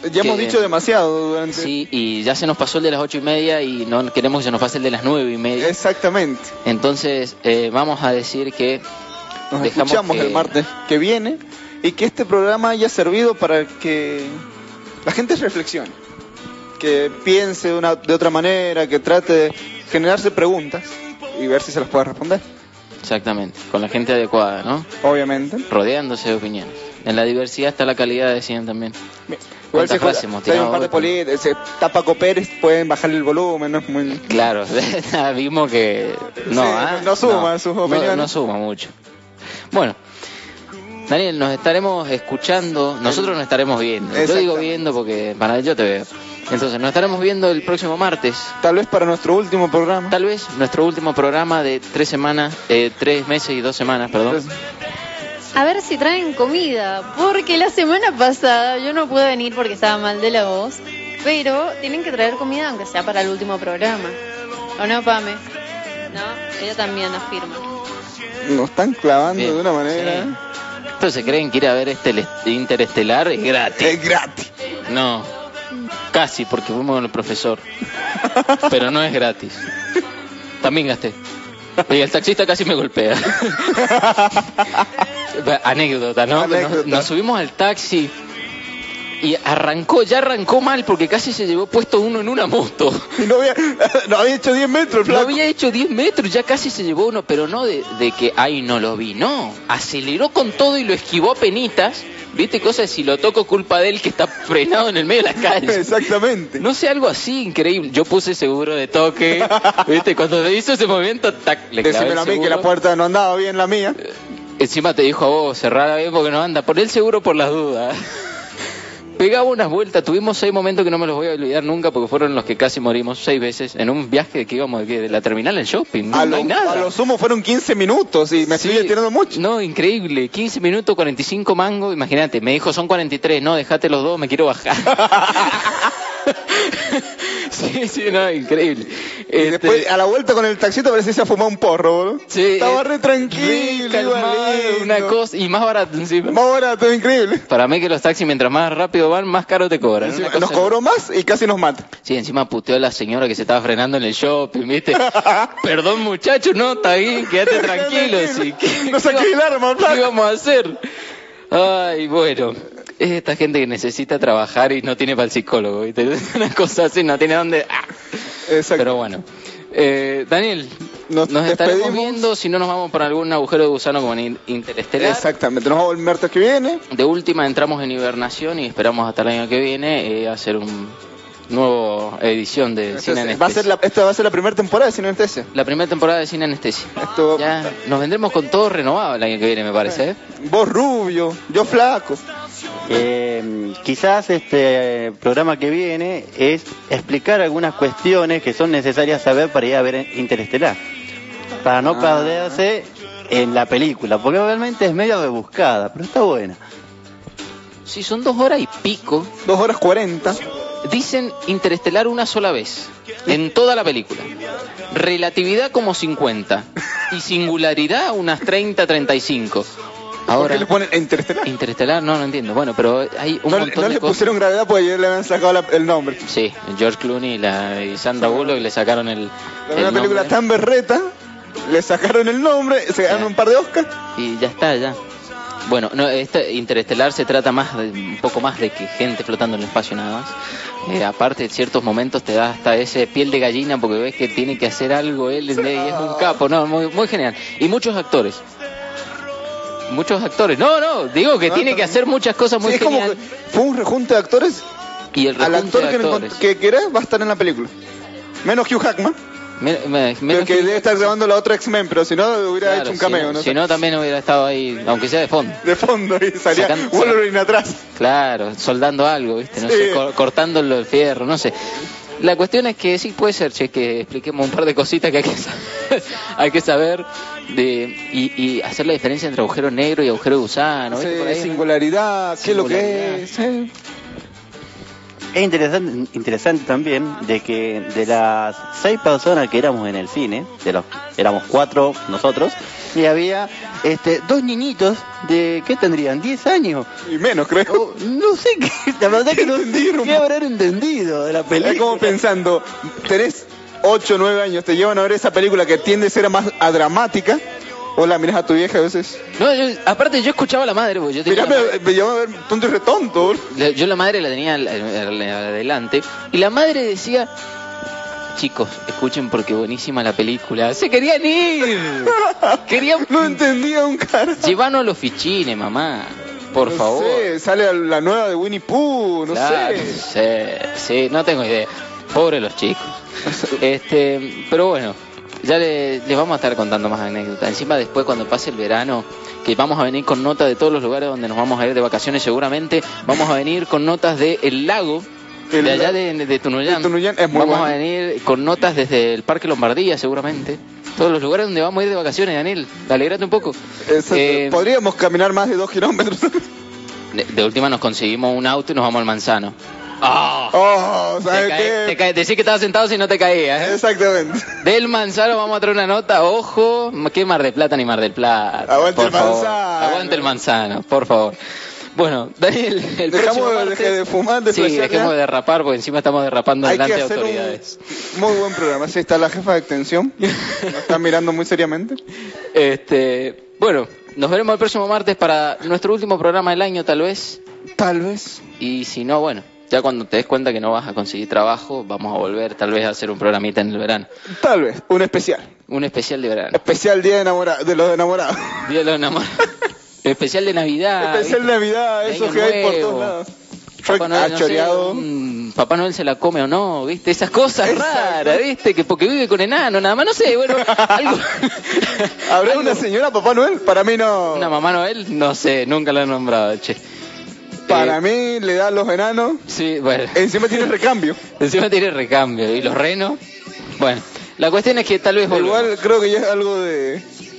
Ya hemos que- dicho demasiado durante... Sí, y ya se nos pasó el de las ocho y media y no queremos que se nos pase el de las nueve y media. Exactamente. Entonces, eh, vamos a decir que Nos dejamos escuchamos que- el martes que viene y que este programa haya servido para que la gente reflexione, que piense de, una, de otra manera, que trate de generarse preguntas y ver si se las puede responder. Exactamente, con la gente adecuada, ¿no? Obviamente. Rodeándose de opiniones. En la diversidad está la calidad, decían también. Igual ¿Cuántas si, juega- frases hemos si hay un tirado par de hoy? políticos, si está Paco Pérez, pueden bajarle el volumen, no es muy... Claro, vimos que no, Sí, ¿ah? no suma sus no, opiniones. no suma mucho. Bueno, Daniel, nos estaremos escuchando, nosotros nos estaremos viendo. Yo digo Exactamente. viendo porque para yo te veo. Entonces, nos estaremos viendo el próximo martes. Tal vez para nuestro último programa. Tal vez nuestro último programa de tres semanas, eh, tres meses y dos semanas, perdón. A ver si traen comida, porque la semana pasada yo no pude venir porque estaba mal de la voz, pero tienen que traer comida aunque sea para el último programa. ¿O no, Pame? No, ella también afirma. Nos están clavando Bien, de una manera... sí. Entonces, ¿creen que ir a ver este le- Interestelar es gratis? Es gratis. No, casi, porque fuimos con el profesor. Pero no es gratis. También gasté. Y el taxista casi me golpea. Anécdota, ¿no? Anécdota. Nos, nos subimos al taxi y arrancó, ya arrancó mal porque casi se llevó puesto uno en una moto. Y no había, no había hecho diez metros, No flaco. había hecho diez metros, ya casi se llevó uno, pero no de, de que, ay, no lo vi, no. Aceleró con todo y lo esquivó a penitas. ¿Viste? Cosa de si lo toco culpa de él que está frenado en el medio de la calle. Exactamente. No sé, algo así increíble. Yo puse seguro de toque. ¿Viste? Cuando hizo ese movimiento, tac, le clavé Decímelo el a mí que la seguro. puerta no andaba bien, la mía. Encima te dijo a vos, cerrala bien porque no anda. Pon el seguro por las dudas. Pegaba unas vueltas, tuvimos seis momentos que no me los voy a olvidar nunca porque fueron los que casi morimos seis veces en un viaje que íbamos de, de la terminal al shopping. No, A no lo, hay nada. a lo sumo fueron quince minutos y me Sí. estoy tirando mucho. No, increíble. quince minutos, cuarenta y cinco mangos. Imagínate, me dijo son cuarenta y tres. No, dejate los dos, me quiero bajar. sí, sí, no, increíble. Y Este, después a la vuelta con el taxito parecía que se ha fumado un porro, boludo. sí, Estaba eh, re tranquilo, re calmado, igualito. una cosa, y más barato encima. Más barato, increíble. Para mí que los taxis mientras más rápido van, más caro te cobran. Encima, Una nos cosa- cobró más y casi nos mata. Sí, encima puteó a la señora que se estaba frenando en el shopping, ¿viste? Perdón, muchacho, no, está bien, quédate tranquilo. Sí. ¿Qué, No saqué el arma, ¿Qué flaco. íbamos a hacer? Ay, bueno, es esta gente que necesita trabajar y no tiene para el psicólogo, ¿viste? Una cosa así, no tiene dónde... ¡Ah! Exacto. Pero bueno. Eh, Daniel, Nos nos, estaremos despedimos. viendo, si no nos vamos para algún agujero de gusano como en Interestelar. Exactamente. Nos vemos el martes que viene. De última entramos en hibernación y esperamos hasta el año que viene eh, hacer un nuevo edición de Cine Anestesia. va a ser la, esta va a ser la primera temporada de Cine Anestesia. La primera temporada de Cine Anestesia. Esto, Ya nos vendremos con todo renovado el año que viene, me parece. ¿eh? Vos rubio, yo flaco. Eh, quizás este programa que viene es explicar algunas cuestiones que son necesarias saber para ir a ver Interestelar, para no Ah. perderse en la película, porque realmente es medio rebuscada, pero está buena. Sí, son dos horas y pico. Dos horas cuarenta. Dicen Interestelar una sola vez, en toda la película. Relatividad como cincuenta. Y singularidad unas treinta, treinta y cinco. ¿Por Ahora, qué le ponen Interestelar? Interestelar, no, no entiendo. Bueno, pero hay un No, montón no de le cosas. pusieron gravedad porque ayer le habían sacado la- el nombre. Sí, George Clooney y, la, y Sandra Bullock le sacaron el, Era el una película nombre. tan berreta, le sacaron el nombre, se ganaron un par de Oscars. Y ya está, ya. Bueno, no, este Interestelar se trata más de, un poco más de que gente flotando en el espacio nada más. Eh, aparte, en ciertos momentos te da hasta ese piel de gallina porque ves que tiene que hacer algo él y es un capo, no, muy, muy genial. Y muchos actores. Muchos actores. No, no, digo que No, tiene está que bien. hacer muchas cosas muy Sí, es como genial. que fue un rejunte de actores. Y el Al rejunte actor de que, actores. encont- que querés va a estar en la película. Menos Hugh Jackman, Me- me- pero menos que que- debe estar grabando la otra X-Men, pero si no hubiera Claro, hecho un si cameo, no, ¿no? si no, también hubiera estado ahí, aunque sea de fondo. De fondo y salía Sacan- Wolverine atrás. Claro, soldando algo, ¿viste? No Sí. sé, cor- cortando el fierro, no sé. La cuestión es que sí puede ser, che, que expliquemos un par de cositas que hay que saber, hay que saber de, y, y hacer la diferencia entre agujero negro y agujero de gusano, ¿viste? Sí, Por ahí, ¿no? singularidad, qué es lo que Singularidad. es. sí. Es interesante, interesante también de que de las seis personas que éramos en el cine, de los éramos cuatro nosotros, y había este, dos niñitos de, ¿qué tendrían? ¿diez años? Y menos, creo. Oh, no sé qué, la verdad que no sé qué habrán entendido de la película. Es como pensando, tenés ocho, nueve años, te llevan a ver esa película que tiende a ser más a dramática, o la miras a tu vieja a veces. No, yo, aparte yo escuchaba a la madre, porque yo tenía Mirá, la me, madre- me llevaba a ver tonto y retonto. boludo. la- yo la madre la tenía al- al- adelante, y la madre decía, chicos, escuchen porque buenísima la película. Se querían ir. Querían... No entendía un cara. Llevanos a los fichines, mamá. Por No favor. sé, sale la nueva de Winnie Pooh, no Claro, sé. sí, sí, no tengo idea. Pobre los chicos. Este, pero bueno, ya le- les vamos a estar contando más anécdotas. Encima después cuando pase el verano, que vamos a venir con notas de todos los lugares donde nos vamos a ir de vacaciones seguramente, vamos a venir con notas de El Lago, El de allá lago de, de Tunuyán. de Tunuyán es muy Vamos bueno. a venir con notas desde el Parque Lombardía seguramente. Todos los lugares donde vamos a ir de vacaciones, Daniel. Alegrate un poco. Exacto. Eh, Podríamos caminar más de dos kilómetros. de, de última nos conseguimos un auto y nos vamos al Manzano. ¡Ah! Oh, Te ¿sabes cae- qué? te cae- Decí que estabas sentado si no te caías, ¿eh? Exactamente. Del Manzano vamos a traer una nota, ojo, que Mar del Plata ni Mar del Plata. Aguante por el favor. Manzano. Aguante el Manzano, por favor. Bueno, Daniel, el próximo Dejamos de, martes... deje de fumar, de Sí, flashear, dejemos ya. de derrapar porque encima estamos derrapando Hay delante que de hacer autoridades. un muy buen programa. Sí, está la jefa de extensión. Nos están mirando muy seriamente. Este, bueno, nos veremos el próximo martes para nuestro último programa del año, tal vez. Tal vez. Y si no, bueno, ya cuando te des cuenta que no vas a conseguir trabajo, vamos a volver tal vez a hacer un programita en el verano. Tal vez. Un especial. Un especial de verano. Especial Día de, enamora- de los enamorados. Día de los enamorados. Especial de Navidad. especial ¿viste? Navidad, De eso Año que hay por Nuevo. todos lados. Papá Noel, no sé, Achoreado. un- Papá Noel se la come o no, ¿viste? Esas cosas Exacto. raras, ¿viste? Que porque vive con enano, nada más, no sé, bueno, algo... ¿Habrá algo- una señora Papá Noel? Para mí no. ¿Una mamá Noel? No sé, nunca la he nombrado, che. Para Eh, mí le da los enanos. Sí, bueno. Encima tiene recambio. Encima tiene recambio. ¿Y los renos? Bueno, la cuestión es que tal vez volvamos. Igual creo que ya es algo de.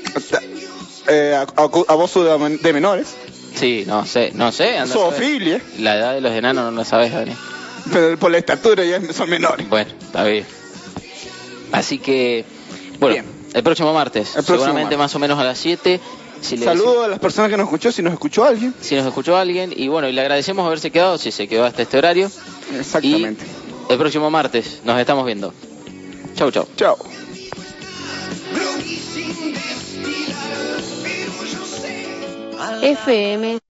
Eh, acu- abuso de, de menores. Sí, no sé, no sé. anda a saber. Zoofilia. La edad de los enanos no la sabes, Dani. Pero por la estatura ya son menores. Bueno, está bien. Así que, bueno, Bien. el próximo martes, El próximo seguramente martes. más o menos a las siete. Si le Saludos a las personas que nos escuchó, si nos escuchó alguien. si nos escuchó alguien, y bueno, y le agradecemos haberse quedado, si se quedó hasta este horario. Exactamente. Y el próximo martes nos estamos viendo. Chau, chau. Chao. F M